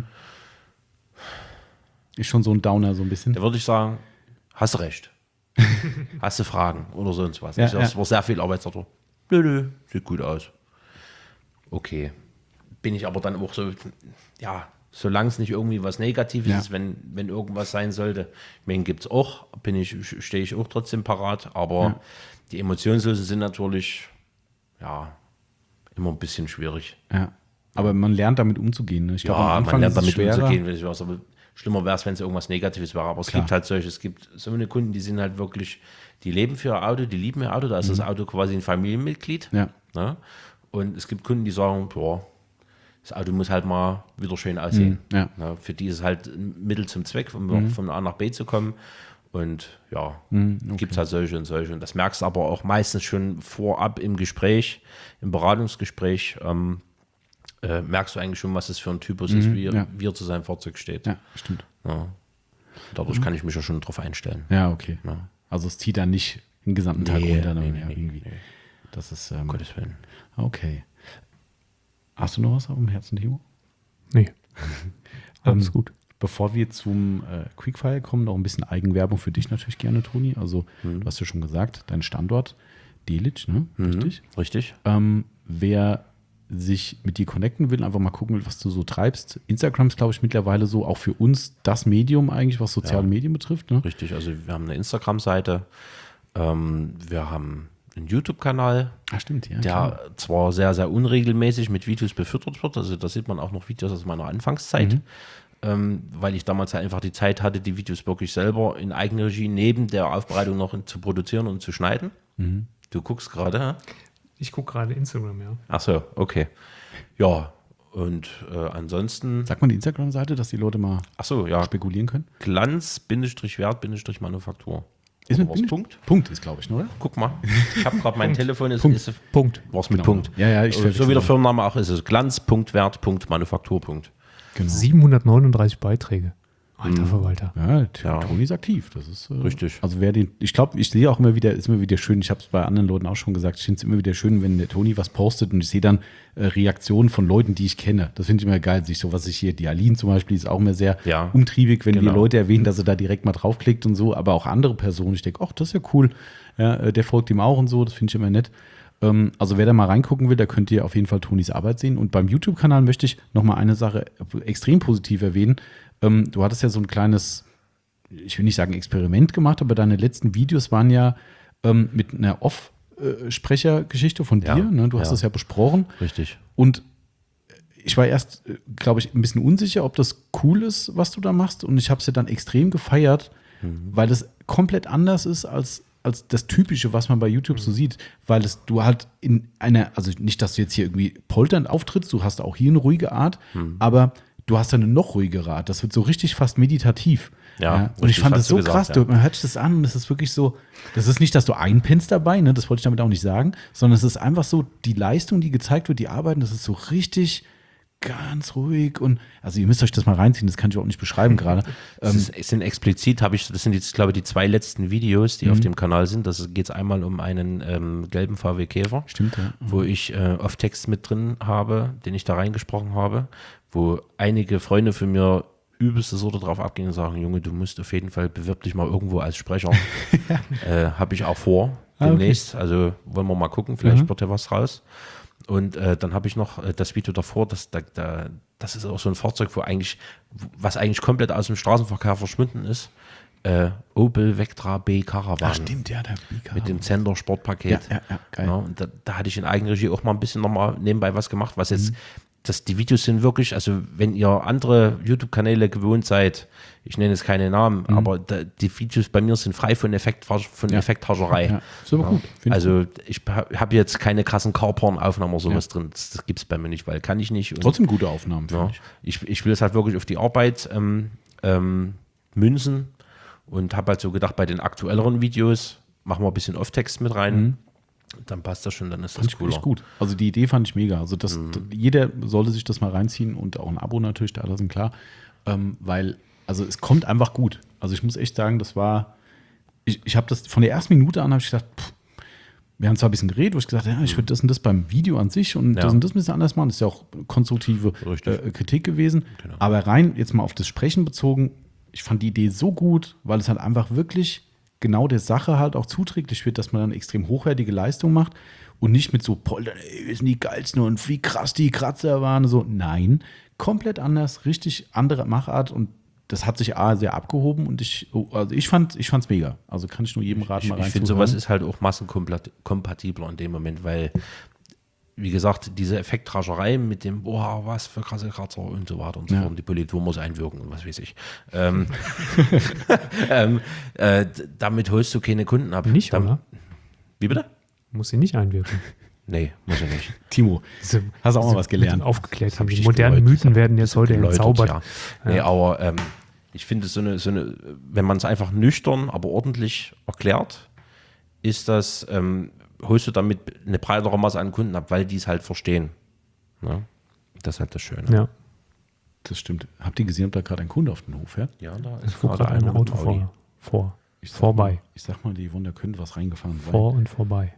Ist schon so ein Downer, so ein bisschen. Da würde ich sagen, hast du recht. Hast du Fragen oder sonst was. Ja, Das war sehr viel Arbeitszeit. Nö, sieht gut aus. Okay. Bin ich aber dann auch so, ja, solange es nicht irgendwie was Negatives ist, wenn irgendwas sein sollte, gibt es auch, stehe ich auch trotzdem parat, aber die Emotionslosen sind natürlich, ja, immer ein bisschen schwierig. Ja. Aber man lernt damit umzugehen. Ne? Ich glaube, am Ja, Anfang man lernt ist es damit schwerer. umzugehen, wenn es was, aber schlimmer wäre es, wenn es irgendwas Negatives wäre. Aber es gibt halt solche, es gibt so eine Kunden, die sind halt wirklich, die leben für ihr Auto, die lieben ihr Auto, da ist das Auto quasi ein Familienmitglied. Ja. Ne? Und es gibt Kunden, die sagen, boah, das Auto muss halt mal wieder schön aussehen. Ja. Ne? Für die ist es halt ein Mittel zum Zweck, um von A nach B zu kommen. Und ja, gibt es halt solche und solche. Und das merkst du aber auch meistens schon vorab im Gespräch, im Beratungsgespräch, merkst du eigentlich schon, was es für ein Typus ist, wie er zu seinem Fahrzeug steht. Ja, stimmt. Ja. Dadurch kann ich mich ja schon drauf einstellen. Ja, okay. Ja. Also es zieht dann nicht den gesamten Tag Nee, runter. nee, Ja, nee, irgendwie. nee. Das ist, Um Gottes Willen. okay. Hast du noch was auf dem Herzen, Timo? Nee. Alles gut. Bevor wir zum Quickfire kommen, noch ein bisschen Eigenwerbung für dich natürlich gerne, Toni. Also, du hast ja schon gesagt, dein Standort, Delitzsch, ne? Richtig? Richtig. Wer sich mit dir connecten will, einfach mal gucken, was du so treibst. Instagram ist, glaube ich, mittlerweile so auch für uns das Medium eigentlich, was soziale Medien betrifft. Ne? Richtig. Also, wir haben eine Instagram-Seite, wir haben einen YouTube-Kanal, Ah, stimmt, ja. der klar. zwar sehr, sehr unregelmäßig mit Videos befüttert wird. Also, da sieht man auch noch Videos aus meiner Anfangszeit. Weil ich damals einfach die Zeit hatte, die Videos wirklich selber in Eigenregie neben der Aufbereitung noch zu produzieren und zu schneiden. Du guckst gerade, hä? Ich gucke gerade Instagram, ja. Ach so, okay. Ja, und ansonsten, Sag mal die Instagram-Seite, dass die Leute mal ach so, ja, spekulieren können. Glanz-Wert-Manufaktur. Ist mit War's Punkt? Punkt ist, glaube ich, oder? Guck mal, ich habe gerade mein Telefon, ist Punkt. war's mit Genau. Punkt. Ja, ja, ich so wie verwechsel der auch. Firmenname auch ist, es Glanz.wert.manufaktur. Genau. 739 Beiträge. Alter Verwalter. Ja, Ja. Toni ist aktiv. Das ist Richtig. Also wer den, ich glaube, ich sehe auch immer wieder, ist immer wieder schön, ich habe es bei anderen Leuten auch schon gesagt, ich finde es immer wieder schön, wenn der Toni was postet und ich sehe dann Reaktionen von Leuten, die ich kenne. Das finde ich immer geil. Sich so, was ich hier, die Aline zum Beispiel, ist auch immer sehr Ja. umtriebig, wenn wir Genau. Leute erwähnen, dass er da direkt mal draufklickt und so, aber auch andere Personen. Ich denke, ach, das ist ja cool. Ja, der folgt ihm auch und so, das finde ich immer nett. Also wer da mal reingucken will, da könnt ihr auf jeden Fall Tonis Arbeit sehen. Und beim YouTube-Kanal möchte ich noch mal eine Sache extrem positiv erwähnen. Du hattest ja so ein kleines, ich will nicht sagen Experiment gemacht, aber deine letzten Videos waren ja mit einer Off-Sprecher-Geschichte von dir. Ja, Ne? Du hast ja. das ja besprochen. Richtig. Und ich war erst, glaube ich, ein bisschen unsicher, ob das cool ist, was du da machst. Und ich habe es ja dann extrem gefeiert, weil das komplett anders ist als das Typische, was man bei YouTube so sieht. Weil du halt in einer, also nicht, dass du jetzt hier irgendwie polternd auftrittst, du hast auch hier eine ruhige Art, aber du hast eine noch ruhigere Art. Das wird so richtig fast meditativ. Ja, Und ich richtig, fand das hast du so gesagt, krass. ja. Man hört sich das an und es ist wirklich so, das ist nicht, dass du einpennst dabei, ne? Das wollte ich damit auch nicht sagen, sondern es ist einfach so, die Leistung, die gezeigt wird, die Arbeiten, das ist so richtig ganz ruhig und, also ihr müsst euch das mal reinziehen, das kann ich auch nicht beschreiben gerade. Es sind explizit, das sind jetzt, glaube ich, die 2 letzten Videos, die auf dem Kanal sind. Das geht einmal um einen gelben VW Käfer, Stimmt, ja. wo ich Off-Text mit drin habe, den ich da reingesprochen habe, wo einige Freunde von mir übelste Sorte drauf abgehen und sagen, Junge, du musst auf jeden Fall bewirb dich mal irgendwo als Sprecher. Habe ich auch vor, demnächst. Also wollen wir mal gucken, vielleicht wird ja was raus. Und dann habe ich noch das Video davor, das ist auch so ein Fahrzeug, was eigentlich komplett aus dem Straßenverkehr verschwunden ist. Opel Vectra B Caravan. Stimmt, ja, der B-Caravan. Mit dem Zender Sportpaket. Ja, geil. Ja, und da hatte ich in Eigenregie auch mal ein bisschen nochmal nebenbei was gemacht, was jetzt, die Videos sind wirklich, also wenn ihr andere YouTube-Kanäle gewohnt seid, ich nenne jetzt keine Namen, aber die Videos bei mir sind frei von Effekthascherei. Ja, ist aber gut. Also ich habe jetzt keine krassen Carporn-Aufnahmen oder sowas drin. Das gibt es bei mir nicht, weil kann ich nicht. Und, Trotzdem gute Aufnahmen, finde ich will es halt wirklich auf die Arbeit münzen und habe halt so gedacht, bei den aktuelleren Videos machen wir ein bisschen Off-Text mit rein. Dann passt das schon, dann ist das cooler. Fand ich gut. Also die Idee fand ich mega. Also jeder sollte sich das mal reinziehen und auch ein Abo natürlich, da alles sind klar. Weil, also es kommt einfach gut. Also ich muss echt sagen, das war, ich habe das von der ersten Minute an, habe ich gedacht, wir haben zwar ein bisschen geredet, wo ich gesagt habe, ja, ich würde das und das beim Video an sich und das und das ein bisschen anders machen. Das ist ja auch konstruktive Kritik gewesen. Genau. Aber rein jetzt mal auf das Sprechen bezogen, ich fand die Idee so gut, weil es halt einfach wirklich genau der Sache halt auch zuträglich wird, dass man dann extrem hochwertige Leistung macht und nicht mit so Poltern, wir sind die geilsten und wie krass die Kratzer waren. So, nein, komplett anders, richtig andere Machart und das hat sich sehr abgehoben und ich fand's mega. Also kann ich nur jedem raten, mal reinzuhören. Ich finde, sowas ist halt auch massenkompatibler in dem Moment, weil, wie gesagt, diese Effektrascherei mit dem, boah, was für krasse Kratzer und so weiter und so fort, die Politur muss einwirken und was weiß ich. Damit holst du keine Kunden ab. Nicht, oder? Wie bitte? Muss sie nicht einwirken. Nee, muss er nicht. Timo, hast du auch mal was gelernt? Aufgeklärt haben. Die modernen Mythen werden jetzt heute entzaubert. Ja. Nee, aber ich finde, wenn man es einfach nüchtern, aber ordentlich erklärt, ist das, holst du damit eine breitere Masse an Kunden ab, weil die es halt verstehen. Ne? Das ist halt das Schöne. Ja. Das stimmt. Habt ihr gesehen, ob da gerade ein Kunde auf den Hof fährt? Ja, da Es fuhr gerade ein Auto vorbei. Ich sag mal, die Wunder könnte was reingefahren sein. Vor und vorbei.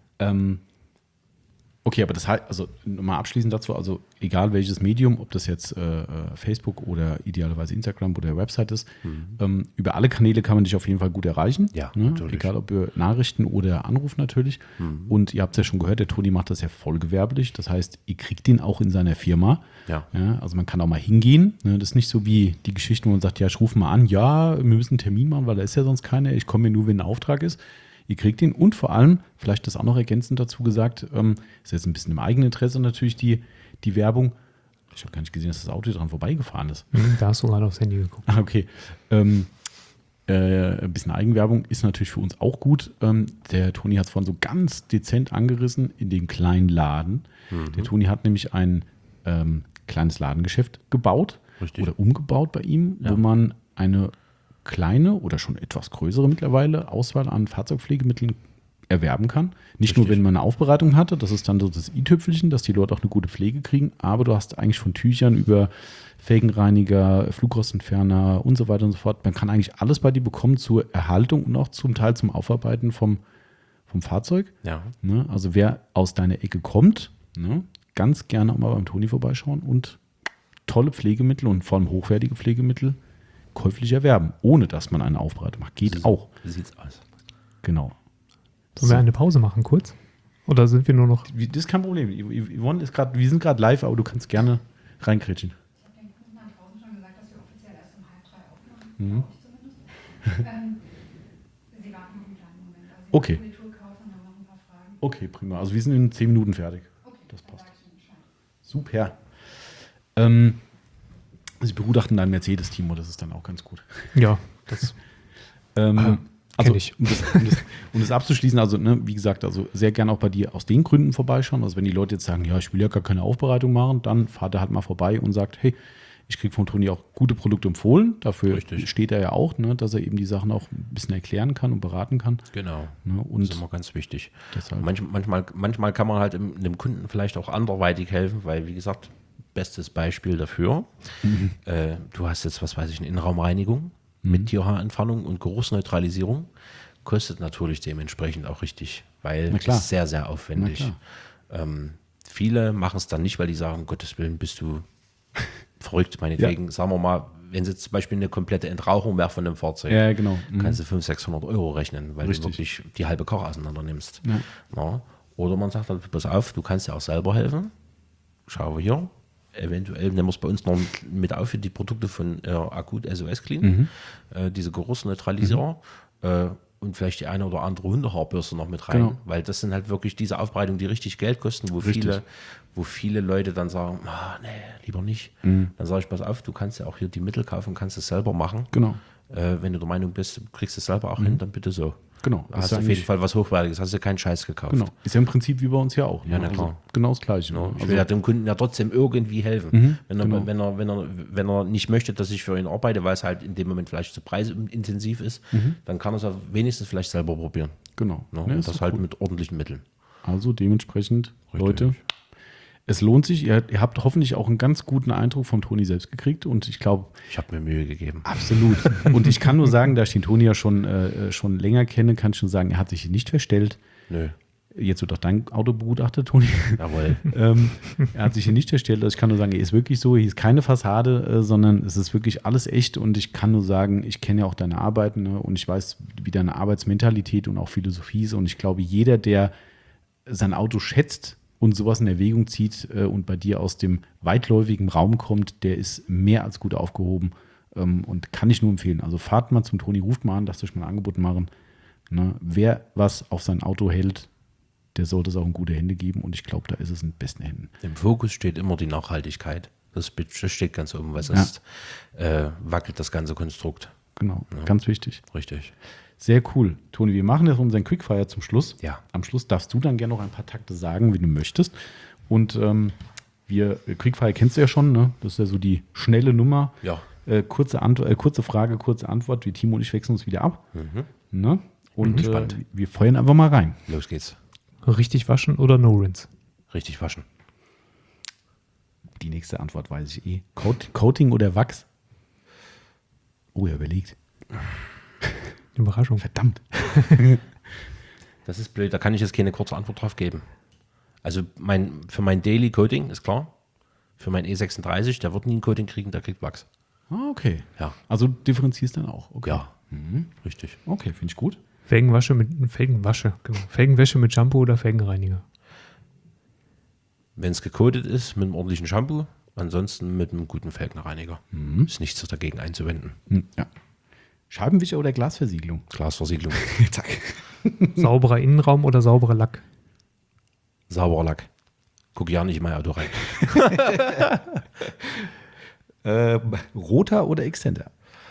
Okay, aber das heißt, also nochmal abschließend dazu, also egal welches Medium, ob das jetzt Facebook oder idealerweise Instagram oder Website ist, über alle Kanäle kann man dich auf jeden Fall gut erreichen. Ja, ne? natürlich. Egal ob über Nachrichten oder Anruf natürlich. Und ihr habt es ja schon gehört, der Toni macht das ja vollgewerblich. Das heißt, ihr kriegt den auch in seiner Firma. Ja. Ja, also man kann auch mal hingehen. Ne? Das ist nicht so wie die Geschichte, wo man sagt, ja, ich rufe mal an, ja, wir müssen einen Termin machen, weil da ist ja sonst keiner. Ich komme mir nur, wenn ein Auftrag ist. Ihr kriegt ihn und vor allem, vielleicht das auch noch ergänzend dazu gesagt, ist jetzt ein bisschen im eigenen Interesse natürlich die Werbung. Ich habe gar nicht gesehen, dass das Auto dran vorbeigefahren ist. Da hast du gerade aufs Handy geguckt. Okay. Ein bisschen Eigenwerbung ist natürlich für uns auch gut. Der Toni hat es vorhin so ganz dezent angerissen in den kleinen Laden. Der Toni hat nämlich ein kleines Ladengeschäft gebaut oder umgebaut bei ihm, wo man eine kleine oder schon etwas größere mittlerweile Auswahl an Fahrzeugpflegemitteln erwerben kann. Nicht nur, wenn man eine Aufbereitung hatte, das ist dann so das i-Tüpfelchen, dass die Leute auch eine gute Pflege kriegen, aber du hast eigentlich von Tüchern über Felgenreiniger, Flugrostentferner und so weiter und so fort. Man kann eigentlich alles bei dir bekommen zur Erhaltung und auch zum Teil zum Aufarbeiten vom Fahrzeug. Ja. Ne? Also wer aus deiner Ecke kommt, ne? Ganz gerne auch mal beim Toni vorbeischauen und tolle Pflegemittel und vor allem hochwertige Pflegemittel käuflich erwerben, ohne dass man eine Aufbereitung macht. Geht auch. Wie sieht's aus? Genau. Sollen wir eine Pause machen kurz? Oder sind wir nur noch... Das ist kein Problem. Yvonne ist gerade, wir sind gerade live, aber du kannst gerne reinkrätschen. Ich habe den Kunden da draußen schon gesagt, dass wir offiziell erst um 2:30 aufmachen. Glaube ich zumindest. Sie warten noch einen kleinen Moment. Also Okay. Die Tour kaufen und dann noch ein paar Fragen. Okay, prima. Also wir sind in 10 Minuten fertig. Okay, Das passt. dann sag ich Ihnen Bescheid. Super. Sie begutachten dein Mercedes-Timo, das ist dann auch ganz gut. Ja, das Also, kenn ich. um das abzuschließen, also wie gesagt, also sehr gerne auch bei dir aus den Gründen vorbeischauen. Also wenn die Leute jetzt sagen, ja, ich will ja gar keine Aufbereitung machen, dann fahrt er halt mal vorbei und sagt, hey, ich kriege von Toni auch gute Produkte empfohlen. Dafür steht er ja auch, ne, dass er eben die Sachen auch ein bisschen erklären kann und beraten kann. Genau. Ne, und das ist immer ganz wichtig. deshalb- Manchmal kann man halt dem Kunden vielleicht auch anderweitig helfen, weil, wie gesagt, bestes Beispiel dafür, du hast jetzt, was weiß ich, eine Innenraumreinigung mit Tierhaarentfernung und Geruchsneutralisierung, kostet natürlich dementsprechend auch richtig, weil Na klar. es ist sehr, sehr aufwendig. Viele machen es dann nicht, weil die sagen, um Gottes Willen, bist du verrückt, meinetwegen, sagen wir mal, wenn es jetzt zum Beispiel eine komplette Entrauchung wäre von einem Fahrzeug, Ja, genau. kannst du 500, 600 Euro rechnen, weil Richtig. du wirklich die halbe Karre auseinander nimmst. Ja. Ja. Oder man sagt dann, pass auf, du kannst ja auch selber helfen. Schau hier, eventuell nehmen wir es bei uns noch mit auf für die Produkte von Akut SOS Clean, diese Geruchsneutralisierer und vielleicht die eine oder andere Hundehaarbürste noch mit rein, Genau. weil das sind halt wirklich diese Aufbereitungen, die richtig Geld kosten, wo Richtig. viele Leute dann sagen, nee, lieber nicht. Dann sage ich, pass auf, du kannst ja auch hier die Mittel kaufen, kannst es selber machen. Genau. Wenn du der Meinung bist, du kriegst es selber auch hin, dann bitte so. Genau. Da hast du auf jeden Fall was Hochwertiges, hast du keinen Scheiß gekauft. Genau. Ist ja im Prinzip wie bei uns ja auch. Ne? Ja, na klar. Also genau das Gleiche. Ja, Ne? ich will ja dem Kunden ja trotzdem irgendwie helfen. Wenn er nicht möchte, dass ich für ihn arbeite, weil es halt in dem Moment vielleicht zu preisintensiv ist, dann kann er es ja wenigstens vielleicht selber probieren. Genau. Ja, Ne, und ist das doch halt gut. mit ordentlichen Mitteln. Also dementsprechend, Richtig. Leute, es lohnt sich. Ihr habt hoffentlich auch einen ganz guten Eindruck vom Toni selbst gekriegt und ich glaube, Ich habe mir Mühe gegeben. absolut. Und ich kann nur sagen, da ich den Toni ja schon länger kenne, kann ich schon sagen, er hat sich nicht verstellt. Nö, Jetzt wird auch dein Auto begutachtet, Toni. jawohl. Er hat sich hier nicht verstellt. Also ich kann nur sagen, er ist wirklich so. Hier ist keine Fassade, sondern es ist wirklich alles echt. Und ich kann nur sagen, ich kenne ja auch deine Arbeiten, ne? Und ich weiß, wie deine Arbeitsmentalität und auch Philosophie ist. Und ich glaube, jeder, der sein Auto schätzt und sowas in Erwägung zieht und bei dir aus dem weitläufigen Raum kommt, der ist mehr als gut aufgehoben und kann ich nur empfehlen. Also fahrt mal zum Toni, ruft mal an, lasst euch mal ein Angebot machen. Ne? Wer was auf sein Auto hält, der sollte es auch in gute Hände geben und ich glaube, da ist es in besten Händen. Im Fokus steht immer die Nachhaltigkeit. Das steht ganz oben, weil Ja. sonst wackelt das ganze Konstrukt. Genau, ganz wichtig. Richtig. Sehr cool. Toni, wir machen jetzt unseren Quickfire zum Schluss. Ja. Am Schluss darfst du dann gerne noch ein paar Takte sagen, wie du möchtest. Und Quickfire kennst du ja schon, ne? Das ist ja so die schnelle Nummer. Ja. Kurze Frage, kurze Antwort. Wir Timo und ich wechseln uns wieder ab. Ne? Und gespannt. wir feuern einfach mal rein. Los geht's. Richtig waschen oder No Rinse? Richtig waschen. Die nächste Antwort weiß ich eh. Coating oder Wachs? Oh, er überlegt. Überraschung. Verdammt. Das ist blöd, da kann ich jetzt keine kurze Antwort drauf geben. Also für mein Daily Coating ist klar. Für mein E36, der wird nie ein Coating kriegen, der kriegt Wachs. Ah, okay. Ja. Also differenzierst dann auch. Okay. Ja. Richtig. Okay, finde ich gut. Felgenwäsche mit Shampoo oder Felgenreiniger? Wenn es gecoatet ist, mit einem ordentlichen Shampoo, ansonsten mit einem guten Felgenreiniger. Ist nichts dagegen einzuwenden. Ja. Scheibenwischer oder Glasversiegelung? Glasversiegelung. Zack. Sauberer Innenraum oder sauberer Lack? Sauberer Lack. Guck ja nicht in mein Auto rein. Roter oder Extender?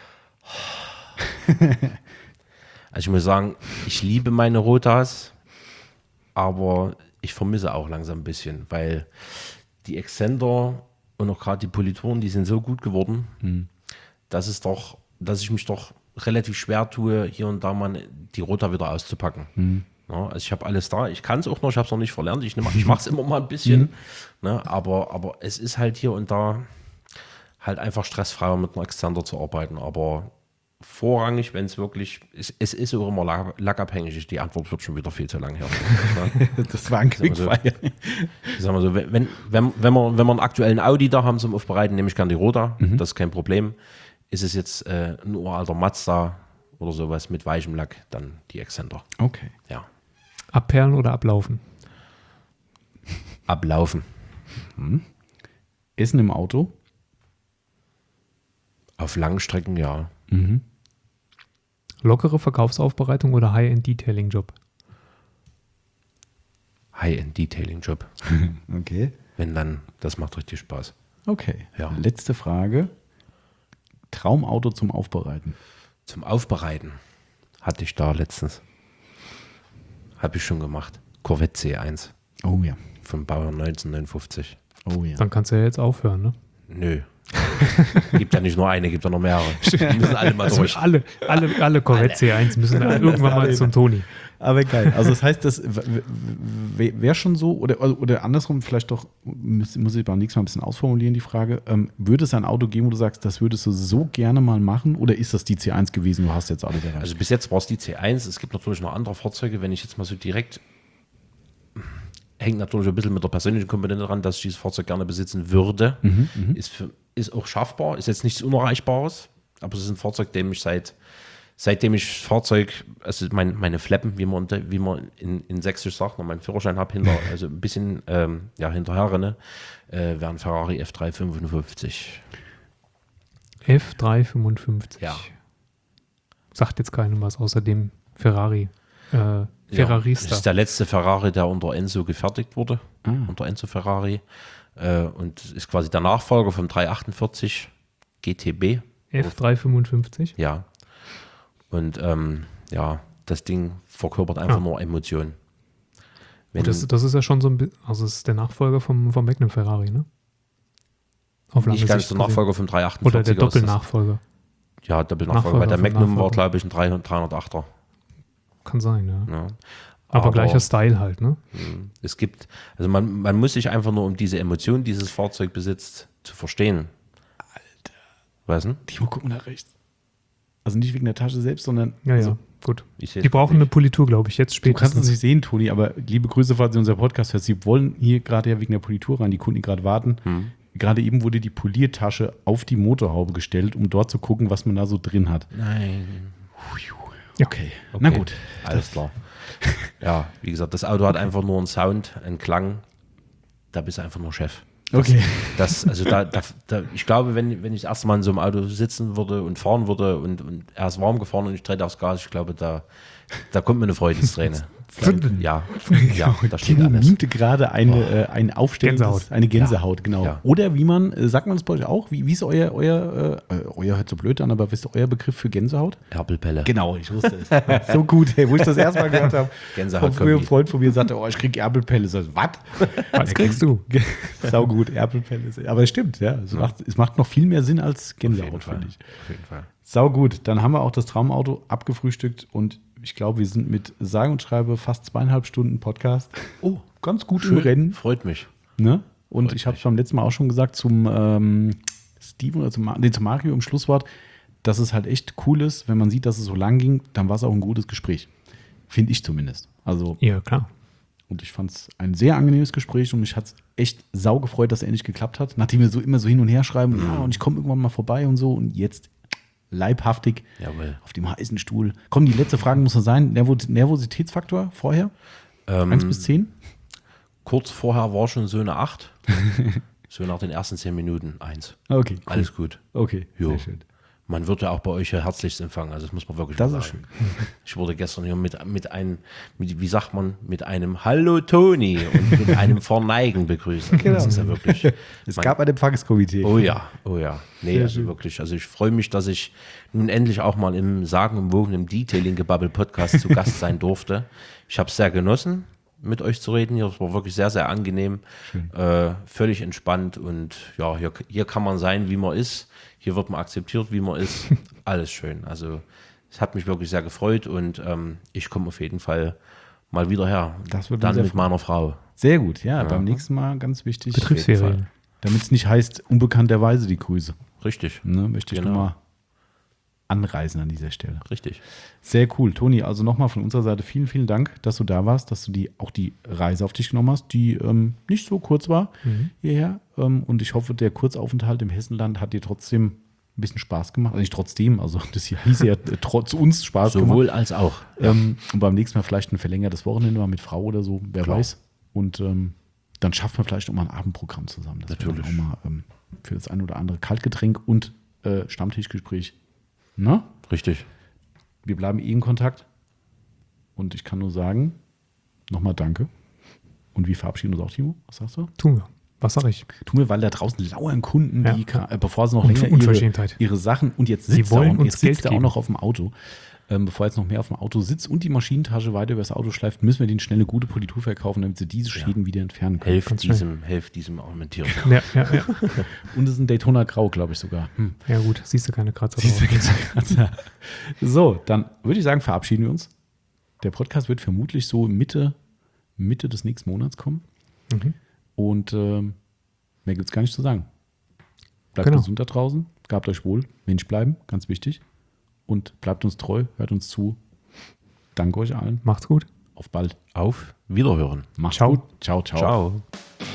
Also ich muss sagen, ich liebe meine Rotas, aber ich vermisse auch langsam ein bisschen, weil die Extender und auch gerade die Politoren, die sind so gut geworden, dass ich mich doch relativ schwer tue, hier und da mal die Rota wieder auszupacken. Ja, also ich habe alles da, ich kann es auch noch, ich habe es noch nicht verlernt, ich mache es immer mal ein bisschen, ne, aber es ist halt hier und da halt einfach stressfreier mit einem Extender zu arbeiten, aber vorrangig, wenn es wirklich, es ist auch immer lackabhängig, die Antwort wird schon wieder viel zu lang her. Ne? Das war ein Quickfire. Ich sag mal so, wenn wir einen aktuellen Audi da haben zum Aufbereiten, nehme ich gerne die Roda, das ist kein Problem. Ist es jetzt ein uralter Mazda oder sowas mit weichem Lack, dann die Extender. Okay. Ja. Abperlen oder ablaufen? Ablaufen. Essen im Auto? Auf langen Strecken, ja. Lockere Verkaufsaufbereitung oder High-End-Detailing-Job? High-End-Detailing-Job. Okay. Wenn dann, das macht richtig Spaß. Okay. Ja. Letzte Frage. Traumauto zum Aufbereiten? Zum Aufbereiten hatte ich da letztens. Habe ich schon gemacht. Corvette C1 Oh ja. vom Baujahr 1959. Oh ja. Dann kannst du ja jetzt aufhören, ne? Nö. Gibt ja nicht nur eine, gibt ja noch mehrere. Die müssen alle mal durch. Alle Corvette C1 müssen dann irgendwann mal zum Toni. Aber geil. Also das heißt, das wäre schon so, oder andersrum, vielleicht doch, muss ich beim nächsten Mal ein bisschen ausformulieren, die Frage, würde es ein Auto geben, wo du sagst, das würdest du so gerne mal machen, oder ist das die C1 gewesen, du hast jetzt alles erreicht? Also bis jetzt war es die C1. Es gibt natürlich noch andere Fahrzeuge, wenn ich jetzt mal so direkt hängt natürlich ein bisschen mit der persönlichen Komponente dran, dass ich dieses Fahrzeug gerne besitzen würde. Ist auch schaffbar, ist jetzt nichts Unerreichbares, aber es ist ein Fahrzeug, seitdem ich das Fahrzeug, also meine Fleppen, wie man in Sächsisch sagt, noch meinen Führerschein habe, also ein bisschen hinterher renne, wäre ein Ferrari F355. F355. Ja. Sagt jetzt keinem was außer dem Ferrari. Das Ferrarista. ist der letzte Ferrari, der unter Enzo gefertigt wurde, unter Enzo Ferrari. Und ist quasi der Nachfolger vom 348 GTB. F355. Ja. Und das Ding verkörpert einfach nur Emotionen. Gut, das ist ja schon so ein bisschen, also es ist der Nachfolger vom Magnum Ferrari, ne? Auf lange Nicht ganz Sicht der gesehen. Nachfolger vom 348. Oder der Doppelnachfolger. Ja, Doppelnachfolger. Weil der Nachfolger vom Magnum war, Nachfolger. glaube ich, ein 308er. Kann sein, ja. Ja. Aber gleicher Style halt, ne? Es gibt, also man muss sich einfach nur um diese Emotion, die dieses Fahrzeug besitzt, zu verstehen. Alter. Weißt du? Timo, guck mal nach rechts. Also nicht wegen der Tasche selbst, sondern Ja, also, ja, gut. Ich seh's Die brauchen nicht. eine Politur, glaube ich, jetzt du kannst es spätestens. nicht sehen, Toni, aber liebe Grüße, falls ihr unser Podcast hört. Sie wollen hier gerade ja wegen der Politur rein, die Kunden, die gerade warten. Gerade eben wurde die Poliertasche auf die Motorhaube gestellt, um dort zu gucken, was man da so drin hat. Nein. Okay. Na gut. Alles klar. Ja, wie gesagt, das Auto hat einfach nur einen Sound, einen Klang. Da bist du einfach nur Chef. Okay. Ich glaube, wenn ich das erste Mal in so einem Auto sitzen würde und fahren würde und er ist warm gefahren und ich trete aufs Gas, ich glaube, da kommt mir eine Freudenträne. Ja, da steht Timo alles. mimte gerade ein aufstellendes, Gänsehaut. eine Gänsehaut, genau. Ja. Oder wie man, sagt man das bei euch auch? Wie ist euer hört so blöd an, aber wisst ihr euer Begriff für Gänsehaut? Erpelpelle. Genau, ich wusste es. So gut, hey, wo ich das erste Mal gehört habe. Gänsehaut Von früher ein kommt Freund von mir sagte, ich krieg Erpelpelle. So, was? Was kriegst du? Sau gut, Erpelpelle. Aber es stimmt, ja. Es macht noch viel mehr Sinn als Gänsehaut, Fall. finde ich. Auf jeden Fall. Sau gut, dann haben wir auch das Traumauto abgefrühstückt und ich glaube, wir sind mit sage und schreibe fast 2,5 Stunden Podcast. Oh, ganz gut im Rennen. Freut mich. Ne? Und Freut ich habe mich. es beim letzten Mal auch schon gesagt zum Steven oder zum Mario im Schlusswort, dass es halt echt cool ist, wenn man sieht, dass es so lang ging, dann war es auch ein gutes Gespräch. Finde ich zumindest. Also, Ja, klar. und ich fand es ein sehr angenehmes Gespräch und mich hat es echt sau gefreut, dass es endlich geklappt hat. Nachdem wir so immer so hin und her schreiben, ja, und ich komme irgendwann mal vorbei und so und jetzt leibhaftig Jawohl. auf dem heißen Stuhl. Komm, die letzte Frage muss noch sein. Nervositätsfaktor vorher? 1 bis 10? Kurz vorher war schon so eine 8. So nach den ersten 10 Minuten 1. Okay, cool. Alles gut. Okay, Jo. sehr schön. Man wird ja auch bei euch ja herzlichst empfangen, also das muss man wirklich Das mal ist sagen. Ich wurde gestern hier mit einem Hallo Toni und mit einem Verneigen begrüßt. Also Das ist ja wirklich. Es gab ein Empfangskomitee. Oh ja. Nee, Sehr also schön. wirklich. Also ich freue mich, dass ich nun endlich auch mal im sagenumwogenen Detailing-Gebabbel-Podcast zu Gast sein durfte. Ich habe es sehr genossen, mit euch zu reden hier. Es war wirklich sehr, sehr angenehm. Völlig entspannt und ja, hier kann man sein, wie man ist. Hier wird man akzeptiert, wie man ist. Alles schön. Also es hat mich wirklich sehr gefreut und ich komme auf jeden Fall mal wieder her. Das würde mich Dann sehr mit freuen. meiner Frau. Sehr gut, ja, beim nächsten Mal ganz wichtig. Betriebsferien. Damit es nicht heißt, unbekannterweise die Grüße. Richtig. Ne, möchte ich Genau. nochmal anreißen an dieser Stelle. Richtig. Sehr cool. Toni, also nochmal von unserer Seite vielen, vielen Dank, dass du da warst, dass du auch die Reise auf dich genommen hast, die nicht so kurz war hierher. Und ich hoffe, der Kurzaufenthalt im Hessenland hat dir trotzdem ein bisschen Spaß gemacht. Also nicht trotzdem, also das hier hieß ja trotz uns Spaß Sowohl gemacht. als auch. Und beim nächsten Mal vielleicht ein verlängertes Wochenende mal mit Frau oder so, wer Klar. weiß. Und dann schaffen wir vielleicht auch mal ein Abendprogramm zusammen. Das wäre dann Natürlich. auch mal für das ein oder andere Kaltgetränk und Stammtischgespräch. Na? Richtig. Wir bleiben in Kontakt. Und ich kann nur sagen, nochmal danke. Und wir verabschieden uns auch, Timo. Was sagst du? Tun wir. Was sag ich? Tun wir, weil da draußen lauern Kunden, Ja. die, bevor sie noch Und länger Unverschämtheit. ihre Sachen und jetzt Sie sitzt er wollen und uns jetzt sitzt Geld er auch geben. noch auf dem Auto. Bevor jetzt noch mehr auf dem Auto sitzt und die Maschinentasche weiter übers Auto schleift, müssen wir denen schnell eine gute Politur verkaufen, damit sie diese Schäden wieder entfernen können. Helft diesem Argumentieren. Ja. Und es ist ein Daytona Grau, glaube ich sogar. Ja gut, siehst du keine Kratzer Siehst du, drauf. So, dann würde ich sagen, verabschieden wir uns. Der Podcast wird vermutlich so Mitte des nächsten Monats kommen. Und mehr gibt es gar nicht zu sagen. Bleibt Genau. gesund da draußen, gehabt euch wohl, Mensch bleiben, ganz wichtig. Und bleibt uns treu, hört uns zu. Danke euch allen. Macht's gut. Auf bald. Auf Wiederhören. Mach's Ciao. gut. Ciao, ciao. Ciao.